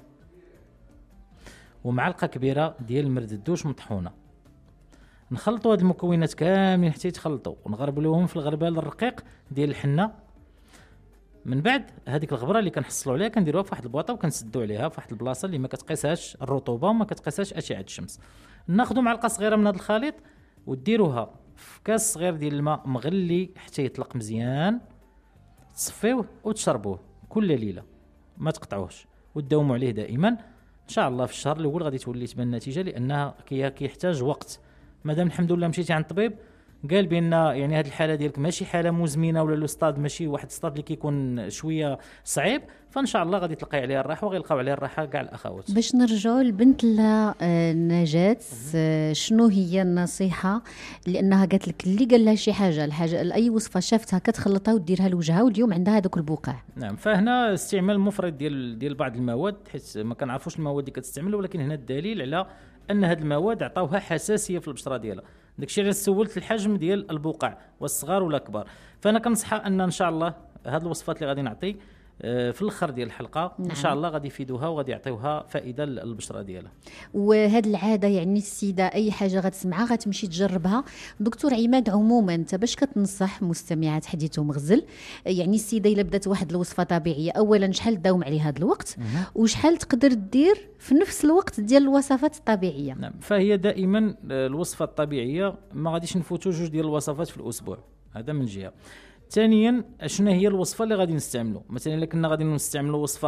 ومعلقه كبيره ديال المرد الدوش مطحونه. نخلطوا هاد المكونات كاملين حتى يتخلطوا ونغربلوهم في الغربال الرقيق ديال الحنه. من بعد هذيك الغبره اللي كنحصلوا عليها كنديروها في واحد البواطه وكنسدوا عليها في واحد البلاصه اللي ما كتقيسهاش الرطوبه وما كتقيسهاش اشعه الشمس. ناخذوا معلقه صغيره من هذا الخليط وديروها في كاس صغير ديال الماء مغلي حتى يطلق مزيان، تصفيوه وتشربوه كل ليله ما تقطعوهش وتداوموا عليه دائما. ان شاء الله في الشهر الاول غادي تولي تبان النتيجه لانها كيحتاج وقت. مادام الحمد لله مشيتي عند الطبيب قال بان يعني هذه الحاله ديالك ماشي حاله مزمنه ولا لو ستاد ماشي واحد ستاد اللي كيكون شويه صعيب، فان شاء الله غادي تلقاي عليها الراحه وغيلقاو عليها الراحه كاع الاخوات. باش نرجعوا لبنت لا نجاة، شنو هي النصيحه لانها قالت لك اللي قال لها شي حاجه الحاجه اي وصفه شافتها كتخلطها وديرها لوجهها واليوم عندها هذوك البقع؟ نعم. فهنا استعمال مفرط ديال ديال بعض المواد حيت ما كنعرفوش المواد اللي كتستعمل، ولكن هنا الدليل على ان هذه المواد عطاوها حساسيه في البشره ديالها. داكشي علاش سولت الحجم ديال البقع والصغار ولا كبار. فانا كنصحها ان ان شاء الله هاد الوصفات اللي غادي نعطي في الاخر ديال الحلقه نعم. ان شاء الله غادي يفيدوها وغادي يعطيوها فائده للبشره ديالها. وهاد العاده يعني السيده اي حاجه غتسمعها غتمشي تجربها. دكتور عماد عموما انت باش كتنصح مستمعات حديث ومغزل يعني السيده الا بدات واحد الوصفه طبيعيه اولا شحال تداوم عليها هذا الوقت وشحال تقدر دير في نفس الوقت ديال الوصفات الطبيعيه؟ نعم. فهي دائما الوصفه الطبيعيه ما غاديش نفوتوا جوج ديال الوصفات في الاسبوع، هذا من جهه. ثانيا شنو هي الوصفه اللي غادي نستعملوا؟ مثلا الا كنا غادي نستعملوا وصفه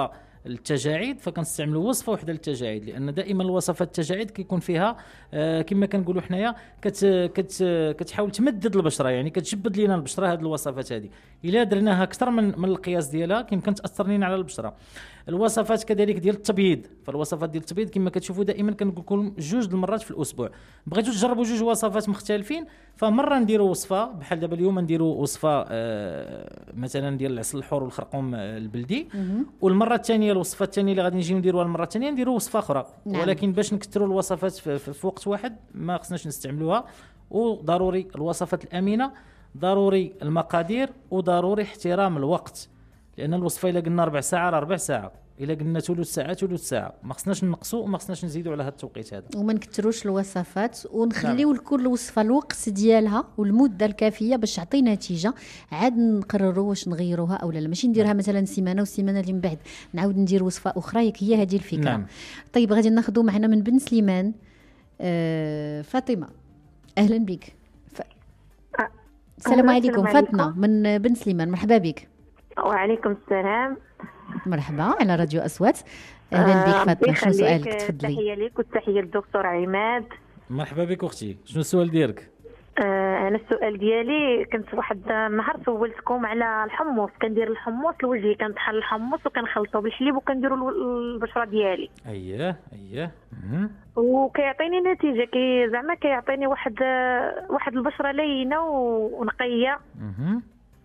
التجاعيد فكنستعملوا وصفه وحده للتجاعيد، لان دائما الوصفات التجاعيد كيكون فيها آه كما كنقولوا حنايا كت كت كتحاول تمدد البشره، يعني كتجبد لينا البشره. هذه الوصفات هذه الا درناها اكثر من من القياس ديالها يمكن تاثر لينا على البشره. الوصفات كذلك ديال التبييض، فالوصفات ديال التبييض كما كتشوفوا دائما كنقول لكم جوج المرات في الاسبوع. بغيتوا تجربوا جوج وصفات مختلفين فمره نديروا وصفه بحال دابا اليوم نديروا وصفه آه مثلا ديال العسل الحور والخرقوم البلدي، والمره الثانيه الوصفه الثانيه اللي غادي نجيو نديروها المره الثانيه نديروا وصفه اخرى. نعم. ولكن باش نكثروا الوصفات في, في, في وقت واحد ما خصناش نستعملوها، وضروري الوصفات الامنه، ضروري المقادير، وضروري احترام الوقت، لان الوصفه الا قلنا ربع ساعه راه ربع ساعه، الا قلنا ثلث ساعه ثلث ساعه، ما خصناش نقصوا وما خصناش نزيدوا على هذا التوقيت هذا، وما نكثروش الوصفات، ونخليو لكل وصفه الوقت ديالها والمده الكافيه باش تعطي نتيجه، عاد نقرروا واش نغيروها او لا. ماشي نديرها مثلا سيمانه والسيمانه اللي من بعد نعاود ندير وصفه اخرى، هي هذه الفكره. نعم. طيب غادي ناخذوا معنا من بن سليمان آه فاطمه، اهلا بك. ف... السلام عليكم فاطمه من بن سليمان، مرحبا بك. وعليكم السلام. مرحبا على راديو أصوات، اهلا بك فاطمه. شنو سؤالك؟ تفضلي. تحيه لك وتحيه للدكتور عماد. مرحبا بك اختي، شنو السؤال ديالك؟ آه انا السؤال ديالي كنت واحد النهار سولتكم على الحمص، كندير الحمص لوجهي، كنطحن الحمص وكنخلطو بالحليب وكنديروا البشره ديالي. اييه اييه وكيعطيني نتيجه، كي زعما كيعطيني واحد واحد البشره لينه ونقيه. اها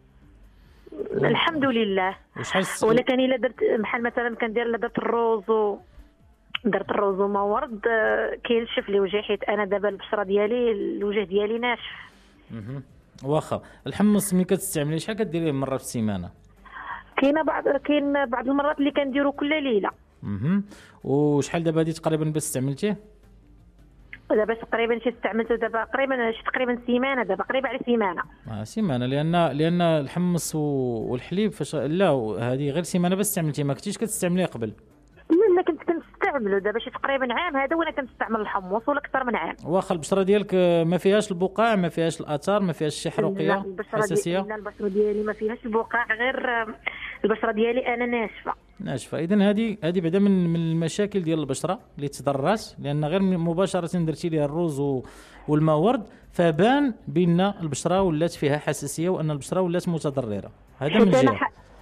الحمد لله. ولكن الا درت بحال مثلا كندير الا درت الروز و درت الروز وما ورد كينشف لي وجهي، حيت انا دابا البشره ديالي الوجه ديالي ناشف. اها واخا الحمص ملي كتستعمليه شحال كديريه مره في السيمانه؟ كاينه بعض كاين بعض المرات اللي كنديرو كل ليله. اها وشحال دابا هادي تقريبا باش استعملتيه؟ دابا تقريبا شي استعملته دابا تقريبا شي تقريبا سيمانه، دابا قريبه على سيمانه. اه سيمانه، لان لان الحمص والحليب فاش لا هذه غير سيمانه بس استعملتيه، ما كنتيش كتستعمليه قبل؟ لا كنت كنستعملو دابا شي تقريبا عام هذا وانا كنستعمل الحمص ولا اكثر من عام. واخا البشره ديالك ما فيهاش البقاع، ما فيهاش الاثار، ما فيهاش شي حروقيه حساسيه؟ لا البشره ديالي ما فيهاش البقاع، غير البشره ديالي انا ناشفه ناشفه. اذا هذه هذه بعدا من من المشاكل ديال البشره اللي تضرات، لان غير مباشره درتي ليها الروز والماء ورد فبان بان البشره ولات فيها حساسيه وان البشره ولات متضرره. هذا من جهه.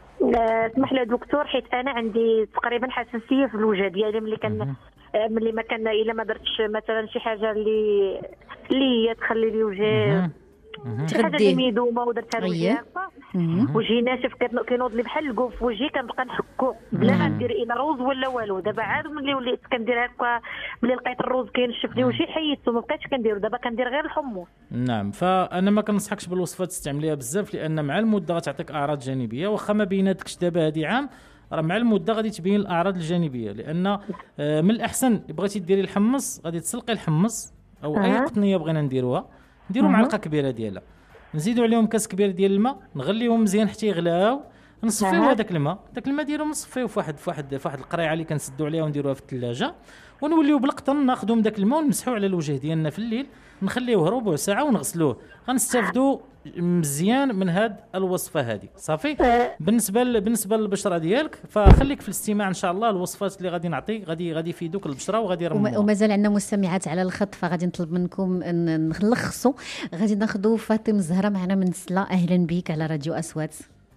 اسمح لي دكتور، حيت انا عندي تقريبا حساسيه في الوجه ديالي ملي كان ملي ما كان الا ما درتش مثلا شي حاجه اللي اللي هي تخلي لي وجهي شي حاجه اللي ميدومه ودرتها لوجهي وجهي ناشف كينوض لي بحال الكوف في وجهي، كنبقى نحكو بلا ما ندير الا روز ولا والو. دابا عاد ملي وليت كندير هكا ملي لقيت الروز كينشف لي وجهي حيدته ما بقيتش كندير، دابا كندير غير الحمص. نعم، فانا ما كنصحكش بالوصفات تستعمليها بزاف، لان مع المده غتعطيك اعراض جانبيه، واخا ما بيناتكش دابا هذه عام راه مع المده غادي تبين الاعراض الجانبيه. لان من الاحسن بغيتي ديري الحمص غادي تسلقي الحمص او اي قطنيه بغينا نديروها، نديروا معلقه كبيره ديالها، نزيدوا عليهم كاس كبير ديال الماء، نغليهم مزيان حتى يغلاو، نصفيو هذاك الماء، داك الماء ديالو نصفيوه في واحد في واحد في واحد القريعه اللي كنسدوا عليها ونديروها في الثلاجه، ونوليو بالقطن ناخذوا من داك الماء ونمسحوا على الوجه ديالنا في الليل، نخليوه ربع ساعه ونغسلوه، غنستافدوا مزيان من هاد الوصفه هذه. صافي. بالنسبه ل... بالنسبه للبشره ديالك فخليك في الاستماع ان شاء الله، الوصفات اللي غادي نعطيك غادي غادي يفيدوك البشره وغادي يرموها. ومازال عندنا مستمعات على الخط، فغادي نطلب منكم نلخصوا. غادي ناخذوا فاطمه الزهراء معنا من سلا، اهلا بك على راديو اصوات.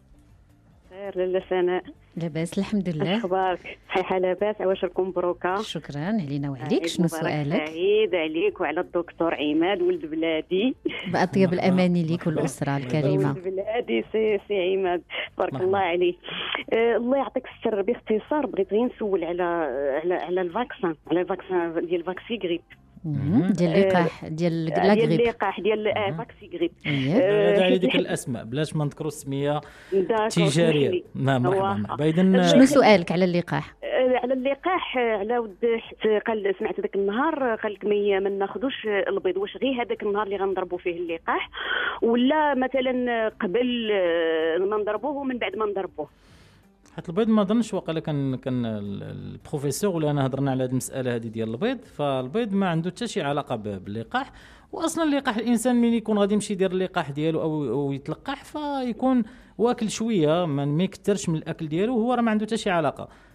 خير لاله سناء؟ لاباس الحمد لله. اخبارك؟ صحيحه لاباس؟ عواشركم مبروكه. شكرا علينا وعليك. شنو سؤالك؟ سعيد عليك وعلى الدكتور عماد ولد بلادي. باطيب الاماني ليك والاسره الكريمه. ولد بلادي سي سي عماد تبارك الله عليه. آه الله يعطيك السر. باختصار بغيت غير نسول على على على الفاكسان، على الفاكسان ديال فاكسي غريب ديال اللقاح ديال لاغريب ديال اللقاح ديال فاكسي غريب. هذا على ديك الاسماء بلاش ما نذكروا السميه تجاريه. نعم مرحبا. اذا شنو سؤالك على اللقاح؟ على اللقاح على ود قال سمعت ذاك النهار قال لك ما ما ناخذوش البيض، واش غير هذاك النهار اللي غنضربوا فيه اللقاح ولا مثلا قبل ما نضربوه ومن بعد ما نضربوه؟ حيت البيض ما ظنش وقال كان كان البروفيسور ولا انا هضرنا على هذه المساله هذه ديال البيض، فالبيض ما عنده حتى شي علاقه باللقاح. واصلا اللقاح الانسان ملي يكون غادي يمشي يدير اللقاح ديالو او او يتلقح فيكون واكل شويه ما يكثرش من الاكل ديالو، وهو راه ما عنده حتى شي علاقه.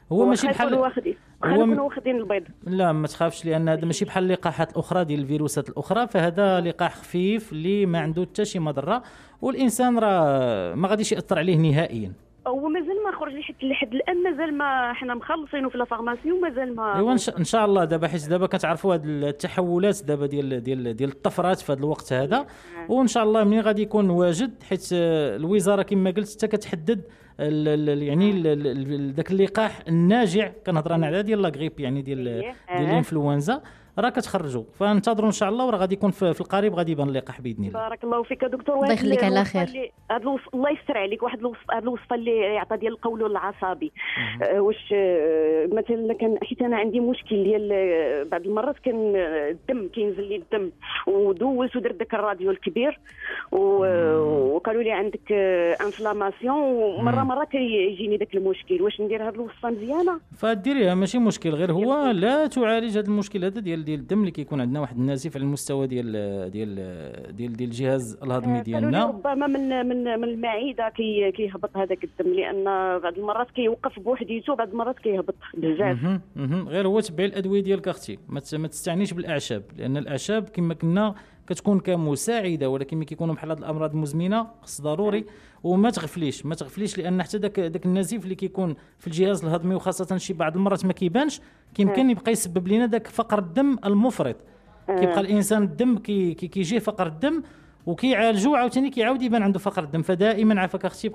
هو ماشي بحال واخدين هو م... واخدين البيض. لا ما تخافش، لان هذا ماشي بحال اللقاحات الاخرى ديال الفيروسات الاخرى، فهذا لقاح خفيف اللي ما عنده حتى شي مضره، والانسان راه ما غاديش ياثر عليه نهائيا. هو مازال ما خرج لحد لحد الان، مازال ما حنا مخلصينه في لا فارماسي ومازال ما ايوا ان شاء الله دابا، حيت دابا كتعرفوا هاد التحولات دابا ديال ديال ديال الطفرات في هذا الوقت هذا، وان شاء الله ملي غادي يكون واجد، حيت الوزاره كما قلت حتى كتحدد يعني ذاك اللقاح الناجع، كنهضر انا على ديال لا غريب يعني ديال ديال الانفلونزا، راه كتخرجوا، فانتظروا ان شاء الله، وراه غادي يكون في القريب غادي يبان اللقاح باذن الله. بارك الله فيك دكتور. الله يخليك على خير. هذا الوصف الله يستر عليك، واحد الوصف هذا الوصفه اللي يعطى ديال القولون العصبي، أه واش أه مثلا كان حيت انا عندي مشكل ديال أه بعض المرات كان الدم كينزل لي الدم، ودوزت ودرت داك الراديو الكبير وقالوا لي عندك أه انفلاماسيون، ومره مره كيجيني داك المشكل. واش ندير هذه الوصفه مزيانه؟ فديريها ماشي مشكل، غير هو لا تعالج هذا المشكل هذا ديال ديال الدم اللي كيكون عندنا واحد النزيف على المستوى ديال ديال ديال ديال الجهاز الهضمي ديالنا. ربما من من من المعده كي كيهبط هذاك الدم، لان بعض المرات كيوقف بوحديته، بعض المرات كيهبط بزاف. غير هو تبعي الادويه ديالك اختي، ما تستعنيش بالاعشاب، لان الاعشاب كما كنا كتكون كمساعده، ولكن ملي كيكونوا بحال هاد الامراض المزمنه خص ضروري. وما تغفليش ما تغفليش لان حتى داك داك النزيف اللي كيكون في الجهاز الهضمي، وخاصه شي بعض المرات ما كيبانش، كيمكن يبقى يسبب لنا داك فقر الدم المفرط. كيبقى الانسان الدم كي كيجيه فقر الدم وكيعالجوا، عاوتاني كيعاود يبان عنده فقر الدم. فدائما عافاك اختي